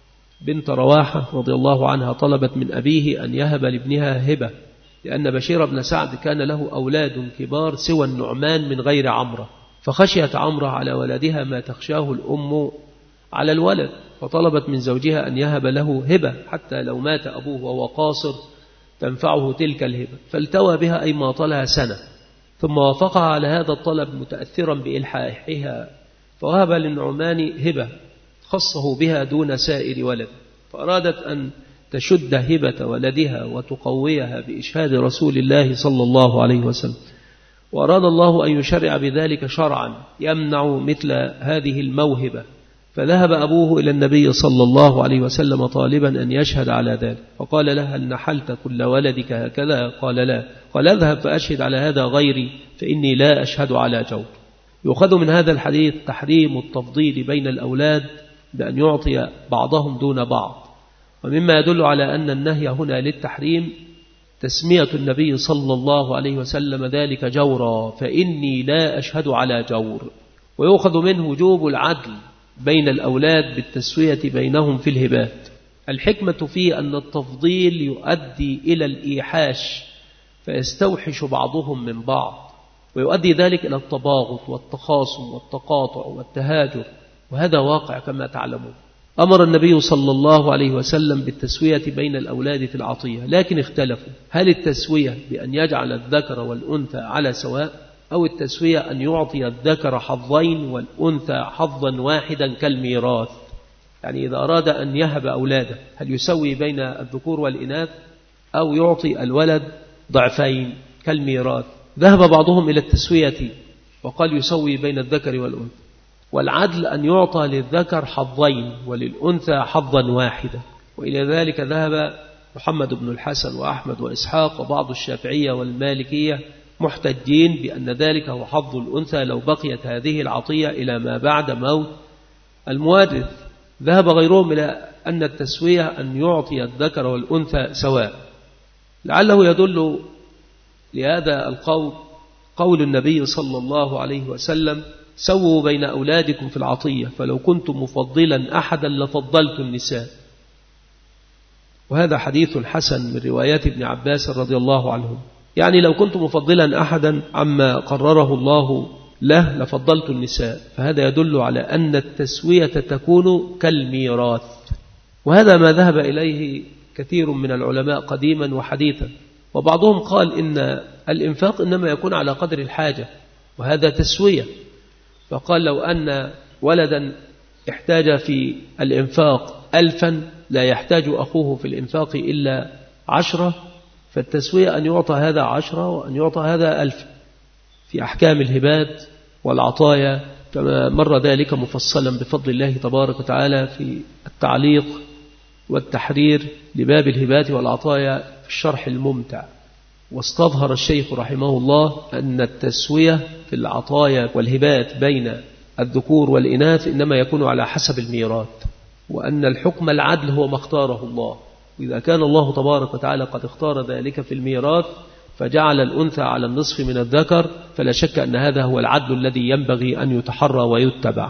بنت رواحة رضي الله عنها طلبت من أبيه أن يهب لابنها هبة، لأن بشير بن سعد كان له أولاد كبار سوى النعمان من غير عمرة، فخشيت عمرة على ولدها ما تخشاه الأم على الولد، فطلبت من زوجها أن يهب له هبة حتى لو مات أبوه وهو قاصر تنفعه تلك الهبة. فالتوى بها أي ماطلها سنة، ثم وافقها على هذا الطلب متأثرا بإلحاحها، فوهب للنعمان هبة خصه بها دون سائر ولد. فأرادت أن تشد هبة ولدها وتقويها بإشهاد رسول الله صلى الله عليه وسلم، وأراد الله أن يشرع بذلك شرعا يمنع مثل هذه الموهبة. فذهب أبوه إلى النبي صلى الله عليه وسلم طالبا أن يشهد على ذلك، فقال له هل نحلت كل ولدك هكذا؟ قال لا. قال اذهب فأشهد على هذا غيري فإني لا أشهد على جور. يؤخذ من هذا الحديث تحريم التفضيل بين الأولاد بأن يعطي بعضهم دون بعض، ومما يدل على أن النهي هنا للتحريم تسمية النبي صلى الله عليه وسلم ذلك جورا، فإني لا أشهد على جور. ويؤخذ منه وجوب العدل بين الأولاد بالتسوية بينهم في الهبات. الحكمة فيه أن التفضيل يؤدي إلى الإيحاش فيستوحش بعضهم من بعض، ويؤدي ذلك إلى التباغض والتخاصم والتقاطع والتهاجر، وهذا واقع كما تعلمون. أمر النبي صلى الله عليه وسلم بالتسوية بين الأولاد في العطية، لكن اختلفوا هل التسوية بأن يجعل الذكر والأنثى على سواء، أو التسوية أن يعطي الذكر حظين والأنثى حظا واحدا كالميراث. يعني إذا أراد أن يهب أولاده هل يسوي بين الذكور والإناث، أو يعطي الولد ضعفين كالميراث؟ ذهب بعضهم إلى التسوية وقال يسوي بين الذكر والأنثى، والعدل أن يعطى للذكر حظين وللأنثى حظا واحدا. وإلى ذلك ذهب محمد بن الحسن وأحمد وإسحاق وبعض الشافعية والمالكية، محتجين بأن ذلك هو حظ الأنثى لو بقيت هذه العطية إلى ما بعد موت الموارث. ذهب غيرهم إلى أن التسوية أن يعطي الذكر والأنثى سواء. لعله يدل لهذا القول قول النبي صلى الله عليه وسلم: سووا بين أولادكم في العطية، فلو كنت مفضلا أحدا لفضلت النساء. وهذا حديث حسن من روايات ابن عباس رضي الله عنه، يعني لو كنت مفضلا أحدا عما قرره الله له لفضلت النساء. فهذا يدل على أن التسوية تكون كالميراث، وهذا ما ذهب إليه كثير من العلماء قديما وحديثا. وبعضهم قال إن الإنفاق إنما يكون على قدر الحاجة، وهذا تسوية. فقال لو أن ولدا احتاج في الإنفاق ألفا لا يحتاج أخوه في الإنفاق إلا عشرة، فالتسوية أن يعطى هذا عشرة وأن يعطى هذا ألف في أحكام الهبات والعطايا، كما مر ذلك مفصلا بفضل الله تبارك وتعالى في التعليق والتحرير لباب الهبات والعطايا في الشرح الممتع. واستظهر الشيخ رحمه الله أن التسوية في العطايا والهبات بين الذكور والإناث إنما يكون على حسب الميراث، وأن الحكم العدل هو ما اختاره الله. وإذا كان الله تبارك وتعالى قد اختار ذلك في الميراث فجعل الأنثى على النصف من الذكر، فلا شك أن هذا هو العدل الذي ينبغي أن يتحرى ويتبع.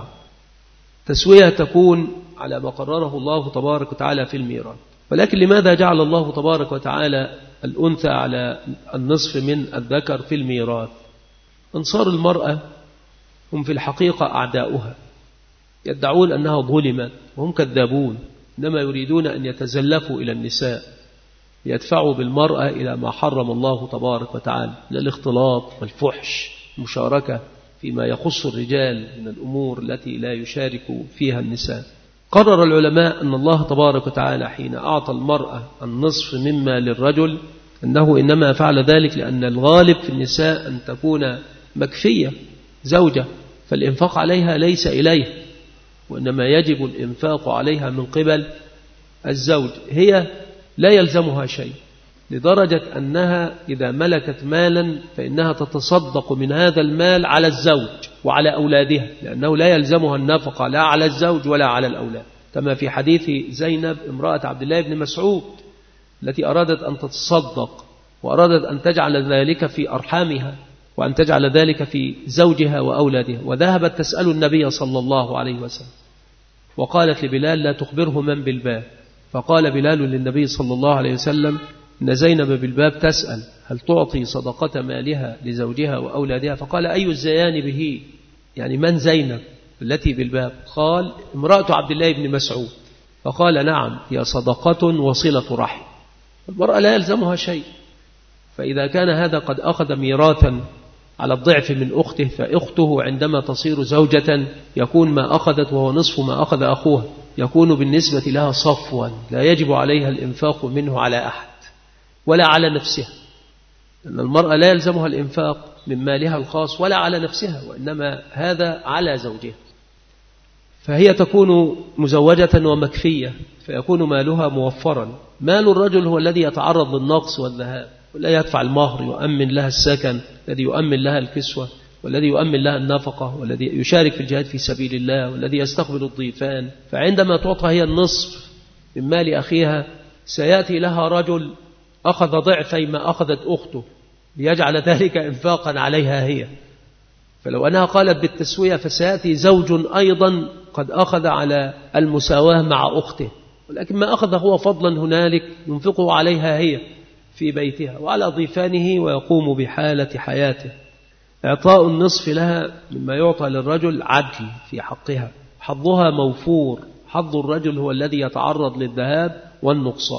تسوية تكون على ما قرره الله تبارك وتعالى في الميراث. ولكن لماذا جعل الله تبارك وتعالى الأنثى على النصف من الذكر في الميراث؟ أنصار المرأة هم في الحقيقة أعداؤها، يدعون أنها ظلمت وهم كذابون، إنما يريدون أن يتزلفوا إلى النساء يدفعوا بالمرأة إلى ما حرم الله تبارك وتعالى من الاختلاط والفحش، المشاركة فيما يخص الرجال من الأمور التي لا يشارك فيها النساء. قرر العلماء أن الله تبارك وتعالى حين أعطى المرأة النصف مما للرجل أنه إنما فعل ذلك لأن الغالب في النساء أن تكون مكفية زوجة، فالإنفاق عليها ليس إليه، وإنما يجب الإنفاق عليها من قبل الزوج. هي لا يلزمها شيء، لدرجة أنها إذا ملكت مالا فإنها تتصدق من هذا المال على الزوج وعلى أولادها، لأنه لا يلزمها النفقة لا على الزوج ولا على الأولاد، كما في حديث زينب امرأة عبد الله بن مسعود التي أرادت أن تتصدق وأرادت أن تجعل ذلك في أرحامها وأن تجعل ذلك في زوجها وأولادها، وذهبت تسأل النبي صلى الله عليه وسلم وقالت لبلال: لا تخبره من بالباب. فقال بلال للنبي صلى الله عليه وسلم: إن زينب بالباب تسأل هل تعطي صدقة مالها لزوجها وأولادها؟ فقال: أي الزيان به، يعني من زينب التي بالباب؟ قال: امرأة عبد الله بن مسعود. فقال: نعم، هي صدقة وصلة رحم. المرأة لا يلزمها شيء، فإذا كان هذا قد أخذ ميراثا على الضعف من أخته، فأخته عندما تصير زوجة يكون ما أخذت وهو نصف ما أخذ أخوها، يكون بالنسبة لها صفوا لا يجب عليها الإنفاق منه على أحد ولا على نفسها، لأن المرأة لا يلزمها الإنفاق من مالها الخاص ولا على نفسها، وإنما هذا على زوجها. فهي تكون مزوجة ومكفية، فيكون مالها موفرا. مال الرجل هو الذي يتعرض للنقص والذهاب، ولا يدفع المهر، يؤمن لها السكن، الذي يؤمن لها الكسوة، والذي يؤمن لها النفقة، والذي يشارك في الجهاد في سبيل الله، والذي يستقبل الضيفان. فعندما تعطى هي النصف من مال أخيها سيأتي لها رجل أخذ ضعفي ما أخذت أخته ليجعل ذلك إنفاقا عليها هي. فلو أنها قالت بالتسوية فسيأتي زوج أيضا قد أخذ على المساواة مع أخته، ولكن ما أخذ هو فضلا هنالك ينفقه عليها هي في بيتها وعلى ضيفانه ويقوم بحالة حياته. إعطاء النصف لها مما يعطى للرجل عدل في حقها، حظها موفور، حظ الرجل هو الذي يتعرض للذهاب والنقصان.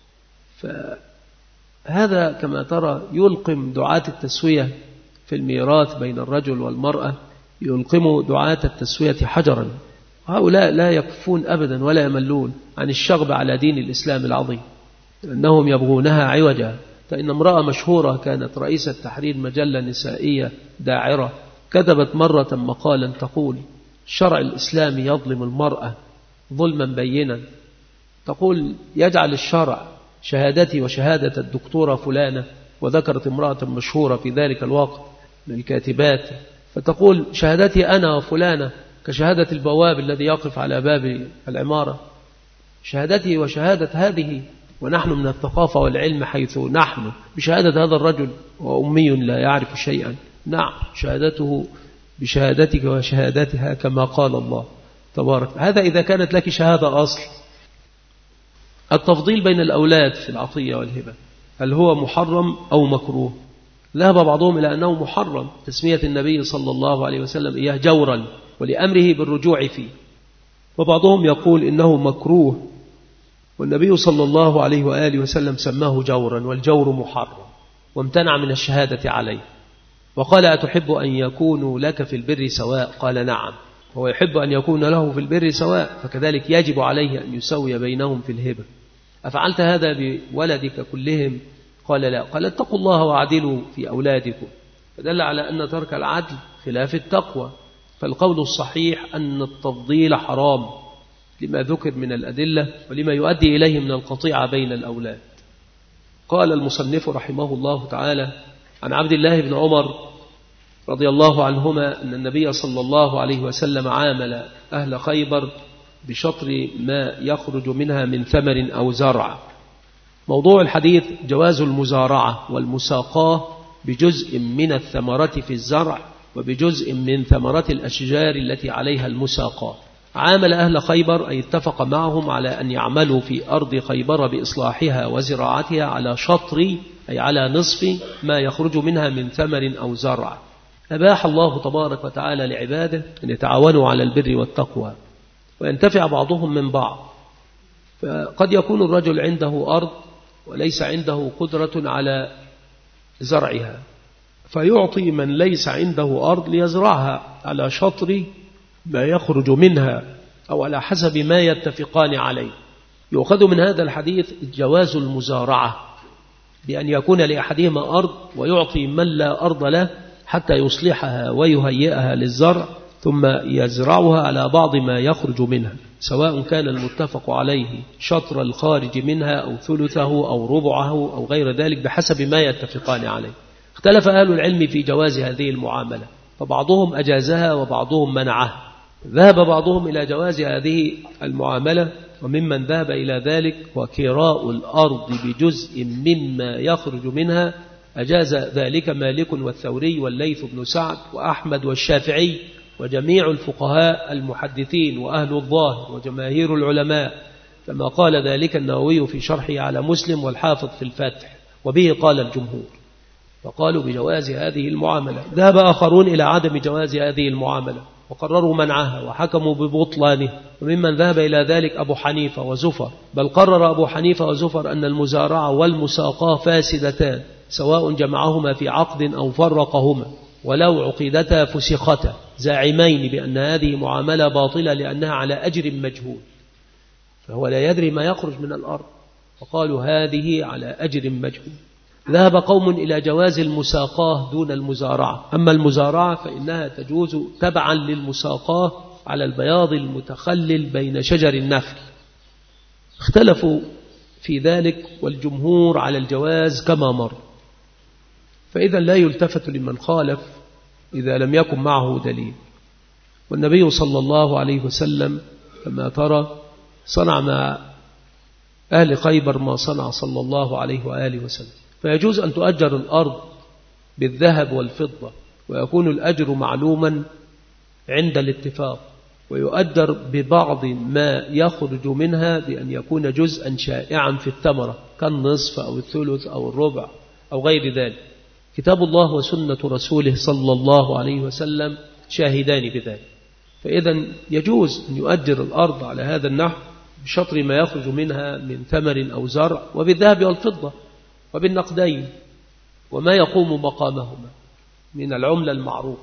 فهذا كما ترى يلقم دعاة التسوية في الميراث بين الرجل والمرأة، يلقم دعاة التسوية حجرا. هؤلاء لا يكفون أبدا ولا يملون عن الشغب على دين الإسلام العظيم، لأنهم يبغونها عوجا. فإن امرأة مشهورة كانت رئيسة تحرير مجلة نسائية داعرة كتبت مرة مقالا تقول: الشرع الإسلامي يظلم المرأة ظلما بينا. تقول: يجعل الشرع شهادتي وشهادة الدكتورة فلانة، وذكرت امرأة مشهورة في ذلك الوقت من الكاتبات، فتقول: شهادتي أنا وفلانة كشهادة البواب الذي يقف على باب العمارة، شهادتي وشهادة هذه، ونحن من الثقافة والعلم حيث نحن بشهادة هذا الرجل وأمي لا يعرف شيئا. نعم، شهادته بشهادتك وشهادتها كما قال الله تبارك. هذا إذا كانت لك شهادة أصل. التفضيل بين الأولاد في العطية والهبة هل هو محرم أو مكروه؟ ذهب بعضهم إلى أنه محرم، تسمية النبي صلى الله عليه وسلم إياه جورا ولأمره بالرجوع فيه، وبعضهم يقول إنه مكروه، والنبي صلى الله عليه وآله وسلم سماه جورا، والجور محرم، وامتنع من الشهادة عليه، وقال: أتحب أن يكونوا لك في البر سواء؟ قال: نعم. هو يحب أن يكون له في البر سواء، فكذلك يجب عليه أن يسوي بينهم في الهبة. أفعلت هذا بولدك كلهم؟ قال: لا. قال: اتقوا الله وعدلوا في أولادكم. فدل على أن ترك العدل خلاف التقوى. فالقول الصحيح أن التفضيل حرام لما ذكر من الأدلة ولما يؤدي إليه من القطيعة بين الأولاد. قال المصنف رحمه الله تعالى عن عبد الله بن عمر رضي الله عنهما أن النبي صلى الله عليه وسلم عامل أهل خيبر بشطر ما يخرج منها من ثمر أو زرع. موضوع الحديث جواز المزارعة والمساقاة بجزء من الثمرة في الزرع وبجزء من ثمرة الأشجار التي عليها المساقاة. عامل أهل خيبر أي اتفق معهم على أن يعملوا في أرض خيبر بإصلاحها وزراعتها على شطر أي على نصف ما يخرج منها من ثمر أو زرع. أباح الله تبارك وتعالى لعباده أن يتعاونوا على البر والتقوى وينتفع بعضهم من بعض. فقد يكون الرجل عنده أرض وليس عنده قدرة على زرعها، فيعطي من ليس عنده أرض ليزرعها على شطر ما يخرج منها أو على حسب ما يتفقان عليه. يؤخذ من هذا الحديث جواز المزارعة بأن يكون لأحدهما أرض ويعطي من لا أرض له حتى يصلحها ويهيئها للزرع ثم يزرعها على بعض ما يخرج منها، سواء كان المتفق عليه شطر الخارج منها أو ثلثه أو ربعه أو غير ذلك بحسب ما يتفقان عليه. اختلف أهل العلم في جواز هذه المعاملة، فبعضهم أجازها وبعضهم منعها. ذهب بعضهم إلى جواز هذه المعاملة، وممن ذهب إلى ذلك وكراء الأرض بجزء مما يخرج منها أجاز ذلك مالك والثوري والليث بن سعد وأحمد والشافعي وجميع الفقهاء المحدثين وأهل الظاهر وجماهير العلماء، كما قال ذلك النووي في شرحه على مسلم والحافظ في الفتح، وبه قال الجمهور، فقالوا بجواز هذه المعاملة. ذهب آخرون إلى عدم جواز هذه المعاملة وقرروا منعها وحكموا ببطلانه، وممن ذهب إلى ذلك أبو حنيفة وزفر، بل قرر أبو حنيفة وزفر أن المزارعة والمساقاة فاسدتان سواء جمعهما في عقد أو فرقهما، ولو عقيدتا فسختا، زاعمين بأن هذه معاملة باطلة لأنها على أجر مجهول، فهو لا يدري ما يخرج من الأرض، فقالوا هذه على أجر مجهول. ذهب قوم إلى جواز المساقاة دون المزارعة، أما المزارعة فإنها تجوز تبعا للمساقاة على البياض المتخلل بين شجر النخل. اختلفوا في ذلك والجمهور على الجواز كما مر. فإذا لا يلتفت لمن خالف إذا لم يكن معه دليل. والنبي صلى الله عليه وسلم كما ترى صنع مع أهل خيبر ما صنع صلى الله عليه وآله وسلم. فيجوز أن تؤجر الأرض بالذهب والفضة، ويكون الأجر معلوما عند الاتفاق، ويؤجر ببعض ما يخرج منها بأن يكون جزءا شائعا في الثمرة كالنصف أو الثلث أو الربع أو غير ذلك. كتاب الله وسنة رسوله صلى الله عليه وسلم شاهدان بذلك. فإذا يجوز أن يؤجر الأرض على هذا النحو بشطر ما يخرج منها من ثمر أو زرع، وبالذهب والفضة وبالنقدين وما يقوم مقامهما من العملة المعروفة.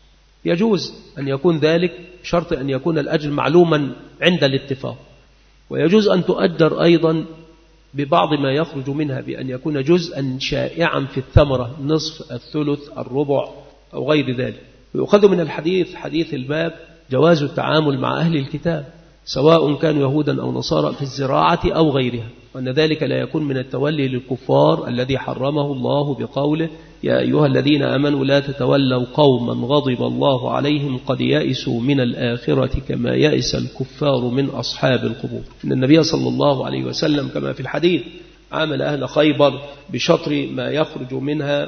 يجوز أن يكون ذلك بشرط أن يكون الأجر معلوما عند الاتفاق. ويجوز أن تؤجر أيضا ببعض ما يخرج منها بأن يكون جزءا شائعا في الثمرة، نصف، الثلث، الربع أو غير ذلك. ويؤخذ من الحديث حديث الباب جواز التعامل مع أهل الكتاب سواء كانوا يهودا أو نصارى في الزراعة أو غيرها، وأن ذلك لا يكون من التولي للكفار الذي حرمه الله بقوله يا أيها الذين آمنوا لا تتولوا قوما غضب الله عليهم قد يئسوا من الآخرة كما يئس الكفار من أصحاب القبور. إن النبي صلى الله عليه وسلم كما في الحديث عامل أهل خيبر بشطر ما يخرج منها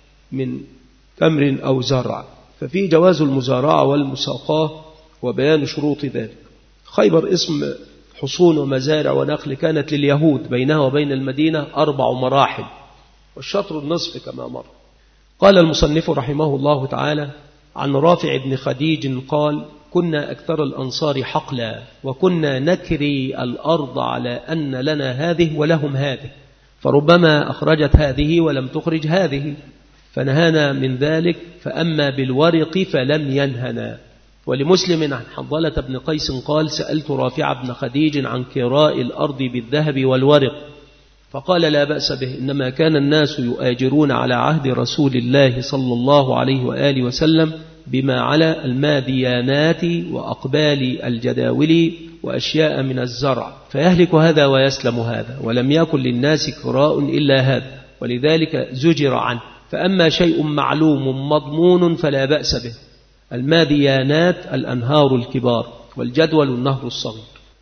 من تمر أو زرع، ففي جواز المزارعة والمساقاة وبيان شروط ذلك. خيبر اسم حصون ومزارع ونخل كانت لليهود، بينها وبين المدينة أربع مراحل، والشطر النصف كما مر. قال المصنف رحمه الله تعالى عن رافع بن خديج قال كنا أكثر الأنصار حقلا، وكنا نكري الأرض على أن لنا هذه ولهم هذه، فربما أخرجت هذه ولم تخرج هذه، فنهانا من ذلك، فأما بالورق فلم ينهنا. ولمسلم عن حنظلة بن قيس قال سألت رافع بن خديج عن كراء الأرض بالذهب والورق، فقال لا بأس به، إنما كان الناس يؤاجرون على عهد رسول الله صلى الله عليه وآله وسلم بما على الماديانات وأقبال الجداول وأشياء من الزرع، فيهلك هذا ويسلم هذا، ولم يكن للناس كراء إلا هذا، ولذلك زجر عنه. فأما شيء معلوم مضمون فلا بأس به. الماديانات الأنهار الكبار، والجدول النهر الصغير.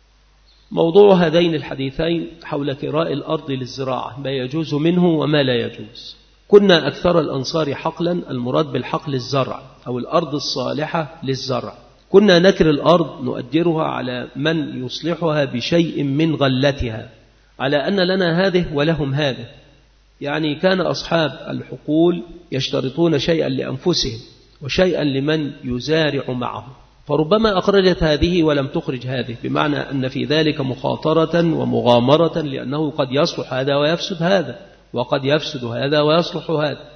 موضوع هذين الحديثين حول كراء الأرض للزراعة، ما يجوز منه وما لا يجوز. كنا أكثر الأنصار حقلا، المراد بالحقل الزرع أو الأرض الصالحة للزرع. كنا نكر الأرض نؤجرها على من يصلحها بشيء من غلتها، على أن لنا هذه ولهم هذه. يعني كان أصحاب الحقول يشترطون شيئا لأنفسهم وشيئا لمن يزارع معه، فربما أخرجت هذه ولم تخرج هذه، بمعنى أن في ذلك مخاطرة ومغامرة، لأنه قد يصلح هذا ويفسد هذا، وقد يفسد هذا ويصلح هذا.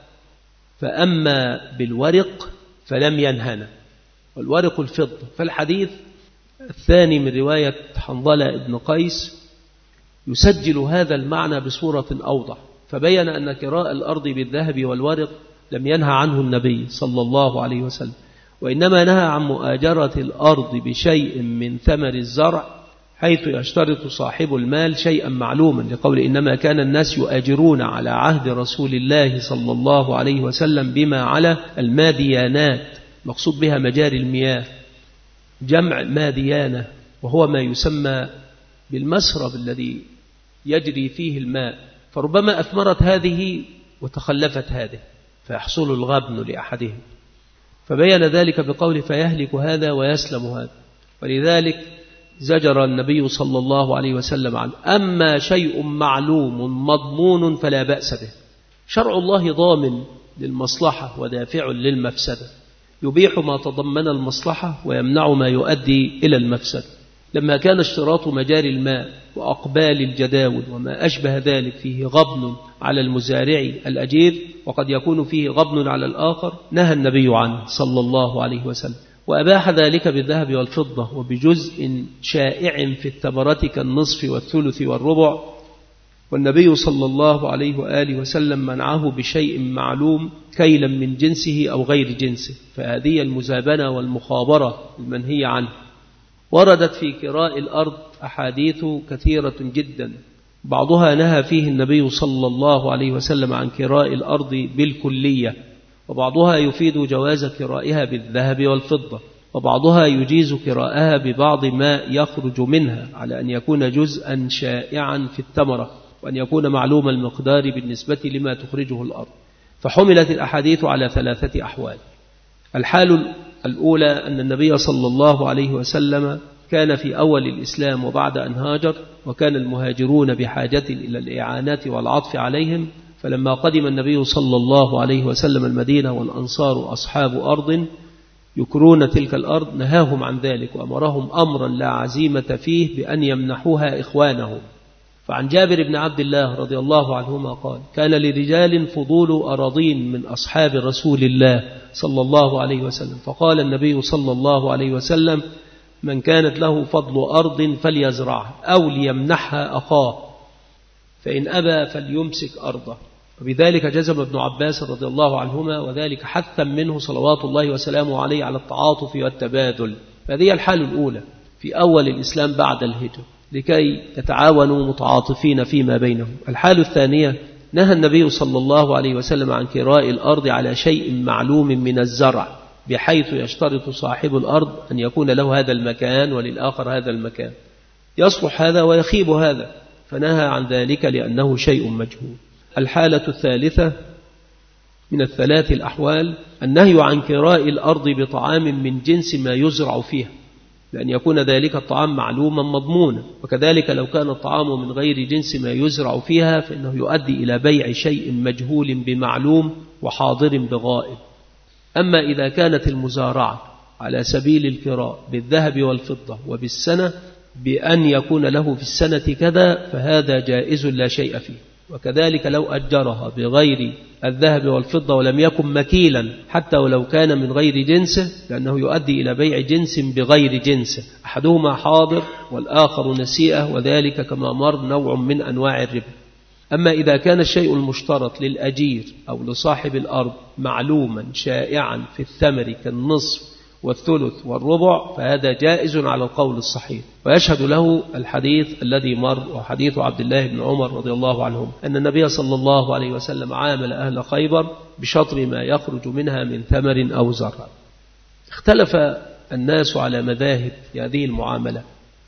فأما بالورق فلم ينهنا، والورق الفضة. فالحديث الثاني من رواية حنظلة بن قيس يسجل هذا المعنى بصورة أوضح، فبين أن كراء الأرض بالذهب والورق لم ينهى عنه النبي صلى الله عليه وسلم، وإنما نهى عن مؤاجرة الأرض بشيء من ثمر الزرع، حيث يشترط صاحب المال شيئا معلوما، لقول إنما كان الناس يؤاجرون على عهد رسول الله صلى الله عليه وسلم بما على الماديانات، مقصود بها مجاري المياه، جمع ماديانة، وهو ما يسمى بالمسرب الذي يجري فيه الماء، فربما أثمرت هذه وتخلفت هذه فيحصل الغبن لأحدهم، فبين ذلك بقول فيهلك هذا ويسلم هذا. ولذلك زجر النبي صلى الله عليه وسلم عنه. أما شيء معلوم مضمون فلا بأس به. شرع الله ضامن للمصلحة ودافع للمفسدة، يبيح ما تضمن المصلحة ويمنع ما يؤدي إلى المفسدة. لما كان اشتراط مجاري الماء وأقبال الجداول وما أشبه ذلك فيه غبن على المزارع الأجير، وقد يكون فيه غبن على الآخر، نهى النبي عنه صلى الله عليه وسلم، وأباح ذلك بالذهب والفضة وبجزء شائع في الثمرة كالنصف والثلث والربع. والنبي صلى الله عليه وآله وسلم منعه بشيء معلوم كيلا من جنسه أو غير جنسه، فهذه المزابنة والمخابرة المنهي عنه. وردت في كراء الأرض أحاديث كثيرة جدا، بعضها نهى فيه النبي صلى الله عليه وسلم عن كراء الأرض بالكلية، وبعضها يفيد جواز كرائها بالذهب والفضة، وبعضها يجيز كراءها ببعض ما يخرج منها على أن يكون جزءا شائعا في الثمرة وأن يكون معلوم المقدار بالنسبة لما تخرجه الأرض. فحملت الأحاديث على ثلاثة أحوال. الحال الأولى أن النبي صلى الله عليه وسلم كان في أول الإسلام وبعد أن هاجر، وكان المهاجرون بحاجة إلى الإعانات والعطف عليهم، فلما قدم النبي صلى الله عليه وسلم المدينة والأنصار أصحاب أرض يكرون تلك الأرض نهاهم عن ذلك وأمرهم أمرا لا عزيمة فيه بأن يمنحوها إخوانهم. فعن جابر بن عبد الله رضي الله عنهما قال: كان لرجال فضول أراضين من أصحاب رسول الله صلى الله عليه وسلم، فقال النبي صلى الله عليه وسلم: من كانت له فضل أرض فليزرعها أو ليمنحها أخاه، فإن أبى فليمسك أرضه. وبذلك جزم ابن عباس رضي الله عنهما، وذلك حثا منه صلوات الله وسلامه عليه على التعاطف والتبادل. هذه الحال الأولى في أول الإسلام بعد الهجرة، لكي يتعاونوا متعاطفين فيما بينهم. الحال الثانية: نهى النبي صلى الله عليه وسلم عن كراء الأرض على شيء معلوم من الزرع، بحيث يشترط صاحب الأرض أن يكون له هذا المكان وللآخر هذا المكان، يصلح هذا ويخيب هذا، فنهى عن ذلك لأنه شيء مجهول. الحالة الثالثة من الثلاث الأحوال: النهي عن كراء الأرض بطعام من جنس ما يزرع فيها، لأن يكون ذلك الطعام معلوما مضمونا، وكذلك لو كان الطعام من غير جنس ما يزرع فيها فإنه يؤدي إلى بيع شيء مجهول بمعلوم وحاضر بغائب. أما إذا كانت المزارعة على سبيل الكراء بالذهب والفضة وبالسنة بأن يكون له في السنة كذا، فهذا جائز لا شيء فيه. وكذلك لو أجرها بغير الذهب والفضة ولم يكن مكيلا حتى ولو كان من غير جنسه، لأنه يؤدي إلى بيع جنس بغير جنسه، أحدهما حاضر والآخر نسيئة، وذلك كما مر نوع من أنواع الربا. أما إذا كان الشيء المشترط للأجير أو لصاحب الأرض معلوما شائعا في الثمر كالنصف والثلث والربع، فهذا جائز على القول الصحيح، ويشهد له الحديث الذي مر وحديث عبد الله بن عمر رضي الله عنهم أن النبي صلى الله عليه وسلم عامل أهل خيبر بشطر ما يخرج منها من ثمر أو زرع. اختلف الناس على مذاهب في هذه المعاملة،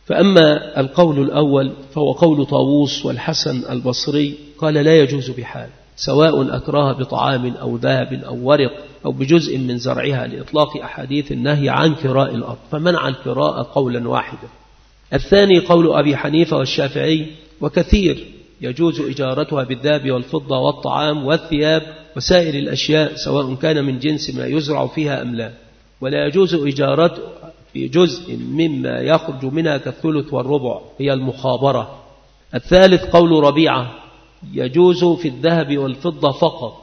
فأما القول الأول فهو قول طاووس والحسن البصري، قال لا يجوز بحال، سواء أكرها بطعام أو ذهب أو ورق أو بجزء من زرعها، لإطلاق أحاديث النهي عن كراء الأرض، فمنع الكراء قولا واحدا. الثاني قول أبي حنيفة والشافعي وكثير، يجوز إجارتها بالذهب والفضة والطعام والثياب وسائر الأشياء سواء كان من جنس ما يزرع فيها أم لا، ولا يجوز إجارته في جزء مما يخرج منها كالثلث والربع، هي المخابرة. الثالث قول ربيعة، يجوز في الذهب والفضة فقط،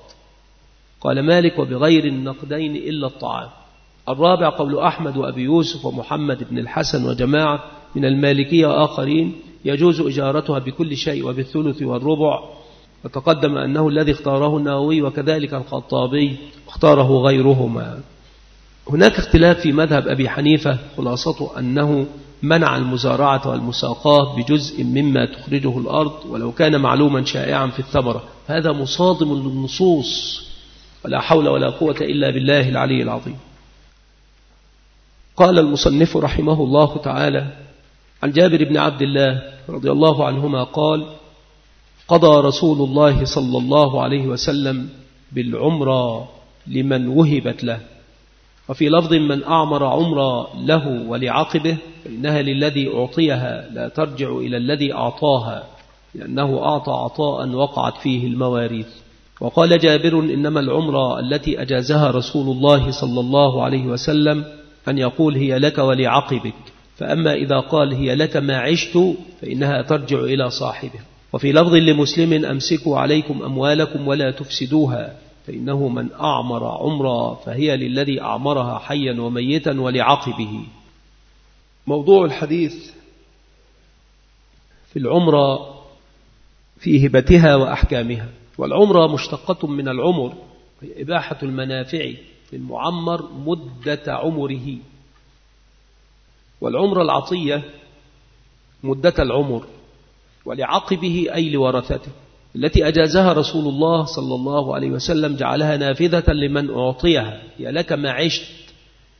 قال مالك وبغير النقدين إلا الطعام. الرابع قول أحمد وأبي يوسف ومحمد بن الحسن وجماعة من المالكية وآخرين، يجوز إجارتها بكل شيء وبالثلث والربع، وتقدم أنه الذي اختاره النووي وكذلك الخطابي اختاره غيرهما. هناك اختلاف في مذهب أبي حنيفة، خلاصته أنه منع المزارعة والمساقاة بجزء مما تخرجه الأرض ولو كان معلوما شائعا في الثمرة، هذا مصادم للنصوص، ولا حول ولا قوة إلا بالله العلي العظيم. قال المصنف رحمه الله تعالى عن جابر بن عبد الله رضي الله عنهما قال: قضى رسول الله صلى الله عليه وسلم بالعمرة لمن وهبت له، وفي لفظ من أعمر عمرة له ولعقبه فإنها للذي أعطيها لا ترجع إلى الذي أعطاها، لأنه أعطى عطاء وقعت فيه المواريث. وقال جابر: إنما العمرة التي أجازها رسول الله صلى الله عليه وسلم أن يقول هي لك ولعقبك، فأما إذا قال هي لك ما عشت فإنها ترجع إلى صاحبه. وفي لفظ لمسلم: أمسكوا عليكم أموالكم ولا تفسدوها، فإنه من أعمر عمرا فهي للذي أعمرها حيا وميتا ولعقبه. موضوع الحديث في العمرة في هبتها وأحكامها. والعمرة مشتقة من العمر، هي إباحة المنافع للمعمر مدة عمره، والعمرة العطية مدة العمر، ولعقبه أي لورثته التي أجازها رسول الله صلى الله عليه وسلم، جعلها نافذة لمن أعطيها، هي لك ما عشت،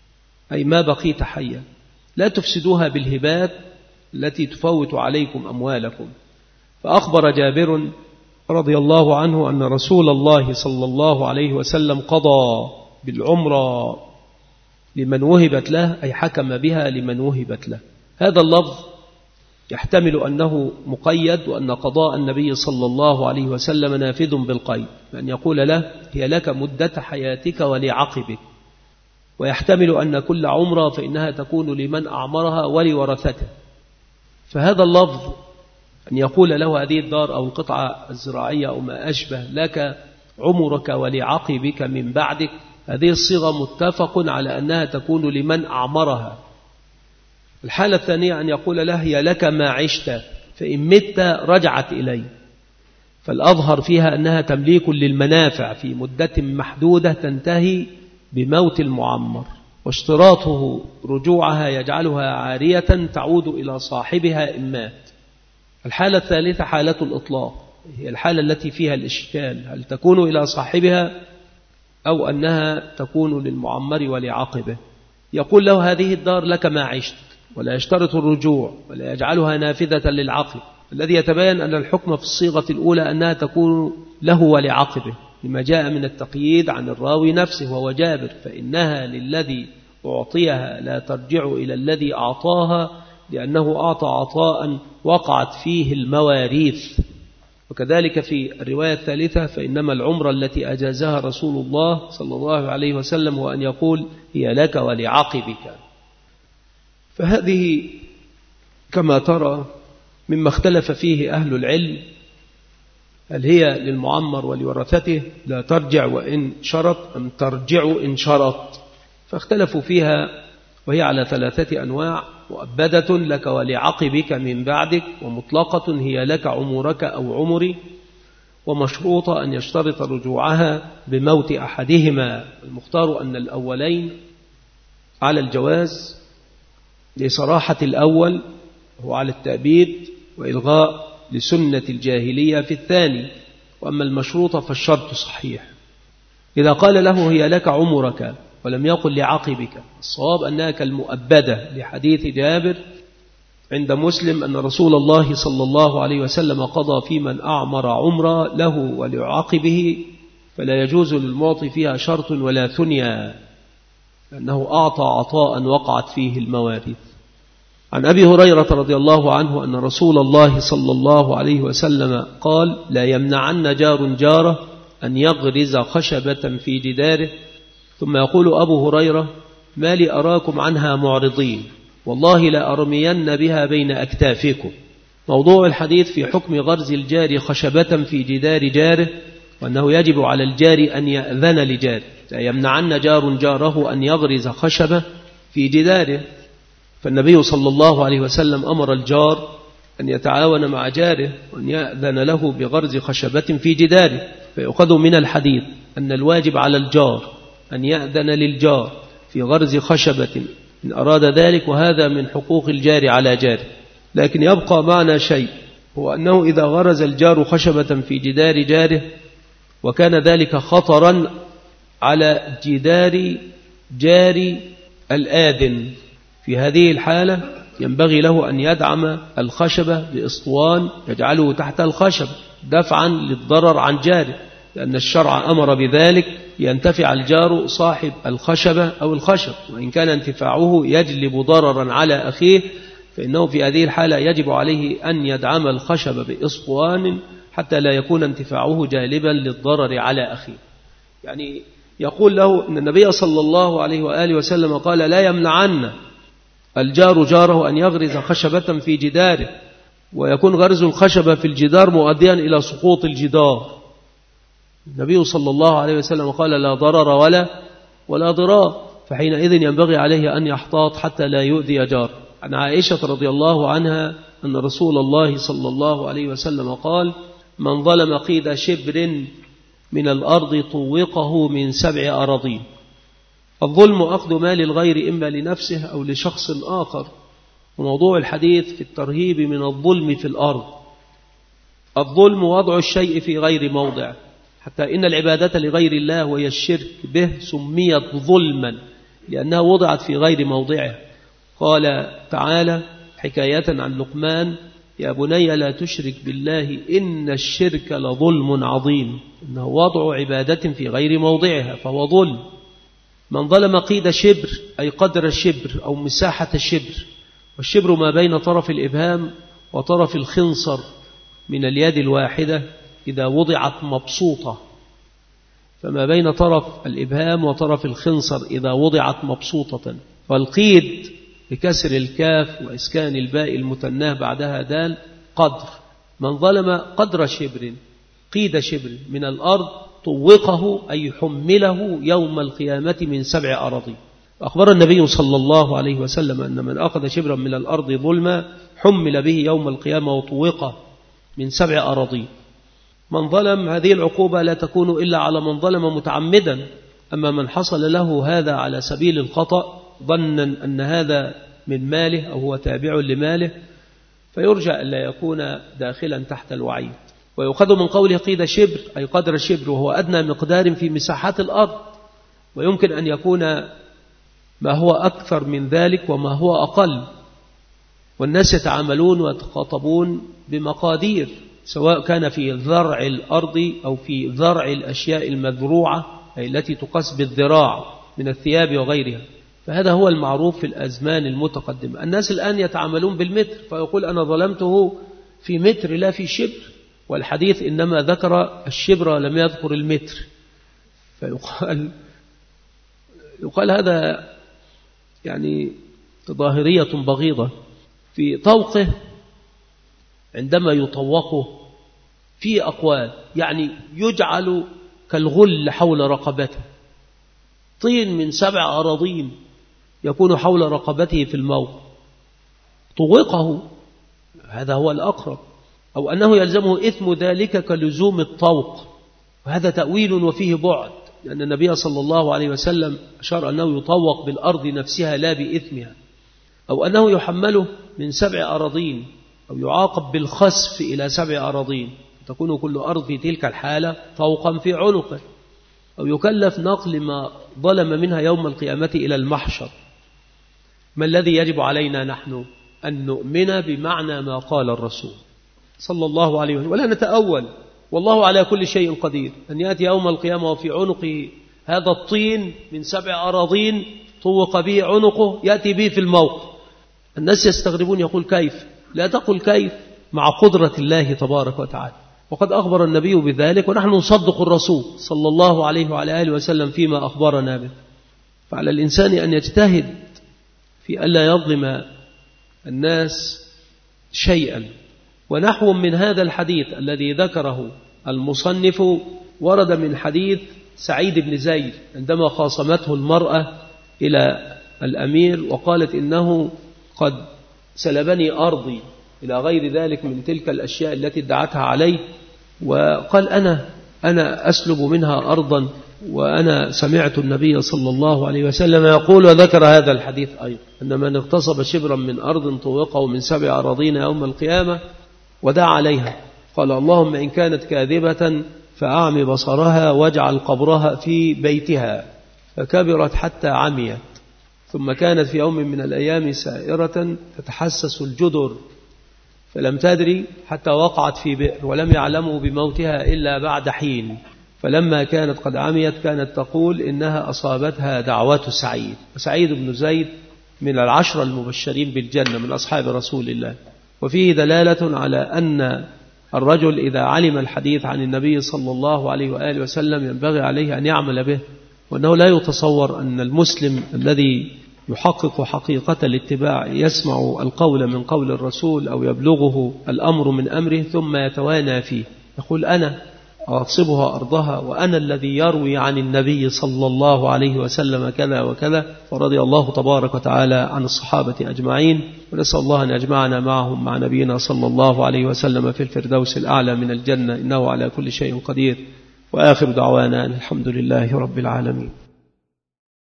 أي ما بقيت حيا، لا تفسدوها بالهبات التي تفوت عليكم أموالكم. فأخبر جابر رضي الله عنه أن رسول الله صلى الله عليه وسلم قضى بالعمرة لمن وهبت له، أي حكم بها لمن وهبت له. هذا اللفظ يحتمل أنه مقيد، وأن قضاء النبي صلى الله عليه وسلم نافذ بالقيد، بأن يقول له هي لك مدة حياتك ولعقبك. ويحتمل أن كل عمرة فإنها تكون لمن أعمرها ولورثته. فهذا اللفظ أن يقول له هذه الدار أو القطعة الزراعية أو ما أشبه لك عمرك ولعقبك من بعدك، هذه الصيغة متفق على أنها تكون لمن أعمرها. الحالة الثانية أن يقول له هي لك ما عشت، فإن مت رجعت إلي. فالأظهر فيها أنها تمليك للمنافع في مدة محدودة تنتهي بموت المعمر، واشتراطه رجوعها يجعلها عارية تعود إلى صاحبها إن مات. الحالة الثالثة حالة الإطلاق، هي الحالة التي فيها الإشكال، هل تكون إلى صاحبها أو أنها تكون للمعمر ولعقبه. يقول له هذه الدار لك ما عشت، ولا يشترط الرجوع، ولا يجعلها نافذة للعقب. الذي يتبين أن الحكم في الصيغة الأولى أنها تكون له ولعقبه، لما جاء من التقييد عن الراوي نفسه وهو جابر، فإنها للذي أعطيها لا ترجع إلى الذي أعطاها، لأنه أعطى عطاء وقعت فيه المواريث. وكذلك في الرواية الثالثة فإنما العمرة التي أجازها رسول الله صلى الله عليه وسلم وأن يقول هي لك ولعقبك. فهذه كما ترى مما اختلف فيه أهل العلم، هل هي للمعمر ولورثته لا ترجع وإن شرط أم ترجع إن شرط، فاختلفوا فيها، وهي على ثلاثة أنواع: مؤبدة لك ولعقبك من بعدك، ومطلقة هي لك عمرك أو عمري، ومشروطة أن يشترط رجوعها بموت أحدهما. المختار أن الأولين على الجواز لصراحة الأول هو على التأبيد وإلغاء لسنة الجاهلية في الثاني، وأما المشروطة فالشرط صحيح. إذا قال له هي لك عمرك ولم يقل لعقبك، الصواب أنها كالمؤبدة لحديث جابر عند مسلم أن رسول الله صلى الله عليه وسلم قضى في من أعمر عمرا له ولعقبه، فلا يجوز للمعطي فيها شرط ولا ثنيا، لأنه أعطى عطاء وقعت فيه المواريث. عن أبي هريرة رضي الله عنه أن رسول الله صلى الله عليه وسلم قال: لا يمنعن جار جاره أن يغرز خشبة في جداره. ثم يقول أبو هريرة: ما لي أراكم عنها معرضين، والله لا أرمين بها بين أكتافكم. موضوع الحديث في حكم غرز الجار خشبة في جدار جاره، وأنه يجب على الجار أن يأذن لجاره. لا يمنعن جار جاره أن يغرز خشبة في جداره. فالنبي صلى الله عليه وسلم أمر الجار أن يتعاون مع جاره وأن يأذن له بغرز خشبة في جداره. فيؤخذ من الحديث أن الواجب على الجار أن يأذن للجار في غرز خشبة إن أراد ذلك، وهذا من حقوق الجار على جاره. لكن يبقى معنا شيء، هو أنه إذا غرز الجار خشبة في جدار جاره وكان ذلك خطرا على جدار جار الآذن، في هذه الحالة ينبغي له أن يدعم الخشبة بإسطوان يجعله تحت الخشبة دفعا للضرر عن جاره، لأن الشرع أمر بذلك ينتفع الجار صاحب الخشبة أو الخشب، وإن كان انتفاعه يجلب ضررا على أخيه، فإنه في هذه الحالة يجب عليه أن يدعم الخشب بإسطوان حتى لا يكون انتفاعه جالبا للضرر على أخيه. يعني يقول له أن النبي صلى الله عليه وآله وسلم قال: لا يمنعن الجار جاره أن يغرز خشبة في جداره، ويكون غرز الخشبة في الجدار مؤديا إلى سقوط الجدار. النبي صلى الله عليه وسلم قال: لا ضرر ولا ولا ضرار، فحينئذ ينبغي عليه أن يحتاط حتى لا يؤذي جار. عن عائشة رضي الله عنها أن رسول الله صلى الله عليه وسلم قال: من ظلم قيد شبر من الأرض طوقه من سبع أراضين. الظلم أخذ مال الغير إما لنفسه أو لشخص آخر. وموضوع الحديث في الترهيب من الظلم في الأرض. الظلم وضع الشيء في غير موضع، حتى إن العبادة لغير الله وهي الشرك به سميت ظلما، لأنها وضعت في غير موضعها. قال تعالى حكاية عن لقمان: يا بني لا تشرك بالله إن الشرك لظلم عظيم. إنه وضع عبادة في غير موضعها فهو ظلم. من ظلم قيد شبر أي قدر الشبر أو مساحة الشبر، والشبر ما بين طرف الإبهام وطرف الخنصر من اليد الواحدة إذا وضعت مبسوطة، فما بين طرف الإبهام وطرف الخنصر إذا وضعت مبسوطة. والقيد بكسر الكاف وإسكان الباء المثناه بعدها دال قدر. من ظلم قدر شبر قيد شبر من الأرض طوقه أي حمله يوم القيامة من سبع أراضين. أخبر النبي صلى الله عليه وسلم أن من أخذ شبرا من الأرض ظلما حمل به يوم القيامة وطوقه من سبع أراضين. من ظلم هذه العقوبة لا تكون إلا على من ظلم متعمدا. أما من حصل له هذا على سبيل الخطأ ظنا أن هذا من ماله أو هو تابع لماله فيرجى أن لا يكون داخلا تحت الوعيد. ويؤخذ من قوله قيد شبر أي قدر شبر، وهو أدنى مقدار في مساحات الأرض، ويمكن أن يكون ما هو أكثر من ذلك وما هو أقل. والناس يتعاملون ويتخاطبون بمقادير، سواء كان في ذرع الأرض أو في ذرع الأشياء المذروعة أي التي تقاس بالذراع من الثياب وغيرها. فهذا هو المعروف في الأزمان المتقدمة. الناس الآن يتعاملون بالمتر، فيقول أنا ظلمته في متر لا في شبر، والحديث إنما ذكر الشبر لم يذكر المتر. فيقال يقال هذا يعني ظاهرية بغيضة. في طوقه عندما يطوقه في أقوال، يعني يجعل كالغل حول رقبته، طين من سبع أراضين يكون حول رقبته في الموت، طوقه، هذا هو الأقرب. أو أنه يلزمه إثم ذلك كلزوم الطوق، وهذا تأويل وفيه بعد، لأن النبي صلى الله عليه وسلم أشار أنه يطوق بالأرض نفسها لا بإثمها. أو أنه يحمله من سبع أراضين، أو يعاقب بالخسف إلى سبع أراضين، تكون كل أرض في تلك الحالة طوقا في عنقه. أو يكلف نقل ما ظلم منها يوم القيامة إلى المحشر. ما الذي يجب علينا نحن؟ أن نؤمن بمعنى ما قال الرسول صلى الله عليه وسلم، ولا نتأول. والله على كل شيء قدير. أن يأتي يوم القيامة وفي عنقه هذا الطين من سبع أراضين طوق به عنقه، يأتي به في الموقف. الناس يستغربون، يقول كيف؟ لا تقل كيف مع قدرة الله تبارك وتعالى، وقد أخبر النبي بذلك، ونحن نصدق الرسول صلى الله عليه وعلى آله وسلم فيما أخبرنا به. فعلى الإنسان أن يجتهد في ألا يظلم الناس شيئا. ونحو من هذا الحديث الذي ذكره المصنف ورد من حديث سعيد بن زيد عندما خاصمته المرأة إلى الأمير وقالت إنه قد سلبني أرضي إلى غير ذلك من تلك الأشياء التي ادعتها عليه، وقال أنا أنا أسلب منها أرضا وأنا سمعت النبي صلى الله عليه وسلم يقول، وذكر هذا الحديث أيضا أن من اغتصب شبرا من أرض طوقه من سبع أراضين يوم القيامة ودعا عليها. قال اللهم إن كانت كاذبة فأعمي بصرها واجعل قبرها في بيتها، فكبرت حتى عميت، ثم كانت في يوم من الأيام سائرة تتحسس الجدر فلم تدري حتى وقعت في بئر، ولم يعلموا بموتها إلا بعد حين، فلما كانت قد عميت كانت تقول إنها أصابتها دعوة سعيد. وسعيد بن زيد من العشرة المبشرين بالجنة من أصحاب رسول الله. وفيه دلالة على أن الرجل إذا علم الحديث عن النبي صلى الله عليه وآله وسلم ينبغي عليه أن يعمل به، وأنه لا يتصور أن المسلم الذي يحقق حقيقة الاتباع يسمع القول من قول الرسول أو يبلغه الأمر من أمره ثم يتوانى فيه، يقول أنا أغصبها أرضها وأنا الذي يروي عن النبي صلى الله عليه وسلم كذا وكذا. فرضي الله تبارك وتعالى عن الصحابة أجمعين، ونسأل الله أن يجمعنا معهم مع نبينا صلى الله عليه وسلم في الفردوس الأعلى من الجنة، إنه على كل شيء قدير. وآخر دعوانا الحمد لله رب العالمين.